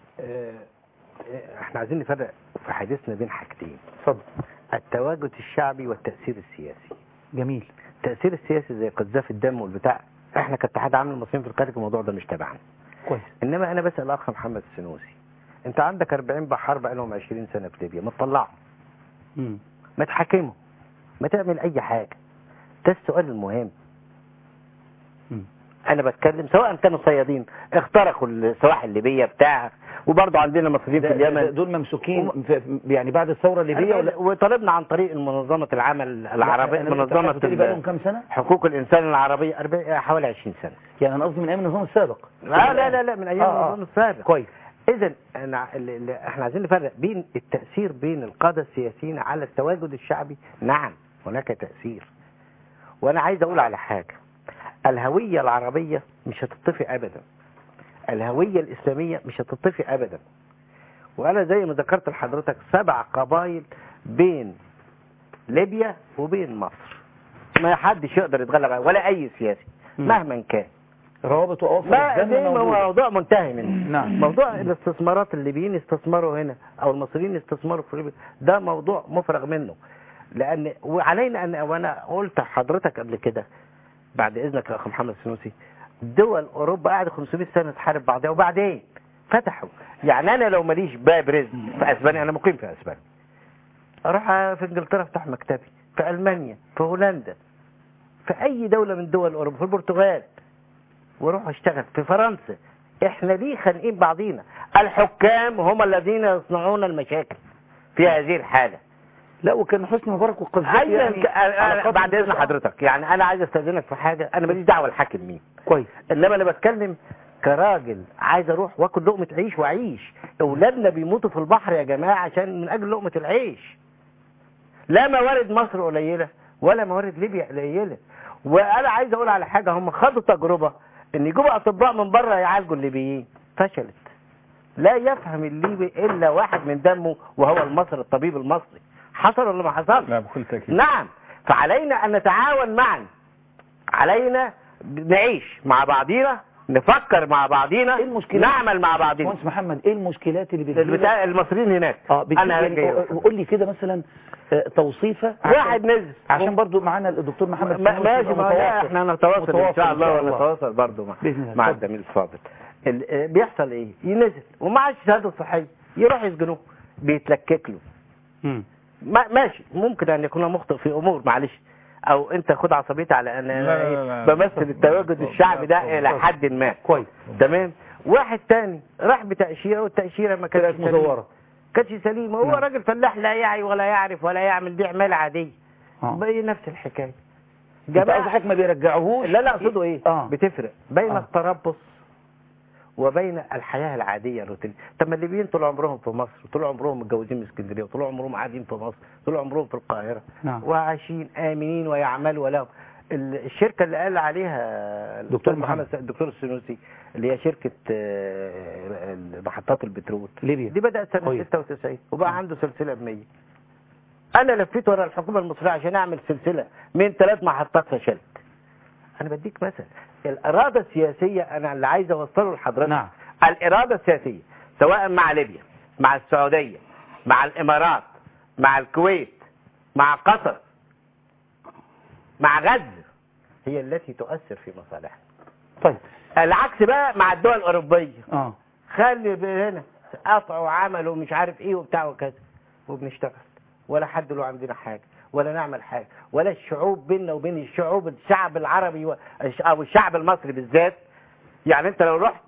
احنا عايزين نفرق في حديثنا بين حاجتين. اتفضل. التواجد الشعبي والتأثير السياسي. جميل. التأثير السياسي زي قذاف الدم والبتاع، احنا كاتحاد عامل المصريين في الخارج الموضوع ده مش تبعنا. كويس. انما انا بسأل اخ محمد السنوسي، انت عندك أربعين بحار بقى لهم عشرين سنة في ليبيا، ما تطلعهم، ما تحاكمهم، ما تعمل اي حاجة. ده السؤال المهم. مم. انا بتكلم سواء كانوا صيادين اخترقوا السواحل الليبية بتاع، وبرضه عندنا مصريين في اليمن دول ممسوكين و... يعني بعد الثورة الليبية ولا... وطلبنا عن طريق منظمة العمل العربية، منظمة بقالهم كام سنة؟ حقوق الإنسان العربية حوالي عشرين سنة. يعني أنا قصدي من أيام النظام السابق. لا لا لا, لا من أيام آه النظام السابق. كويس. إذا أنا احنا عايزين نفرق بين التأثير بين القادة السياسيين على التواجد الشعبي. نعم هناك تأثير، وأنا عايز أقول على حاجة، الهوية العربية مش هتطفي أبدا، الهوية الإسلامية مش هتطفي أبدا. وأنا زي ما ذكرت لحضرتك سبع قبائل بين ليبيا وبين مصر، ما حدش يقدر يتغلب عليه ولا أي سياسي مهما كان. روابط وأوصل ما موضوع منتهي منه. نعم. موضوع الاستثمارات الليبيين يستثمروا هنا أو المصريين يستثمروا في ليبيا ده موضوع مفرغ منه، لأن وعلينا أن، وأنا قلت لحضرتك قبل كده بعد إذنك يا أخي محمد السنوسي، دول أوروبا قاعدة خمسمائة سنة تحارب بعضها وبعدين فتحوا. يعني أنا لو ماليش باب رزق في أسبانيا، أنا مقيم في أسبانيا، أروح في إنجلترا أفتح مكتبي، في ألمانيا، في هولندا، في أي دولة من دول أوروبا، في البرتغال، وأروح أشتغل في فرنسا. إحنا ليه خانقين بعضينا؟ الحكام هم الذين يصنعون المشاكل في هذه الحالة. لا وكان حسني مبارك والقذافي يعني بعد اذن حضرتك، يعني انا عايز استاذنك في حاجه، انا ماليش دعوه الحاكم مين كويس، انما انا بتكلم كراجل عايز اروح واكل لقمه عيش واعيش. اولادنا بيموتوا في البحر يا جماعه عشان من اجل لقمه العيش. لا موارد مصر قليله ولا موارد ليبيا قليله. وانا عايز اقول على حاجه، هم خدوا تجربه ان يجيبوا اطباء من بره يعالجوا الليبيين، فشلت. لا يفهم الليبي الا واحد من دمه وهو المصري، الطبيب المصري. حصل ولا ما حصل؟ لا بكل تأكيد. نعم. فعلينا أن نتعاون معا، علينا نعيش مع بعضينا، نفكر مع بعضينا، إيه المشكلة؟ نعمل مع بعضينا. مهندس محمد ايه المشكلات اللي بتجيب المصريين هناك؟ اه انا يعني قول لي كده مثلا توصيفه واحد نزل عشان برضو معانا الدكتور محمد ماشي. ما احنا نتواصل ان شاء الله ونتواصل برضو مع, مع الزميل الفاضل. بيحصل ايه؟ ينزل ومعاش شهاده صحيه يروح يسجنوه، بيتلكك له. امم ماشي، ممكن ان يكون مخطئ في امور، معلش، او انت خد عصبيتي على ان انا بمثل التواجد الشعبي ده الى حد ما كويس تمام. واحد تاني راح بتاشيره والتاشيره ما كانتش مزوره، كانتش سليمه، هو راجل فلاح لا يعي ولا يعرف ولا يعمل، دي عماله عاديه بقى نفس الحكايه. جماعه حضرتك ما بيرجعوهوش. لا لا اقصده ايه؟ آه. بتفرق بين آه. التربص وبين الحياة العادية الروتينية. طب ما الليبيين طول عمرهم في مصر، وطول عمرهم متجوزين من اسكندريه، وطول عمرهم قاعدين في مصر، طول عمرهم في القاهرة، نعم. وعايشين آمنين ويعملوا ولهم. الشركه اللي قال عليها دكتور محمد الدكتور السنوسي اللي هي شركه محطات البترول ليبيا دي بدات سنه طيب. ستة وتسعين وبقى عنده سلسله ب مية. انا لفيت ورا الحكومه المصريه عشان اعمل سلسله من ثلاث محطات فشلت. انا بديك مثل الاراده السياسيه انا اللي عايز اوصله لحضرتك. نعم. الاراده السياسيه سواء مع ليبيا مع السعوديه مع الامارات مع الكويت مع قطر مع غزه هي التي تؤثر في مصالحنا. طيب العكس بقى مع الدول الاوروبيه. اه خلي هنا قطعوا وعملوا مش عارف ايه وبتاع وكذا وبنشتغل ولا حد له عندنا حاجه ولا نعمل حاجه ولا الشعوب بيننا وبين الشعوب الشعب العربي و... او الشعب المصري بالذات. يعني انت لو رحت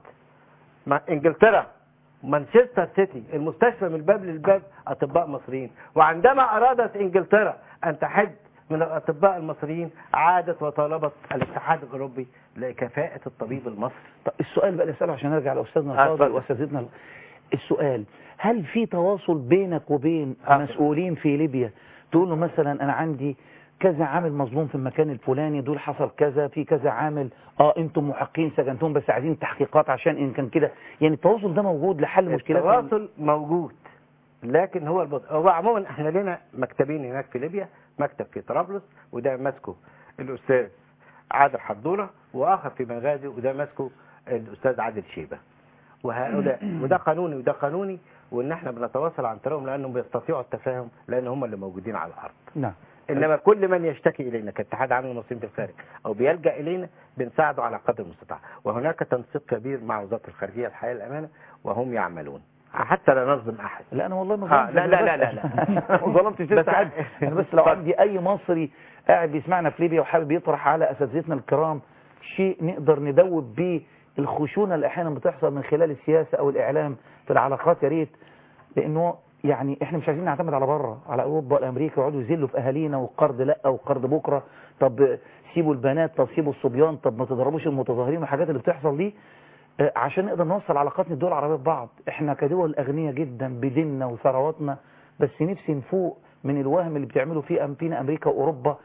انجلترا مانشستر سيتي المستشفى من الباب للباب اطباء مصريين، وعندما ارادت انجلترا ان تحد من الاطباء المصريين عادت وطالبت الاتحاد الاوروبي لكفاءه الطبيب المصري. طب السؤال بقى نساله عشان نرجع لاستاذنا الفاضل واساتذتنا. السؤال هل في تواصل بينك وبين آه. مسؤولين في ليبيا تقول له مثلا انا عندي كذا عامل مظلوم في المكان الفلاني دول حصل كذا في كذا عامل اه انتم محققين سجنتهم بس عايزين تحقيقات عشان ان كان كده، يعني التواصل ده موجود لحل مشكلات؟ التواصل موجود لكن هو البطء. هو عموما احنا لنا مكتبين هناك في ليبيا، مكتب في طرابلس وده ماسكه الاستاذ عادل حضوره، واخر في بنغازي وده ماسكه الاستاذ عادل شيبه. وهؤلاء وده قانوني وده قانوني وان احنا بنتواصل عن طريقهم لانهم بيستطيعوا التفاهم لان هم اللي موجودين على الارض. نعم. انما كل من يشتكي الينا كاتحاد عام المصريين في الخارج او بيلجا الينا بنساعده على قدر المستطاع، وهناك تنسيق كبير مع وزاره الخارجيه الحياه الامانه وهم يعملون حتى لا نظلم احد. لا انا والله ما ظلمتش. لا لا لا لا, لا. ما ظلمتش بس حد. انا بس لو عندي اي مصري قاعد بيسمعنا في ليبيا وحابب يطرح على اساتذتنا الكرام شيء نقدر ندوب بيه الخشونه اللي احيانا بتحصل من خلال السياسه او الاعلام في العلاقات، يا ريت، لانه يعني احنا مش عايزين نعتمد على بره على اوروبا والامريكا ويقعدوا يذلوا في اهالينا والقرض لا والقرض بكره، طب سيبوا البنات، طب سيبوا الصبيان، طب ما تضربوش المتظاهرين والحاجات اللي بتحصل دي عشان نقدر نوصل علاقاتنا الدول العربيه ببعض. احنا كدول اغنياء جدا بديننا وثرواتنا، بس نفسي نفوق من الوهم اللي بتعملوا فيه فينا امريكا واوروبا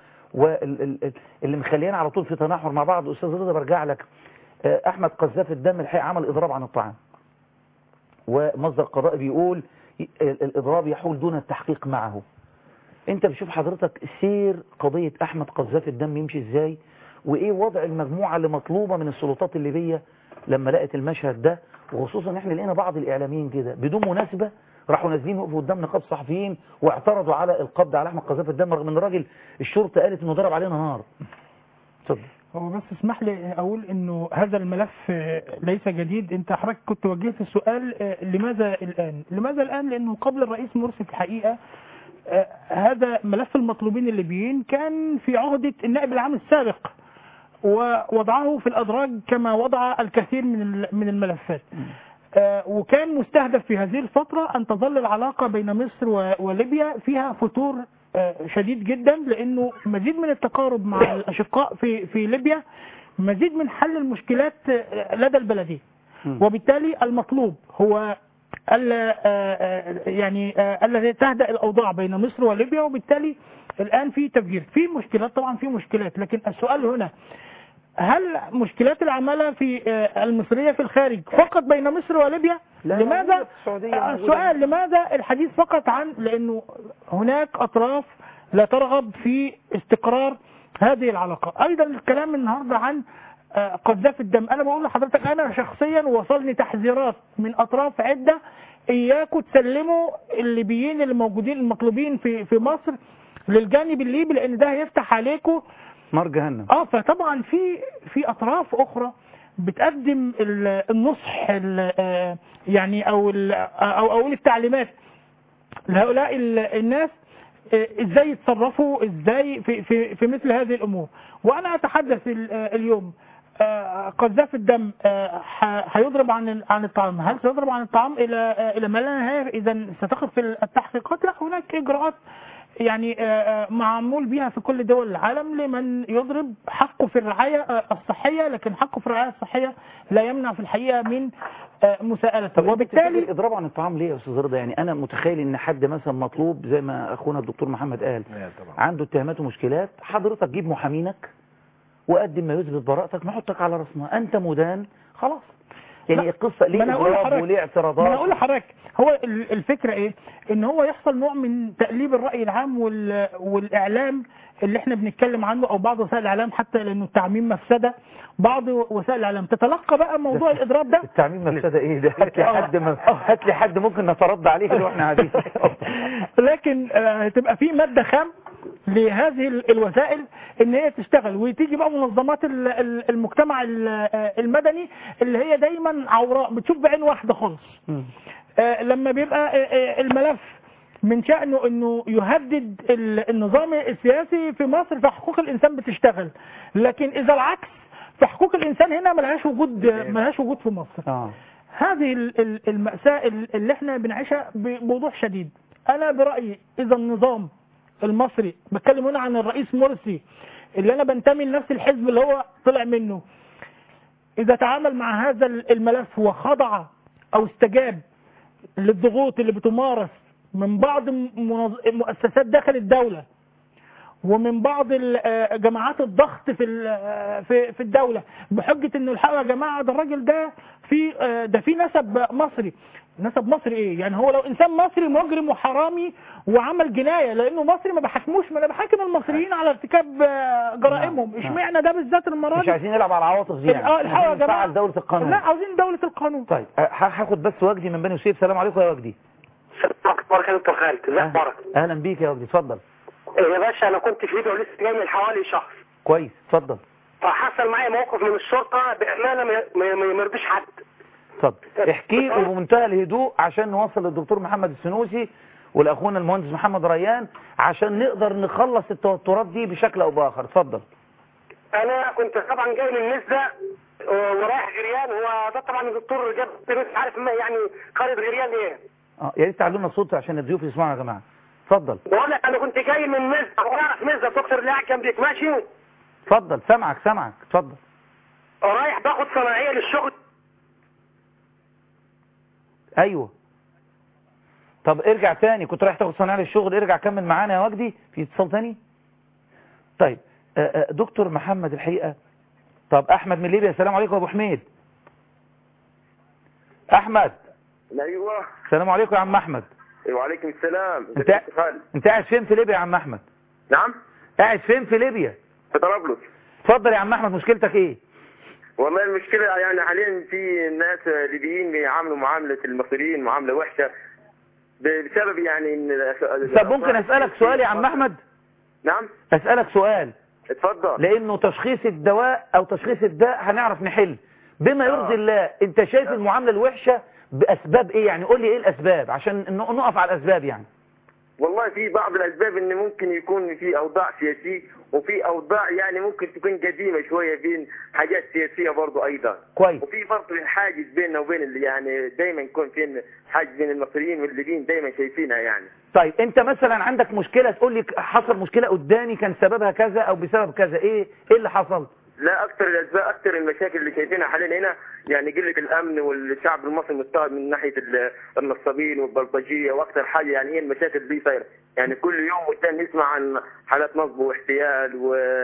واللي مخلينا على طول في تناحر مع بعض. استاذ رضا برجع لك. احمد قذاف الدم الحقيقه عمل اضراب عن الطعام، ومصدر قضائي بيقول الاضراب يحول دون التحقيق معه. انت بتشوف حضرتك سير قضيه احمد قذاف الدم يمشي ازاي، وايه وضع المجموعه اللي مطلوبه من السلطات الليبيه لما لقت المشهد ده، وخصوصا ان احنا لقينا بعض الاعلاميين كده بدون مناسبه راحوا نازلين وقفوا قدام نقابه الصحفيين واعترضوا على القبض على احمد قذاف الدم رغم ان الراجل الشرطه قالت انه ضرب علينا نار. اتفضل. هو بس اسمح لي اقول انه هذا الملف ليس جديد. انت حضرتك كنت وجهت السؤال لماذا الان؟ لماذا الان؟ لانه قبل الرئيس مرسي في الحقيقه هذا ملف المطلوبين الليبيين كان في عهده النائب العام السابق ووضعه في الادراج كما وضع الكثير من من الملفات. وكان مستهدف في هذه الفتره ان تظل العلاقه بين مصر وليبيا فيها فتور شديد جدا، لانه مزيد من التقارب مع الاشقاء في في ليبيا، مزيد من حل المشكلات لدى البلدين، وبالتالي المطلوب هو الا يعني الا تهدأ الاوضاع بين مصر وليبيا، وبالتالي الان في تفجير، في مشكلات طبعا في مشكلات، لكن السؤال هنا هل مشكلات العمالة في المصرية في الخارج فقط بين مصر وليبيا؟ لماذا السؤال لماذا الحديث فقط عن لأنه هناك أطراف لا ترغب في استقرار هذه العلاقة. أيضا الكلام النهاردة عن قذاف الدم، أنا بقول لحضرتك أنا شخصيا وصلني تحذيرات من أطراف عدة إياكم تسلموا الليبيين اللي موجودين المطلوبين في في مصر للجانب الليبي، لأن ده هيفتح عليكم نار جهنم. اه فطبعا في في اطراف اخرى بتقدم النصح يعني او او او التعليمات لهؤلاء الناس ازاي يتصرفوا ازاي في في في مثل هذه الامور. وانا اتحدث اليوم قذاف الدم هيضرب عن عن الطعام، هل سيضرب عن الطعام الى الى ما لا نهايه اذا ستقف في التحقيقات؟ لا، هناك اجراءات يعني معمول بها في كل دول العالم لمن يضرب حقه في الرعاية الصحية، لكن حقه في الرعاية الصحية لا يمنع في الحقيقة من مساءلته. وبالتالي الاضراب عن الطعام ليه يا استاذ رضا؟ يعني انا متخيل ان حد مثلا مطلوب زي ما اخونا الدكتور محمد قال عنده اتهامات ومشكلات، حضرتك جيب محامينك وقدم ما يثبت براءتك نحطك على رسمها، انت مدان خلاص. يعني القصه ما أنا ليه أقول اضراب لحضرتك- وليه اعتراضات؟ ما انا اقول لحضرتك هو ال- الفكره ايه؟ ان هو يحصل نوع من تقليب الراي العام وال- والاعلام اللي احنا بنتكلم عنه، او بعض وسائل الاعلام، حتى لانه التعميم مفسده. بعض وسائل الاعلام تتلقى بقى موضوع الاضراب ده. التعميم مفسده ايه ده؟ هات لي حد م... هات لي حد ممكن نترد عليه كده واحنا قاعدين. لكن آه، تبقى في ماده خام لهذه ال- الوسائل ان هي تشتغل، وتيجي بقى منظمات ال- ال- المجتمع ال- آه، المدني اللي هي دايما عوراء، بتشوف بعين واحده خالص. آه، لما بيبقى آه، آه، الملف من شأنه انه يهدد ال- النظام السياسي في مصر، فحقوق الانسان بتشتغل. لكن اذا العكس، فحقوق الانسان هنا ملهاش وجود ملهاش وجود في مصر. آه. هذه ال- ال- المأساة اللي احنا بنعيشها بوضوح شديد. انا برأيي اذا النظام المصري، بتكلم هنا عن الرئيس مرسي اللي انا بنتمي لنفس الحزب اللي هو طلع منه، اذا تعامل مع هذا الملف وخضع او استجاب للضغوط اللي بتمارس من بعض منظ- مؤسسات داخل الدولة ومن بعض ال- آه، جماعات الضغط في ال- آه، في في الدولة، بحجة انه الحقوا يا جماعة ده الراجل ده في آه، ده في نسب مصري. نسب مصري ايه؟ يعني هو لو انسان مصري مجرم وحرامي وعمل جناية لانه مصري ما بحكموش، ما انا بحاكم المصريين على ارتكاب آه، جرائمهم. نعم. اشمعنى ده بالذات المرة مش دي؟ عايزين نلعب على العواطف دي يعني. اه الحقوا يا عايزين جماعة. نفعل دولة القانون. لا، عاوزين دولة القانون. طيب ه- هاخد بس وجدي من بني سويف. السلام عليكم يا وجدي. اخبارك يا دكتور خالد؟ ازي اخبارك؟ اهلا بيك يا وجدي، اتفضل. يا باشا انا كنت في ليبيا ولسه جاي من حوالي شهر، كويس، اتفضل. فحصل معايا موقف من الشرطه بامانه ما- ما ما يرضيش حد. اتفضل احكي وبمنتهى الهدوء عشان نوصل للدكتور محمد السنوسي والاخونا المهندس محمد ريان عشان نقدر نخلص التوترات دي بشكل او باخر. اتفضل. انا كنت طبعا جاي من نزله آه، ورايح غريان. هو ده طبعا الدكتور جاب مش عارف ما يعني قريه غريان ايه. اه يا ريت تعلمنا الصوت عشان الضيوف يسمعوا يا جماعه. اتفضل. بقول لك انا كنت جاي من نزله ورايح نزله، الدكتور اللي قاعد جنبيك ماشي، اتفضل سامعك سامعك اتفضل. ورايح باخد صناعيه للشغل. ايوه. طب ارجع تاني، كنت رايح تاخد صناعه للشغل، ارجع كمل معانا يا وجدي. في اتصال تاني؟ طيب آه، آه، دكتور محمد الحقيقه. طب احمد من ليبيا. السلام عليكم يا ابو حميد. احمد. ايوه. السلام عليكم يا عم احمد. وعليكم السلام. انت انت قاعد فين في ليبيا يا عم احمد؟ نعم. قاعد فين في ليبيا؟ في طرابلس. اتفضل يا عم احمد، مشكلتك ايه؟ والله المشكله يعني حاليا في ناس ليبيين بيعاملوا معامله المصريين معامله وحشه بسبب يعني ان طب ممكن اسالك سؤال يا عم احمد؟ نعم. اسالك سؤال. اتفضل. لانه تشخيص الدواء او تشخيص الداء هنعرف نحل بما يرضي الله. انت شايف المعامله الوحشه باسباب ايه؟ يعني قول لي ايه الاسباب عشان نقف على الاسباب. يعني والله في بعض الاسباب ان ممكن يكون في اوضاع سياسيه وفي اوضاع يعني ممكن تكون قديمه شويه بين حاجات سياسيه برضه ايضا. كويس. وفي برضه حاجز بيننا وبين اللي يعني دايما يكون في حاجز بين المصريين والليبيين دايما شايفينها يعني. طيب انت مثلا عندك مشكله تقول لي حصل مشكله قدامي كان سببها كذا او بسبب كذا، ايه ايه اللي حصل؟ لا اكثر الاسباب اكثر المشاكل اللي شايفينها حاليا هنا يعني قله الامن والشعب المصري مضطهد من ناحيه النصابين والبلطجيه، واكثر حاجه يعني هي المشاكل دي صايره يعني كل يوم والثاني نسمع عن حالات نصب واحتيال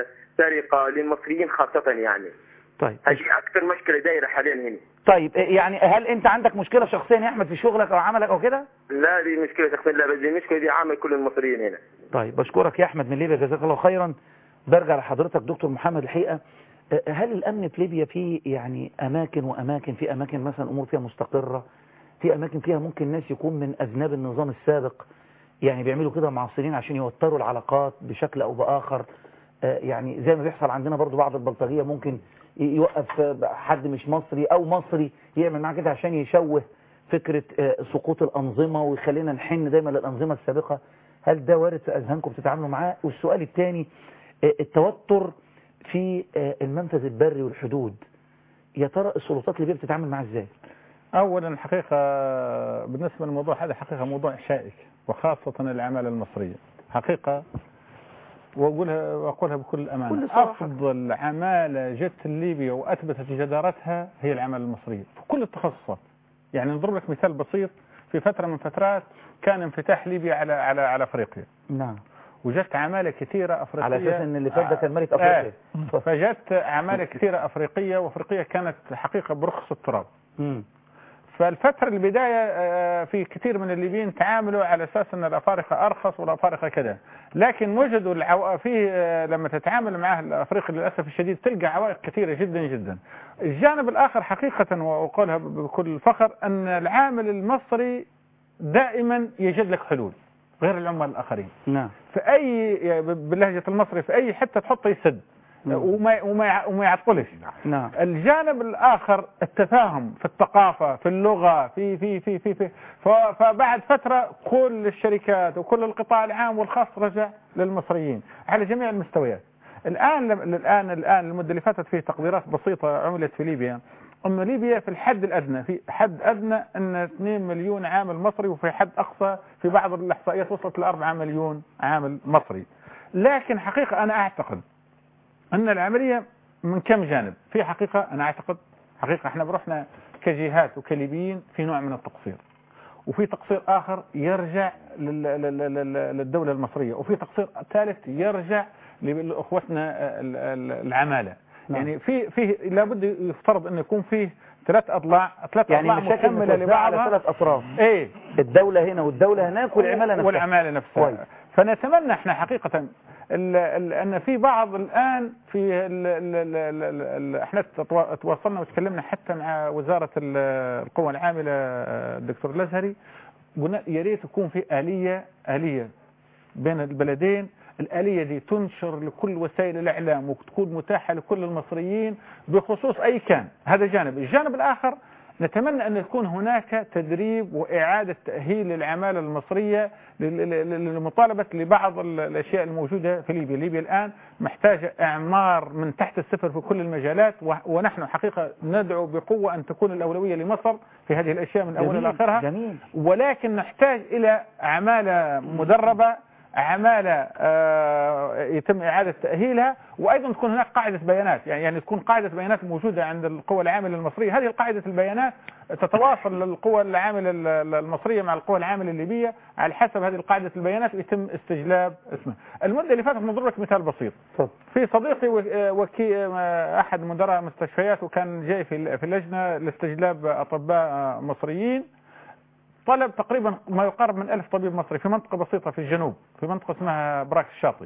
وسرقه للمصريين خاصه يعني. طيب هذه اكثر مشكله دايره حاليا هنا. طيب يعني هل انت عندك مشكله شخصيا يا احمد في شغلك او عملك او كده؟ لا دي مشكله شخصيه، لا بس دي المشكله دي عامه كل المصريين هنا. طيب بشكرك يا احمد من ليبيا، جزاك الله خيرا. برجع لحضرتك دكتور محمد الحقيقه، هل الامن في ليبيا فيه يعني اماكن واماكن، في اماكن مثلا امور فيها مستقره، في اماكن فيها ممكن ناس يكون من اذناب النظام السابق يعني بيعملوا كده معاصرين عشان يوتروا العلاقات بشكل او باخر، يعني زي ما بيحصل عندنا برضو بعض البلطجيه ممكن يوقف حد مش مصري او مصري يعمل معاه كده عشان يشوه فكره سقوط الانظمه ويخلينا نحن دايما للانظمه السابقه. هل ده وارد في اذهانكم بتتعاملوا معاه؟ والسؤال الثاني، التوتر في المنفذ البري والحدود، يا ترى السلطات الليبيه بتتعامل معاه ازاي؟ اولا الحقيقه بالنسبه للموضوع هذا حقيقه موضوع شائك، وخاصه العماله المصريه حقيقه، واقولها واقولها بكل امانه، افضل عماله جت ليبيا واثبتت جدارتها هي العماله المصريه في كل التخصصات. يعني نضرب لك مثال بسيط، في فتره من فترات كان انفتاح ليبيا على على على افريقيا. نعم. وجدت عمالة كثيرة أفريقية على أساس أن اللي فات ده كان ملك أفريقيا. آه. فجدت عمالة كثيرة أفريقية، وأفريقيا كانت حقيقة برخص التراب. م. فالفترة البداية في كثير من الليبيين تعاملوا على أساس أن الأفارقة أرخص والأفارقة كذا، لكن وجدوا العو... فيه لما تتعامل معه الأفريقي للأسف الشديد تلقى عوائق كثيرة جدا جدا. الجانب الآخر حقيقة وأقولها بكل فخر أن العامل المصري دائما يجد لك حلول غير العمال الآخرين. نعم. في أي باللهجة المصري في أي حتة تحطه يسد وما وما وما يعطلش. نعم. الجانب الآخر التفاهم في الثقافة في اللغة في في في في, في فبعد فترة كل الشركات وكل القطاع العام والخاص رجع للمصريين على جميع المستويات. الآن الآن الآن المدة اللي فاتت فيه تقديرات بسيطة عملت في ليبيا أن ليبيا في الحد الأدنى في حد أدنى أن اثنين مليون عامل مصري، وفي حد أقصى في بعض الإحصائيات وصلت ل أربعة مليون عامل مصري. لكن حقيقة أنا أعتقد أن العملية من كم جانب. في حقيقة أنا أعتقد حقيقة احنا بروحنا كجهات وكليبيين في نوع من التقصير، وفي تقصير آخر يرجع للدولة المصرية، وفي تقصير ثالث يرجع لأخوتنا العمالة. يعني في في لابد يفترض أن يكون فيه ثلاث أضلاع ثلاث يعني أضلاع مكملة لبعضها على ثلاث أطراف. إيه الدولة هنا والدولة هناك والعمالة نفسها. والعمالة نفسها. فنتمنى احنا حقيقة ال ال أن في بعض الآن في ال ال ال ال احنا تواصلنا وتكلمنا حتى مع وزارة القوى العاملة الدكتور الأزهري، قلنا يا ريت يكون في آلية آلية بين البلدين، الآلية دي تنشر لكل وسائل الإعلام وتكون متاحة لكل المصريين بخصوص أي كان. هذا جانب. الجانب الآخر نتمنى أن يكون هناك تدريب وإعادة تأهيل للعمالة المصرية للمطالبة لبعض الأشياء الموجودة في ليبيا. ليبيا الآن محتاجة إعمار من تحت الصفر في كل المجالات، ونحن حقيقة ندعو بقوة أن تكون الأولوية لمصر في هذه الأشياء من أولها لآخرها. جميل. ولكن نحتاج إلى عمالة مدربة، عمالة يتم إعادة تأهيلها، وأيضا تكون هناك قاعدة بيانات، يعني يعني تكون قاعدة بيانات موجودة عند القوى العاملة المصرية. هذه القاعدة البيانات تتواصل للقوى العاملة المصرية مع القوى العاملة الليبية على حسب هذه القاعدة البيانات يتم استجلاب اسمه. المدة اللي فاتت نضرب لك مثال بسيط. في صديقي وكي أحد مدراء مستشفيات وكان جاي في في اللجنة لاستجلاب أطباء مصريين، طلب تقريبا ما يقارب من ألف طبيب مصري في منطقة بسيطة في الجنوب، في منطقة اسمها براك الشاطئ.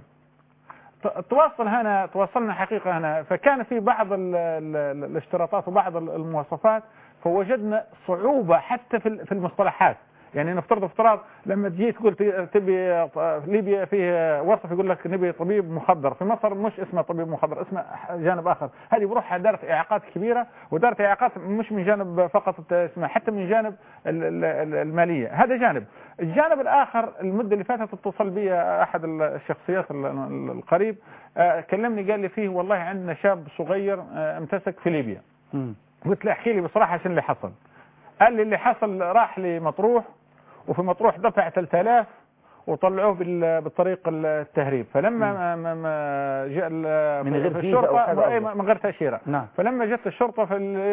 تواصل هنا تواصلنا حقيقة هنا، فكان في بعض ال ال الاشتراطات وبعض المواصفات، فوجدنا صعوبة حتى في في المصطلحات. يعني نفترض افتراض لما تجي تقول تبي ليبيا فيه وصف يقول لك نبي طبيب مخدر، في مصر مش اسمه طبيب مخدر، اسمه جانب آخر. هذه بروحها دارت إعاقات كبيرة، ودارت إعاقات مش من جانب فقط اسمه، حتى من جانب المالية. هذا جانب. الجانب الآخر المدة اللي فاتت اتصل بي أحد الشخصيات القريب، كلمني قال لي فيه والله عندنا شاب صغير امتسك في ليبيا. قلت له احكي لي بصراحة شو اللي حصل. قال لي اللي حصل راح لمطروح، وفي مطروح دفع ثلاثة آلاف وطلعوه بالطريق التهريب. فلما ما جاء من غير الشرطه من غير تاشيره، نعم. فلما جت الشرطه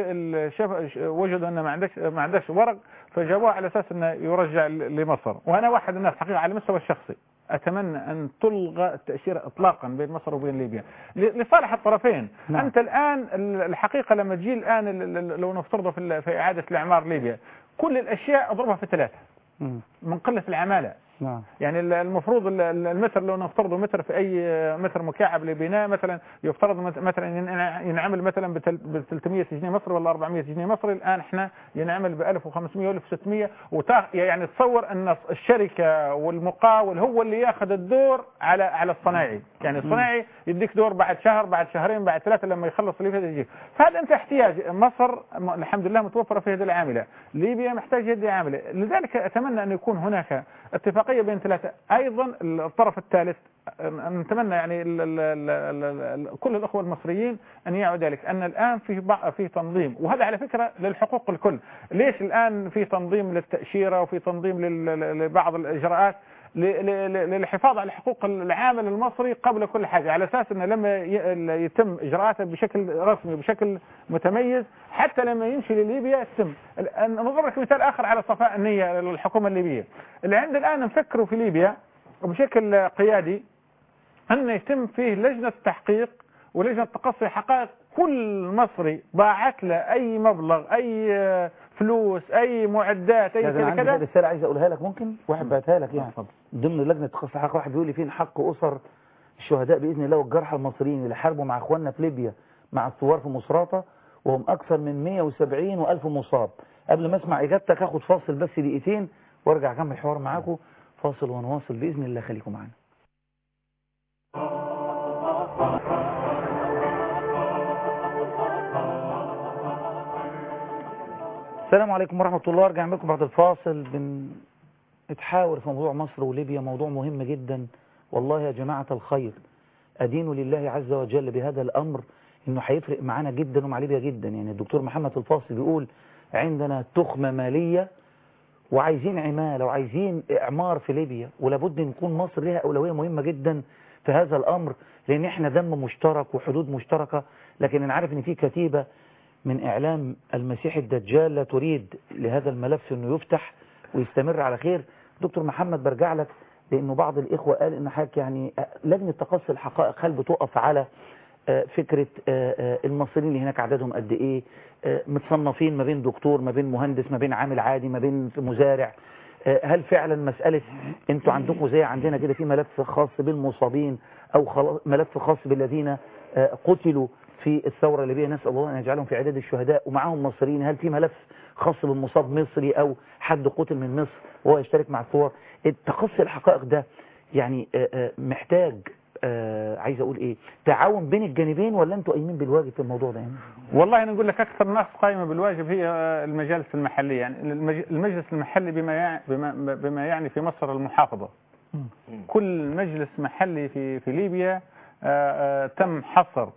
وجدوا انه ما عندش ما عندش ورق، فجابوه على اساس انه يرجع لمصر. وانا واحد الناس حقيقه على المستوى الشخصي اتمنى ان تلغى التاشيره اطلاقا بين مصر وبين ليبيا لصالح الطرفين. نعم. انت الان الحقيقه لما تجي الان لو نفترض في اعاده الاعمار ليبيا، كل الاشياء اضربها في ثلاثه من قله العماله. نعم. يعني المفروض المتر لو نفترضه متر في اي متر مكعب لبناء مثلا يفترض مثلا ينعمل مثلا ب ثلاثمية جنيه مصري ولا أربعمية جنيه مصري، الان احنا ينعمل ب ألف وخمسمية وألف وستمية، يعني تصور ان الشركه والمقاول هو اللي ياخذ الدور على على الصناعي. يعني الصناعي يديك دور بعد شهر بعد شهرين بعد ثلاثه لما يخلص اللي فيه يجيك. فهذا انت احتياج. مصر الحمد لله متوفره في هذه العامله، ليبيا محتاجه هذه العامله. لذلك اتمنى ان يكون هناك اتفاقيه بين ثلاثه. ايضا الطرف الثالث نتمنى يعني ال ال ال ال كل الاخوه المصريين ان يعوا ذلك، ان الان في في تنظيم، وهذا على فكره للحقوق الكل. ليش الان في تنظيم للتاشيره وفي تنظيم لبعض الاجراءات للحفاظ على حقوق العامل المصري قبل كل حاجه، على اساس انه لما يتم اجراءاته بشكل رسمي بشكل متميز، حتى لما يمشي لليبيا يتم. نضرب لك مثال اخر على صفاء النيه للحكومه الليبيه. اللي عند الان نفكروا في ليبيا بشكل قيادي أن يتم فيه لجنة تحقيق ولجنة تقصي حقائق. كل مصري باعت له أي مبلغ، أي فلوس، أي معدات، أي كذا كذا. عندي رسالة عايز أقولها لك، ممكن واحد بعتها لك يعني ضمن لجنة تقصي حقائق. واحد بيقول لي فين حق أسر الشهداء بإذن الله والجرحى المصريين اللي حاربوا مع إخواننا في ليبيا مع الثوار في مصراتة وهم أكثر من مئة وسبعين وألف مصاب. قبل ما أسمع إجابتك هاخد فاصل بس دقيقتين وارجع أكمل الحوار معاكم. فاصل ونواصل بإذن الله، خليكم معانا. السلام عليكم ورحمة الله. ارجع بكم بعد الفاصل. بنتحاور في موضوع مصر وليبيا، موضوع مهم جدا والله يا جماعة الخير. أدين لله عز وجل بهذا الأمر إنه هيفرق معانا جدا ومع ليبيا جدا. يعني الدكتور محمد الفاصل بيقول عندنا تخمة مالية وعايزين عمالة وعايزين إعمار في ليبيا، ولابد أن يكون مصر لها أولوية مهمة جدا في هذا الأمر، لأن احنا دم مشترك وحدود مشتركة. لكن أنا عارف أن في كتيبة من إعلام المسيح الدجال لا تريد لهذا الملف أنه يفتح ويستمر على خير. دكتور محمد برجع لك، لأنه بعض الإخوة قال إن حضرتك يعني لجنة تقصي الحقائق هل بتقف على فكرة المصريين اللي هناك عددهم قد إيه، متصنفين ما بين دكتور ما بين مهندس ما بين عامل عادي ما بين مزارع، هل فعلا مسألة انتوا عندكم زي عندنا كده في ملف خاص بالمصابين أو ملف خاص بالذين قتلوا في الثورة الليبية، نسأل الله أن يجعلهم في عداد الشهداء ومعهم مصريين، هل في ملف خاص بالمصاب مصري أو حد قتل من مصر وهو يشترك مع الثوار؟ التقصي الحقائق ده يعني محتاج عايز أقول إيه، تعاون بين الجانبين ولا أنتوا قايمين بالواجب في الموضوع ده؟ يعني والله أنا أقول لك أكثر ناس قائمة بالواجب هي المجالس المحلية. يعني المجلس المحلي بما يعني, بما, بما يعني في مصر المحافظة. كل مجلس محلي في في ليبيا تم حصر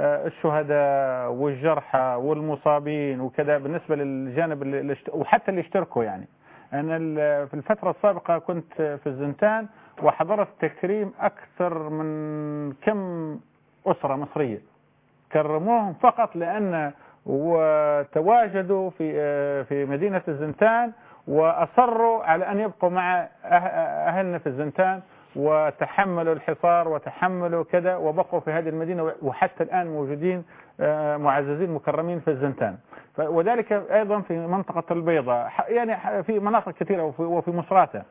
الشهداء والجرحى والمصابين وكذا بالنسبة للجانب اللي وحتى اللي اشتركوا. يعني أنا في الفترة السابقة كنت في الزنتان وحضرت تكريم أكثر من كم أسرة مصرية، كرموهم فقط لأن وتواجدوا في في مدينة الزنتان وأصروا على أن يبقوا مع أهلنا في الزنتان وتحملوا الحصار وتحملوا كذا وبقوا في هذه المدينة، وحتى الآن موجودين معززين مكرمين في الزنتان. وذلك أيضا في منطقة البيضاء، يعني في مناطق كثيرة وفي مصراتة.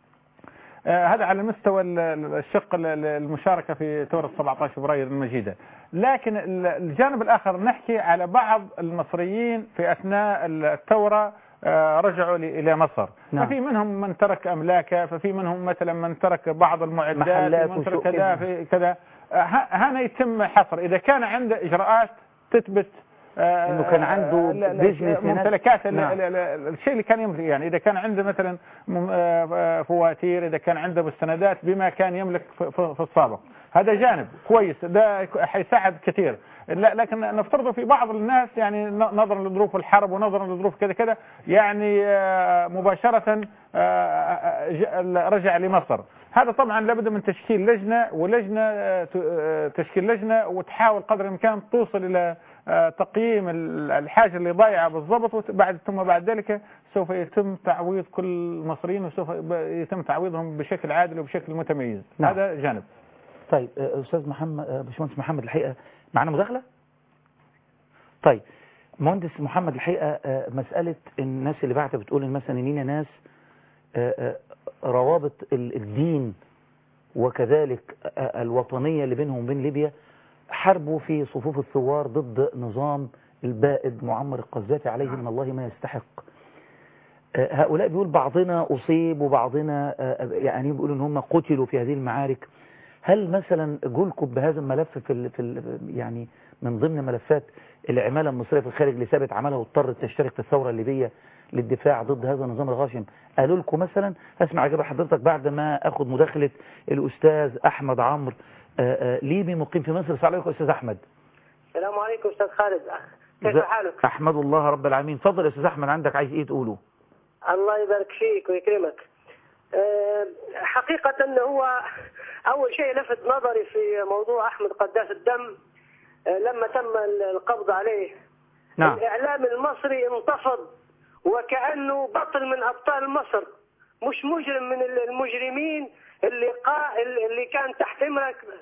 هذا على مستوى الشق المشاركة في ثورة سبعة عشر فبراير المجيدة. لكن الجانب الآخر نحكي على بعض المصريين في أثناء الثورة رجعوا إلى مصر. نعم. ففي منهم من ترك أملاكه، ففي منهم مثلا من ترك بعض المعدات، من ترك كذا في كذا. هنا يتم حصر إذا كان عنده إجراءات تثبت انه كان عنده بيزنس ممتلكات. نعم. الشيء اللي كان يملك، يعني اذا كان عنده مثلا فواتير، اذا كان عنده مستندات بما كان يملك في السابق، هذا جانب كويس، ده حيساعد كثير. لكن نفترض في بعض الناس يعني نظرا لظروف الحرب ونظرا لظروف كذا كذا يعني مباشرة رجع لمصر. هذا طبعا لابد من تشكيل لجنة، ولجنة تشكيل لجنة وتحاول قدر الامكان توصل الى تقييم الحاجة اللي ضايعة بالضبط، وبعد ثم بعد ذلك سوف يتم تعويض كل المصريين وسوف يتم تعويضهم بشكل عادل وبشكل متميز. نعم. هذا جانب. طيب أستاذ محمد، باشمهندس محمد، الحقيقة معنا مداخلة؟ طيب مهندس محمد، الحقيقة مسألة الناس اللي بعتها بتقول مثلا إننا ناس روابط الدين وكذلك الوطنية اللي بينهم وبين ليبيا حاربوا في صفوف الثوار ضد نظام البائد معمر القذافي عليه من الله ما يستحق. هؤلاء بيقول بعضنا أصيب وبعضنا يعني بيقولوا إن هم قتلوا في هذه المعارك. هل مثلا جولكم بهذا الملف في ال في ال يعني من ضمن ملفات العمالة المصرية في الخارج اللي سابت عملها واضطرت تشترك في الثورة الليبية للدفاع ضد هذا النظام الغاشم، قالوا لكم مثلا؟ اسمع اجابه حضرتك بعد ما اخذ مداخله الاستاذ احمد عمرو ليبي مقيم في مصر. السلام عليكم استاذ احمد. السلام عليكم استاذ خالد، كيف حالك؟ احمد الله رب العالمين. اتفضل يا استاذ احمد، عندك عايز ايه تقوله؟ الله يبارك فيك ويكرمك. حقيقه هو اول شيء لفت نظري في موضوع احمد قداس الدم لما تم القبض عليه. نعم. الاعلام المصري انتفض وكأنه بطل من أبطال مصر، مش مجرم من المجرمين اللي قا... اللي كان تحت امرك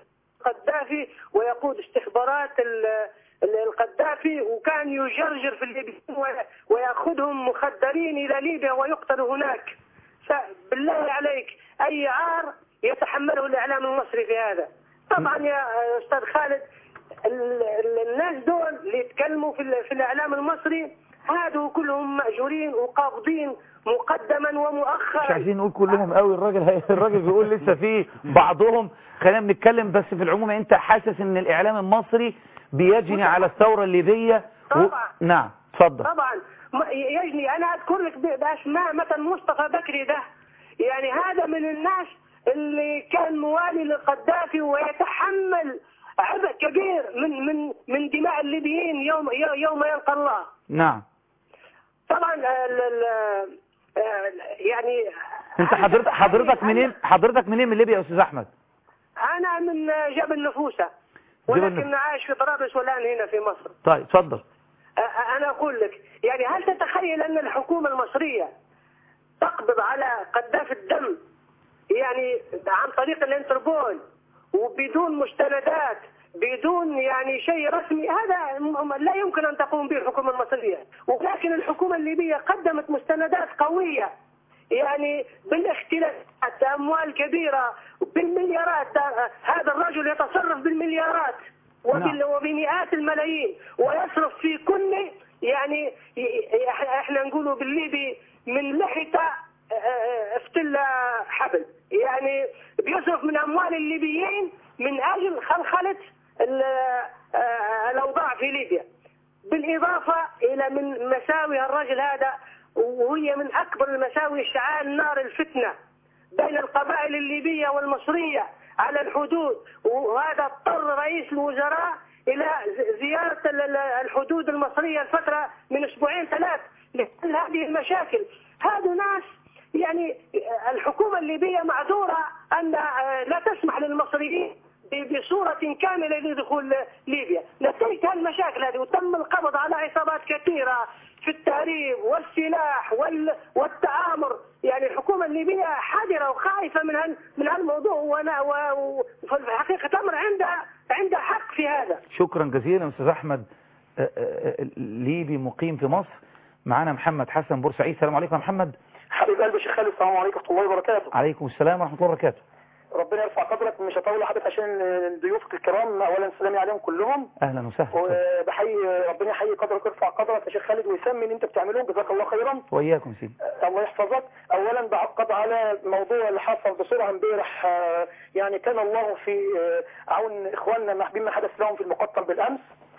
القذافي ويقود استخبارات القذافي، وكان يجرجر في الليبيين ويأخذهم مخدرين إلى ليبيا ويقتلوا هناك. فبالله عليك أي عار يتحمله الإعلام المصري في هذا؟ طبعا يا أستاذ خالد الناس دول اللي يتكلموا في, في الإعلام المصري هادوا كلهم مأجورين وقابضين مقدما ومؤخرا. مش عايزين نقول كلهم قوي، الراجل الراجل بيقول لسه في بعضهم. خلينا بنتكلم بس في العموم. انت حاسس ان الإعلام المصري بيجني على الثورة الليبية؟ طبعا و... نعم اتفضل. طبعا يجني. انا اذكر لك باسماء مثلا مصطفى بكري ده، يعني هذا من الناس اللي كان موالي للقذافي ويتحمل عبء كبير من من من دماء الليبيين يوم يوم يلقى الله. نعم. طبعا ال ال يعني انت حضرتك حضرتك منين حضرتك منين من ليبيا يا استاذ احمد؟ انا من جبل نفوسه ولكن عايش في طرابلس والان هنا في مصر. طيب اتفضل. انا اقول لك يعني هل تتخيل ان الحكومه المصريه تقبض على قذافي الدم يعني عن طريق الانتربول وبدون مستندات بدون يعني شيء رسمي؟ هذا لا يمكن أن تقوم به الحكومة المصرية. ولكن الحكومة الليبية قدمت مستندات قوية يعني بالاختلافات، أموال كبيرة بالمليارات. هذا الرجل يتصرف بالمليارات وبمئات الملايين ويصرف في كل يعني احنا نقوله بالليبي من لحية افتل حبل، يعني بيصرف من أموال الليبيين من أجل خلخلة الأوضاع في ليبيا، بالإضافة إلى من مساوي الرجل هذا، وهي من أكبر المساوي اشتعال نار الفتنة بين القبائل الليبية والمصرية على الحدود. وهذا اضطر رئيس الوزراء إلى زيارة الحدود المصرية الفترة من أسبوعين ثلاث لحل هذه المشاكل. هذا ناس يعني الحكومة الليبية معذورة أن لا تسمح للمصريين بصورة كاملة لدخول ليبيا نتيجة المشاكل هذه. وتم القبض على عصابات كثيرة في التهريب والسلاح والتآمر. يعني الحكومة الليبية حذرة وخائفة من من هالموضوع، وانا وفي الحقيقة الأمر عندها عندها حق في هذا. شكرا جزيلا أستاذ أحمد، ليبي مقيم في مصر. معنا محمد حسن بورسعيد. السلام عليكم يا محمد. حبيب قلبي شيخ خالد، السلام عليكم ورحمة الله وبركاته. عليكم السلام ورحمة الله وبركاته. ربنا يرفع قدرك. مش هطول حضرتك عشان ضيوفك الكرام اولا سلامي عليهم كلهم. اهلا وسهلا. وبحيي ربنا يحيي قدرك ويرفع قدرك يا شيخ خالد ويسمي اللي انت بتعملوه، جزاك الله خيرا. واياكم سيدي. الله يحفظك. اولا بعقد على الموضوع اللي حصل بسرعه امبارح، يعني كان الله في عون اخواننا بما حدث لهم في المقطم بالامس.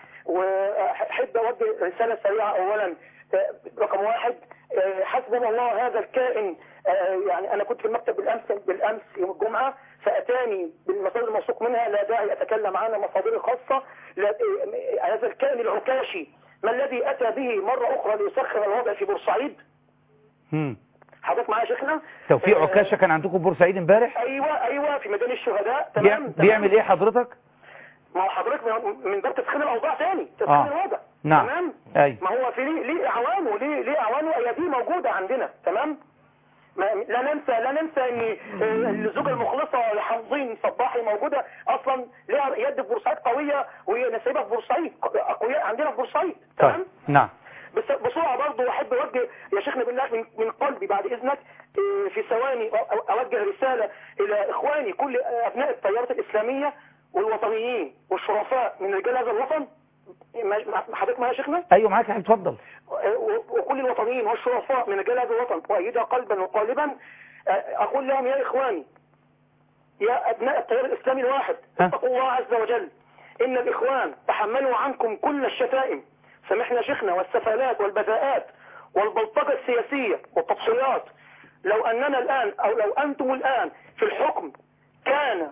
واحب اوجه رساله سريعه. اولا رقم واحد، حسبنا الله هذا الكائن. يعني انا كنت في المكتب بالامس بالامس يوم الجمعه، فاتاني بالمصادر الموثوق منها، لا داعي اتكلم عنها، مصادر خاصه. هذا الكائن العكاشي ما الذي اتى به مره اخرى ليسخر الوضع في بورسعيد؟ امم حضرتك معايا يا شيخنا؟ توفيق عكاشه كان عندكم في بورسعيد امبارح؟ ايوه ايوه في ميدان الشهداء. تمام. بيعمل ايه حضرتك؟ ما هو حضرتك من باب تسخين الاوضاع ثاني، تسخين آه. الوضع. نعم. تمام. أي. ما هو في ليه ليه اعوان وليه ليه اعوان واياديه موجوده عندنا. تمام. ما لا ننسى لا ننسى ان الزوجه المخلصه لحمزين صباحي موجوده اصلا، لها يد في بورسعيد قويه وهي نسيبها في بورسعيد، اقوياء عندنا في بورسعيد. تمام. طيب. نعم. بس بسرعه برضه احب اوجه يا شيخنا بالله من, من قلبي بعد اذنك في ثواني اوجه رساله الى اخواني كل ابناء التيارات الاسلاميه والوطنيين والشرفاء من رجال هذا الوطن. حضرتك معايا يا شيخنا؟ ايوه معاك يا حبيبي اتفضل. وكل الوطنيين والشرفاء من رجال هذا الوطن وايدها قلبا وقالبا، اقول لهم يا اخواني يا ابناء التيار الاسلامي الواحد، اتقوا الله عز وجل. ان الاخوان تحملوا عنكم كل الشتائم، سامحنا شيخنا، والسفالات والبذاءات والبلطجه السياسيه والتضحيات. لو اننا الان او لو انتم الان في الحكم كان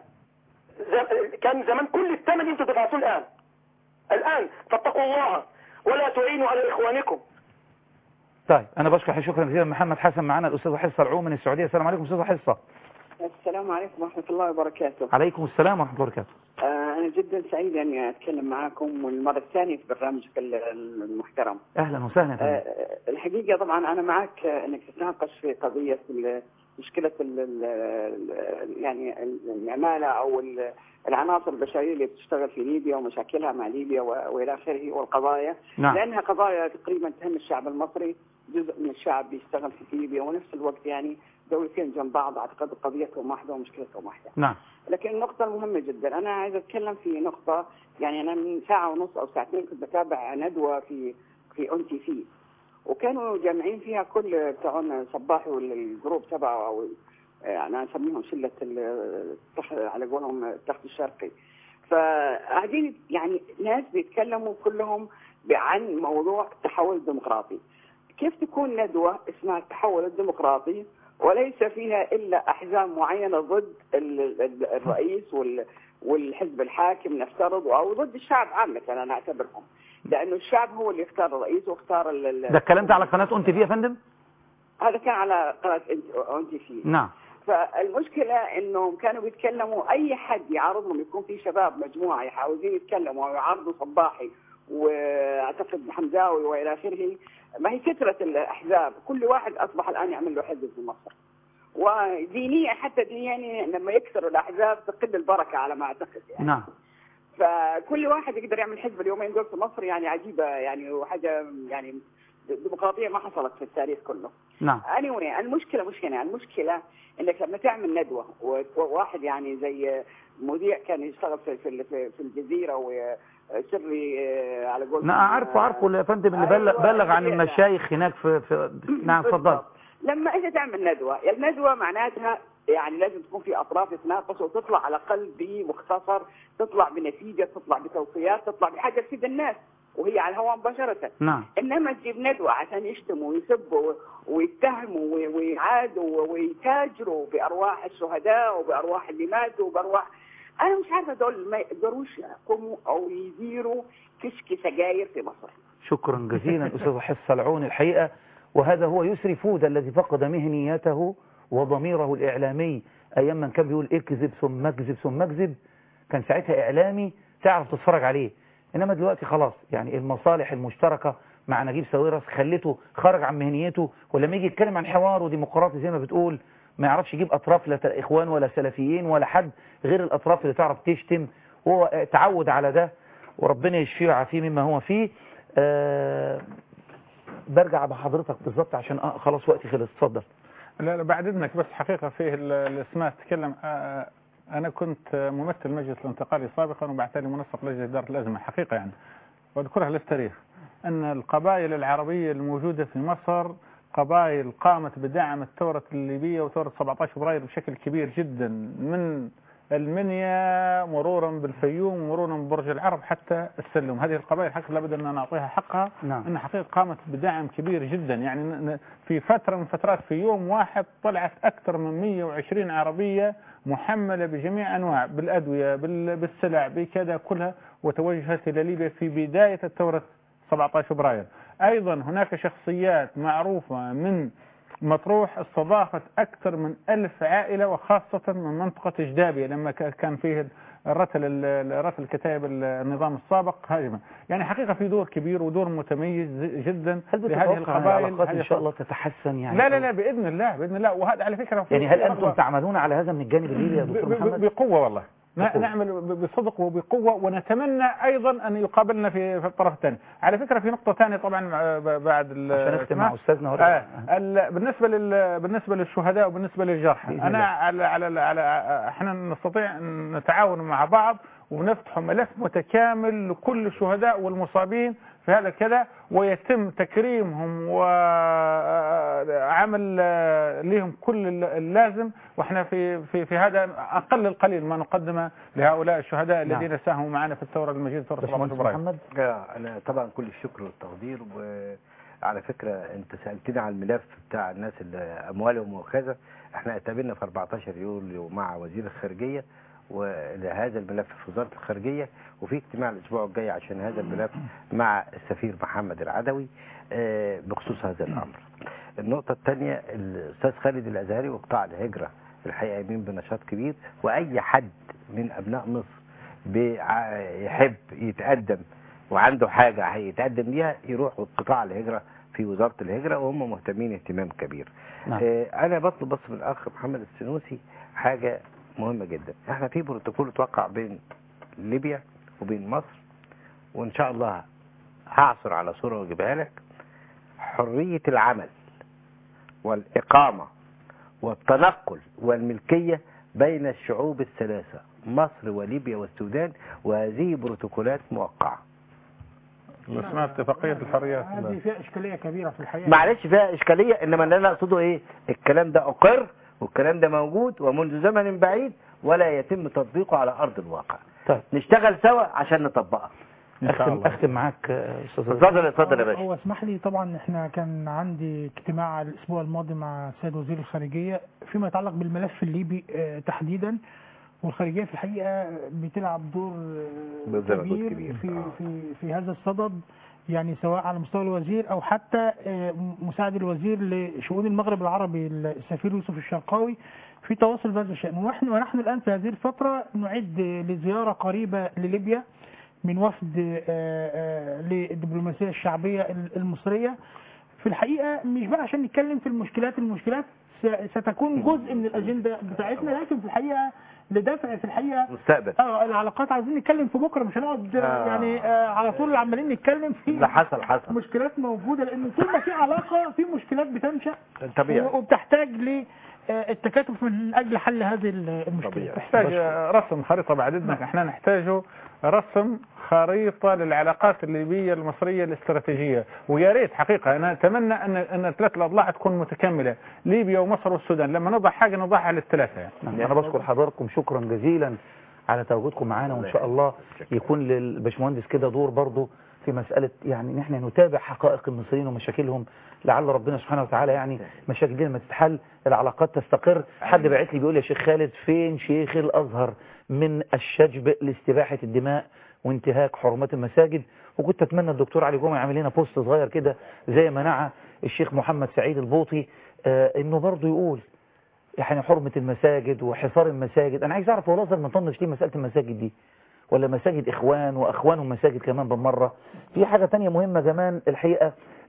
كان زمان كل الثمن انتم دفعتوه الان الآن فاتقوا الله ولا تعينوا على إخوانكم. طيب أنا بشكر شكرا جزيلا محمد حسن. معنا الأستاذ حصة العوم من السعودية. السلام عليكم أستاذ حصة. السلام عليكم ورحمة الله وبركاته. عليكم السلام ورحمة الله وبركاته. آه أنا جدا سعيد أني أتكلم معكم والمرة الثانية في برنامجك المحترم. أهلا وسهلا. أه الحقيقة طبعا أنا معك أنك تتناقش في قضية مشكلة يعني العمالة أو العناصر البشرية اللي بتشتغل في ليبيا ومشاكلها مع ليبيا وإلى آخره والقضايا. نعم. لأنها قضايا تقريبا تهم الشعب المصري، جزء من الشعب بيشتغل في ليبيا ونفس الوقت يعني دولتين جنب بعض، أعتقد قضيتهم واحدة ومشكلتهم واحدة. نعم. لكن النقطة المهمة جدا أنا عايز أتكلم في نقطة، يعني أنا من ساعة ونص أو ساعتين كنت بتابع ندوة في في أون تي في، وكانوا جامعين فيها كل بتاعون صباحي والجروب تبعه، أو أنا أسميهم شلة التخ على قولهم التخت الشرقي. فقاعدين يعني ناس بيتكلموا كلهم عن موضوع التحول الديمقراطي. كيف تكون ندوة اسمها التحول الديمقراطي وليس فيها إلا أحزاب معينة ضد الرئيس والحزب الحاكم نفترض، أو ضد الشعب عامة أنا أعتبرهم، لأنه الشعب هو اللي اختار الرئيس واختار ده الكلام ده على قناة أون تي في يا فندم؟ هذا كان على قناة أون تي في. نعم. فالمشكلة إنهم كانوا بيتكلموا أي حد يعارضهم، يكون في شباب مجموعة يحاولون يتكلموا ويعارضوا صباحي واعتقد حمزاوي والى اخره، ما هي كثره الاحزاب، كل واحد اصبح الان يعمل له حزب في مصر، ودينيا حتى دينيا لما يكثروا الاحزاب تقل البركه على ما اعتقد يعني. نعم. فكل واحد يقدر يعمل حزب اليومين دول في مصر، يعني عجيبه يعني، وحاجه يعني ديمقراطيه ما حصلت في التاريخ كله. نعم. anyway المشكله مش هنا، المشكله انك لما تعمل ندوه وواحد يعني زي مذيع كان يشتغل في في في الجزيره و سري على قول نعم عارفه عارفه يا فندم اللي بلغ, بلغ عن المشايخ هناك في, في نعم اتفضل. لما انت تعمل ندوه، الندوه معناتها يعني لازم تكون في اطراف يتناقشوا وتطلع على الاقل بمختصر، تطلع بنتيجه، تطلع بتوصيات، تطلع بحاجه تفيد الناس وهي على الهواء مباشره. نعم. انما تجيب ندوه عشان يشتموا ويسبوا ويتهموا ويعادوا ويتاجروا بارواح الشهداء وبارواح اللي ماتوا وبارواح، أنا مش عارفة دول ما يقدروش يحكموا أو يديروا كشك سجاير في مصر. شكرا جزيلا أستاذ حس العون الحقيقة، وهذا هو يسري فود الذي فقد مهنيته وضميره الإعلامي أيام من كان بيقول اكذب ثم اكذب ثم اكذب، كان ساعتها إعلامي تعرف تتفرج عليه. إنما دلوقتي خلاص يعني المصالح المشتركة مع نجيب ساويرس خلته خرج عن مهنيته، ولما يجي يتكلم عن حوار وديمقراطي زي ما بتقول ما يعرفش يجيب أطراف لا إخوان ولا سلفيين ولا حد غير الأطراف اللي تعرف تشتم، وهو تعود على ده وربنا يشفيه ويعافيه مما هو فيه. أه برجع بحضرتك بالظبط عشان أه خلاص وقتي خلص. اتفضل. لا لا بعد إذنك، بس حقيقة فيه الاسماء تتكلم. أه أنا كنت ممثل مجلس الانتقالي سابقا وبعد ذلك منسق لجنة إدارة الأزمة حقيقة يعني، وأذكرها للتاريخ أن القبائل العربية الموجودة في مصر قبائل قامت بدعم الثورة الليبية وثورة سبعة عشر فبراير بشكل كبير جدا، من المنيا مرورا بالفيوم مرورا ببرج العرب حتى السلم. هذه القبائل حقيقة لابد أن نعطيها حقها. نعم. أنها حقيقة قامت بدعم كبير جدا، يعني في فترة من فترات في يوم واحد طلعت أكثر من مئة وعشرين عربية محملة بجميع أنواع بالأدوية بالسلع بكذا كلها، وتوجهت إلى ليبيا في بداية الثورة سبعة عشر فبراير. أيضا هناك شخصيات معروفة من مطروح استضافت أكثر من ألف عائلة، وخاصة من منطقة جدابية لما كان فيه الرتل رتل كتائب النظام السابق هاجمة. يعني حقيقة في دور كبير ودور متميز جدا في هذه القبائل. هل إن شاء الله تتحسن يعني؟ لا لا لا بإذن الله بإذن الله. وهذا على فكرة يعني هل أنتم تعملون على هذا من الجانب الليبي يا دكتور محمد؟ بقوة والله نعمل بصدق وبقوة، ونتمنى أيضا أن يقابلنا في في الطرف الثاني. على فكرة في نقطة ثانية طبعا بعد عشان نختم مع أستاذنا آه بالنسبة لل بالنسبة للشهداء وبالنسبة للجرحى، أنا على على على احنا نستطيع أن نتعاون مع بعض ونفتح ملف متكامل لكل الشهداء والمصابين في هذا كذا، ويتم تكريمهم وعمل لهم كل اللازم، واحنا في في في هذا اقل القليل ما نقدمه لهؤلاء الشهداء الذين نعم. ساهموا معنا في الثوره المجيده ثوره سبعة عشر فبراير. محمد انا طبعا كل الشكر والتقدير. وعلى فكره انت سالتني عن الملف بتاع الناس اللي اموالهم وكذا، احنا اتقابلنا في أربعة عشر يوليو مع وزير الخارجيه ولهذا الملف في وزارة الخارجية، وفي اجتماع الأسبوع الجاي عشان هذا الملف مع السفير محمد العدوي بخصوص هذا الأمر. النقطة الثانية الأستاذ خالد الأزهري وقطاع الهجرة الحقيقة يمين بنشاط كبير، وأي حد من أبناء مصر بيحب يتقدم وعنده حاجة هيتقدم بيها يروح قطاع الهجرة في وزارة الهجرة، وهم مهتمين اهتمام كبير. نعم. اه انا بطلب بس من الاخ محمد السنوسي حاجة مهمة جدا. احنا في بروتوكول اتوقع بين ليبيا وبين مصر، وان شاء الله هعثر على صورة واجيبها لك. حرية العمل والإقامة والتنقل والملكية بين الشعوب الثلاثة مصر وليبيا والسودان، وهذه بروتوكولات موقعة. اسمها اتفاقية الحريات. هذه فيها إشكالية كبيرة في الحقيقة. معلش فيها إشكالية، إنما اللي أنا أقصده إيه؟ الكلام ده أقر والكلام ده موجود ومنذ زمن بعيد ولا يتم تطبيقه على أرض الواقع. طيب نشتغل سوا عشان نطبقها. أختم, أختم معاك أستاذ. اتفضل اتفضل يا باشا. هو اسمح لي، طبعا احنا كان عندي اجتماع الأسبوع الماضي مع السيد وزير الخارجية فيما يتعلق بالملف الليبي اه تحديدا، والخارجية في الحقيقة بتلعب دور كبير, كبير في, في, في هذا الصدد، يعني سواء على مستوى الوزير أو حتى مساعد الوزير لشؤون المغرب العربي السفير يوسف الشرقاوي في تواصل بهذا الشأن. ونحن, ونحن الآن في هذه الفترة نعد لزيارة قريبة لليبيا من وفد للدبلوماسية الشعبية المصرية. في الحقيقة مش بقى عشان نتكلم في المشكلات المشكلات ستكون جزء من الأجندة بتاعتنا، لكن في الحقيقة لدفع في الحقيقة مستقبل اه العلاقات. عايزين نتكلم في بكرة، مش هنقعد آه. يعني آه على طول عمالين نتكلم في لا حصل حصل مشكلات موجودة، لأن طول ما في علاقة في مشكلات بتنشأ طبيعي وبتحتاج ل التكاتف من أجل حل هذه المشكلة. تحتاج رسم خريطة بعد إذنك. احنا نحتاج رسم خريطة للعلاقات الليبية المصرية الاستراتيجية، ويا ريت حقيقة أنا أتمنى أن أن الثلاث الأضلاع تكون متكاملة، ليبيا ومصر والسودان، لما نضع حاجة نضعها للثلاثة يعني. أنا بشكر حضراتكم شكرا جزيلا على تواجدكم معنا، وإن شاء الله يكون للباشمهندس كده دور برضه في مسألة يعني ان احنا نتابع حقائق المصريين ومشاكلهم، لعل ربنا سبحانه وتعالى يعني مشاكل دي لما تتحل العلاقات تستقر. حد باعت لي بيقول يا شيخ خالد فين شيخ الازهر من الشجب لاستباحة الدماء وانتهاك حرمات المساجد؟ وكنت اتمنى الدكتور علي جمعة يعمل لنا بوست صغير كده زي ما نعى الشيخ محمد سعيد البوطي آه انه برضه يقول يعني حرمة المساجد وحصار المساجد. انا عايز اعرف هو الازهر مطنش ليه مسألة المساجد دي، ولا مساجد إخوان وأخوانهم مساجد كمان بالمرة؟ في حاجة تانية مهمة كمان الحقيقة.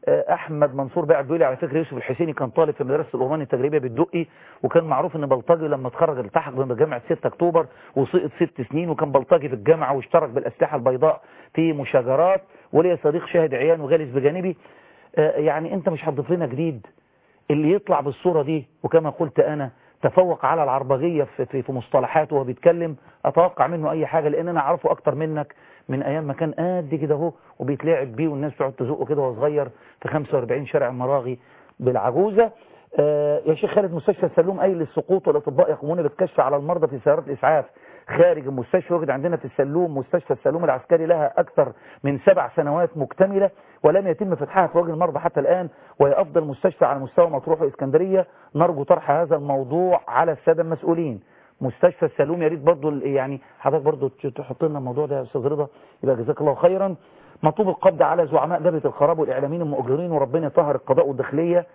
أحمد منصور بقى بيقول لي على فكرة يوسف الحسيني كان طالب في مدرسة الأورمان التجريبية بالدقي، وكان معروف إن بلطجي لما اتخرج التحق بجامعة ستة أكتوبر وسقط ست سنين، وكان بلطجي في الجامعة واشترك بالأسلحة البيضاء في مشاجرات، ولي صديق شاهد عيان وجالس بجانبي. يعني أنت مش هتضيف لنا جديد؟ اللي يطلع بالصورة دي وكما قلت أنا تفوق على العربجية في, في, في مصطلحاته وهو بيتكلم، أتوقع منه أي حاجة، لأن أنا أعرفه أكتر منك من أيام ما كان قد كده اهو وبيتلاعب بيه والناس بتقعد تزقه كده وهو صغير في خمسة وأربعين شارع المراغي بالعجوزة. آه يا شيخ خالد، مستشفى السلوم أي للسقوط، والأطباء يقومون بالكشف على المرضى في سيارات الإسعاف خارج المستشفى. وجد عندنا في السلوم مستشفى السلوم العسكري لها أكثر من سبع سنوات مكتملة ولم يتم فتحها في وجه المرضى حتى الآن، وهي أفضل مستشفى على مستوى مطروح وإسكندرية. نرجو طرح هذا الموضوع على السادة المسؤولين. مستشفى السلوم يا ريت برضه يعني حضرتك برضه تحط لنا الموضوع ده يا أستاذ رضا، يبقى جزاك الله خيرا. مطلوب القبض على زعماء دبة الخراب والإعلاميين المؤجرين، وربنا يطهر القضاء والداخلية.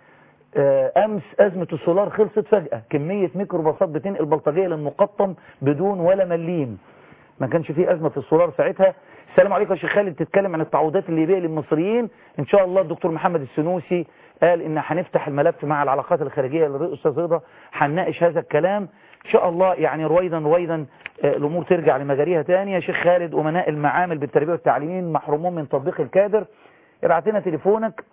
أمس أزمة السولار خلصت فجأة، كمية ميكروباصات بتنقل بلطجية للمقطم بدون ولا مليم. ما كانش فيه أزمة في السولار ساعتها. السلام عليكم يا شيخ خالد، تتكلم عن التعويضات الليبية للمصريين. إن شاء الله الدكتور محمد السنوسي قال إن هنفتح الملف مع العلاقات الخارجية للأستاذ رضا، هنناقش هذا الكلام إن شاء الله. يعني رويدا رويدا الأمور ترجع لمجاريها تاني. يا شيخ خالد، أمناء المعامل بالتربية والتعليمين محرومون من تطبيق الكادر. ابعت لنا تليفونك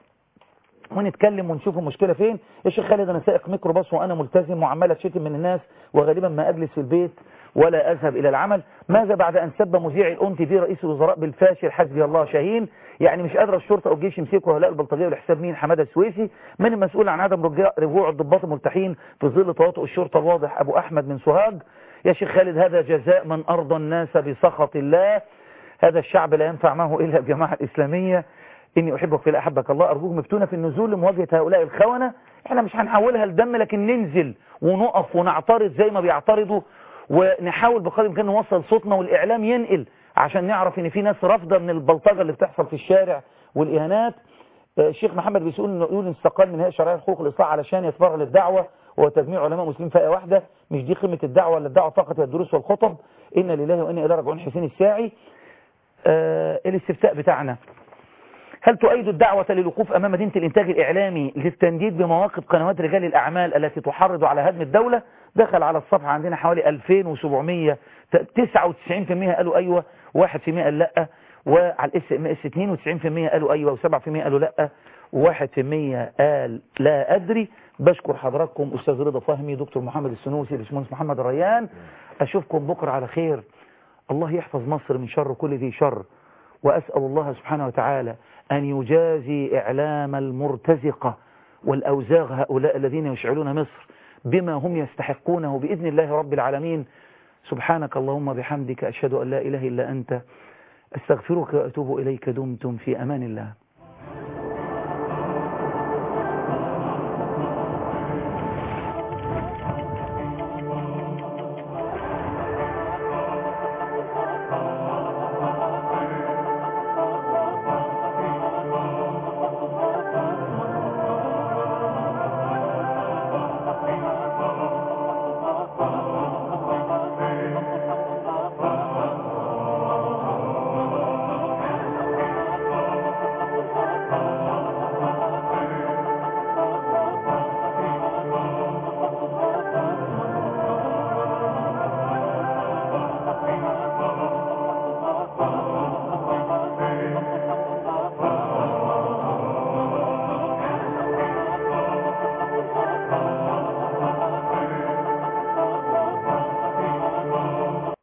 ونتكلم ونشوف المشكلة فين. يا شيخ خالد، أنا سائق ميكروباص وأنا ملتزم وعمال أتشتم من الناس وغالبا ما أجلس في البيت ولا أذهب إلى العمل. ماذا بعد أن سب مذيع الأون تي في رئيس الوزراء بالفاشل حسبي الله شاهين؟ يعني مش قادرة الشرطة والجيش يمسكوا هؤلاء البلطجية ولحساب مين؟ حمادة السويسي. من المسؤول عن عدم رجوع الضباط الملتحين في ظل تواطؤ الشرطة الواضح؟ أبو أحمد من سوهاج. يا شيخ خالد، هذا جزاء من أرضى الناس بسخط الله. هذا الشعب لا ينفع معه إلا الجماعة الإسلامية. إني أحبك في الله أحبك الله. أرجوك مفتونة في النزول لمواجهة هؤلاء الخونة. إحنا مش هنحولها لدم، لكن ننزل ونقف ونعترض زي ما بيعترضوا، ونحاول بقدر الإمكان نوصل صوتنا والإعلام ينقل عشان نعرف إن في ناس رافضة من البلطجة اللي بتحصل في الشارع والإهانات. الشيخ محمد بيقول إنه يقول استقال من هيئة شرعية الحقوق الإصلاح علشان يتفرغ للدعوة هو تجميع علماء مسلمين فئة واحدة. مش دي قيمة الدعوة ولا الدعوة فقط والدروس والخطب. إن لله وإنا إليه راجعون. حسين الساعي. آه الاستفتاء بتاعنا: هل تؤيد الدعوة للوقوف أمام مدينة الإنتاج الإعلامي للتنديد بمواقف قنوات رجال الأعمال التي تحرض على هدم الدولة؟ دخل على الصفحة عندنا حوالي ألفين وسبعمية، تسعة وتسعين بالمئة قالوا أيوة، واحد بالمئة قال لأ، وعلى الاس ام اس اثنين وتسعين بالمئة قالوا أيوة، وسبعة بالمئة قالوا لأ، وواحد بالمئة قال لا أدري. بشكر حضراتكم أستاذ رضا فهمي، دكتور محمد السنوسي، الباشمهندس محمد الريان. أشوفكم بكرة على خير. الله يحفظ مصر من شر كل ذي شر، وأسأل الله سبحانه وتعالى أن يجازي إعلام المرتزقة والأوزاغ هؤلاء الذين يشعلون مصر بما هم يستحقونه بإذن الله رب العالمين. سبحانك اللهم بحمدك، أشهد أن لا إله إلا أنت، أستغفرك وأتوب إليك. دمتم في أمان الله.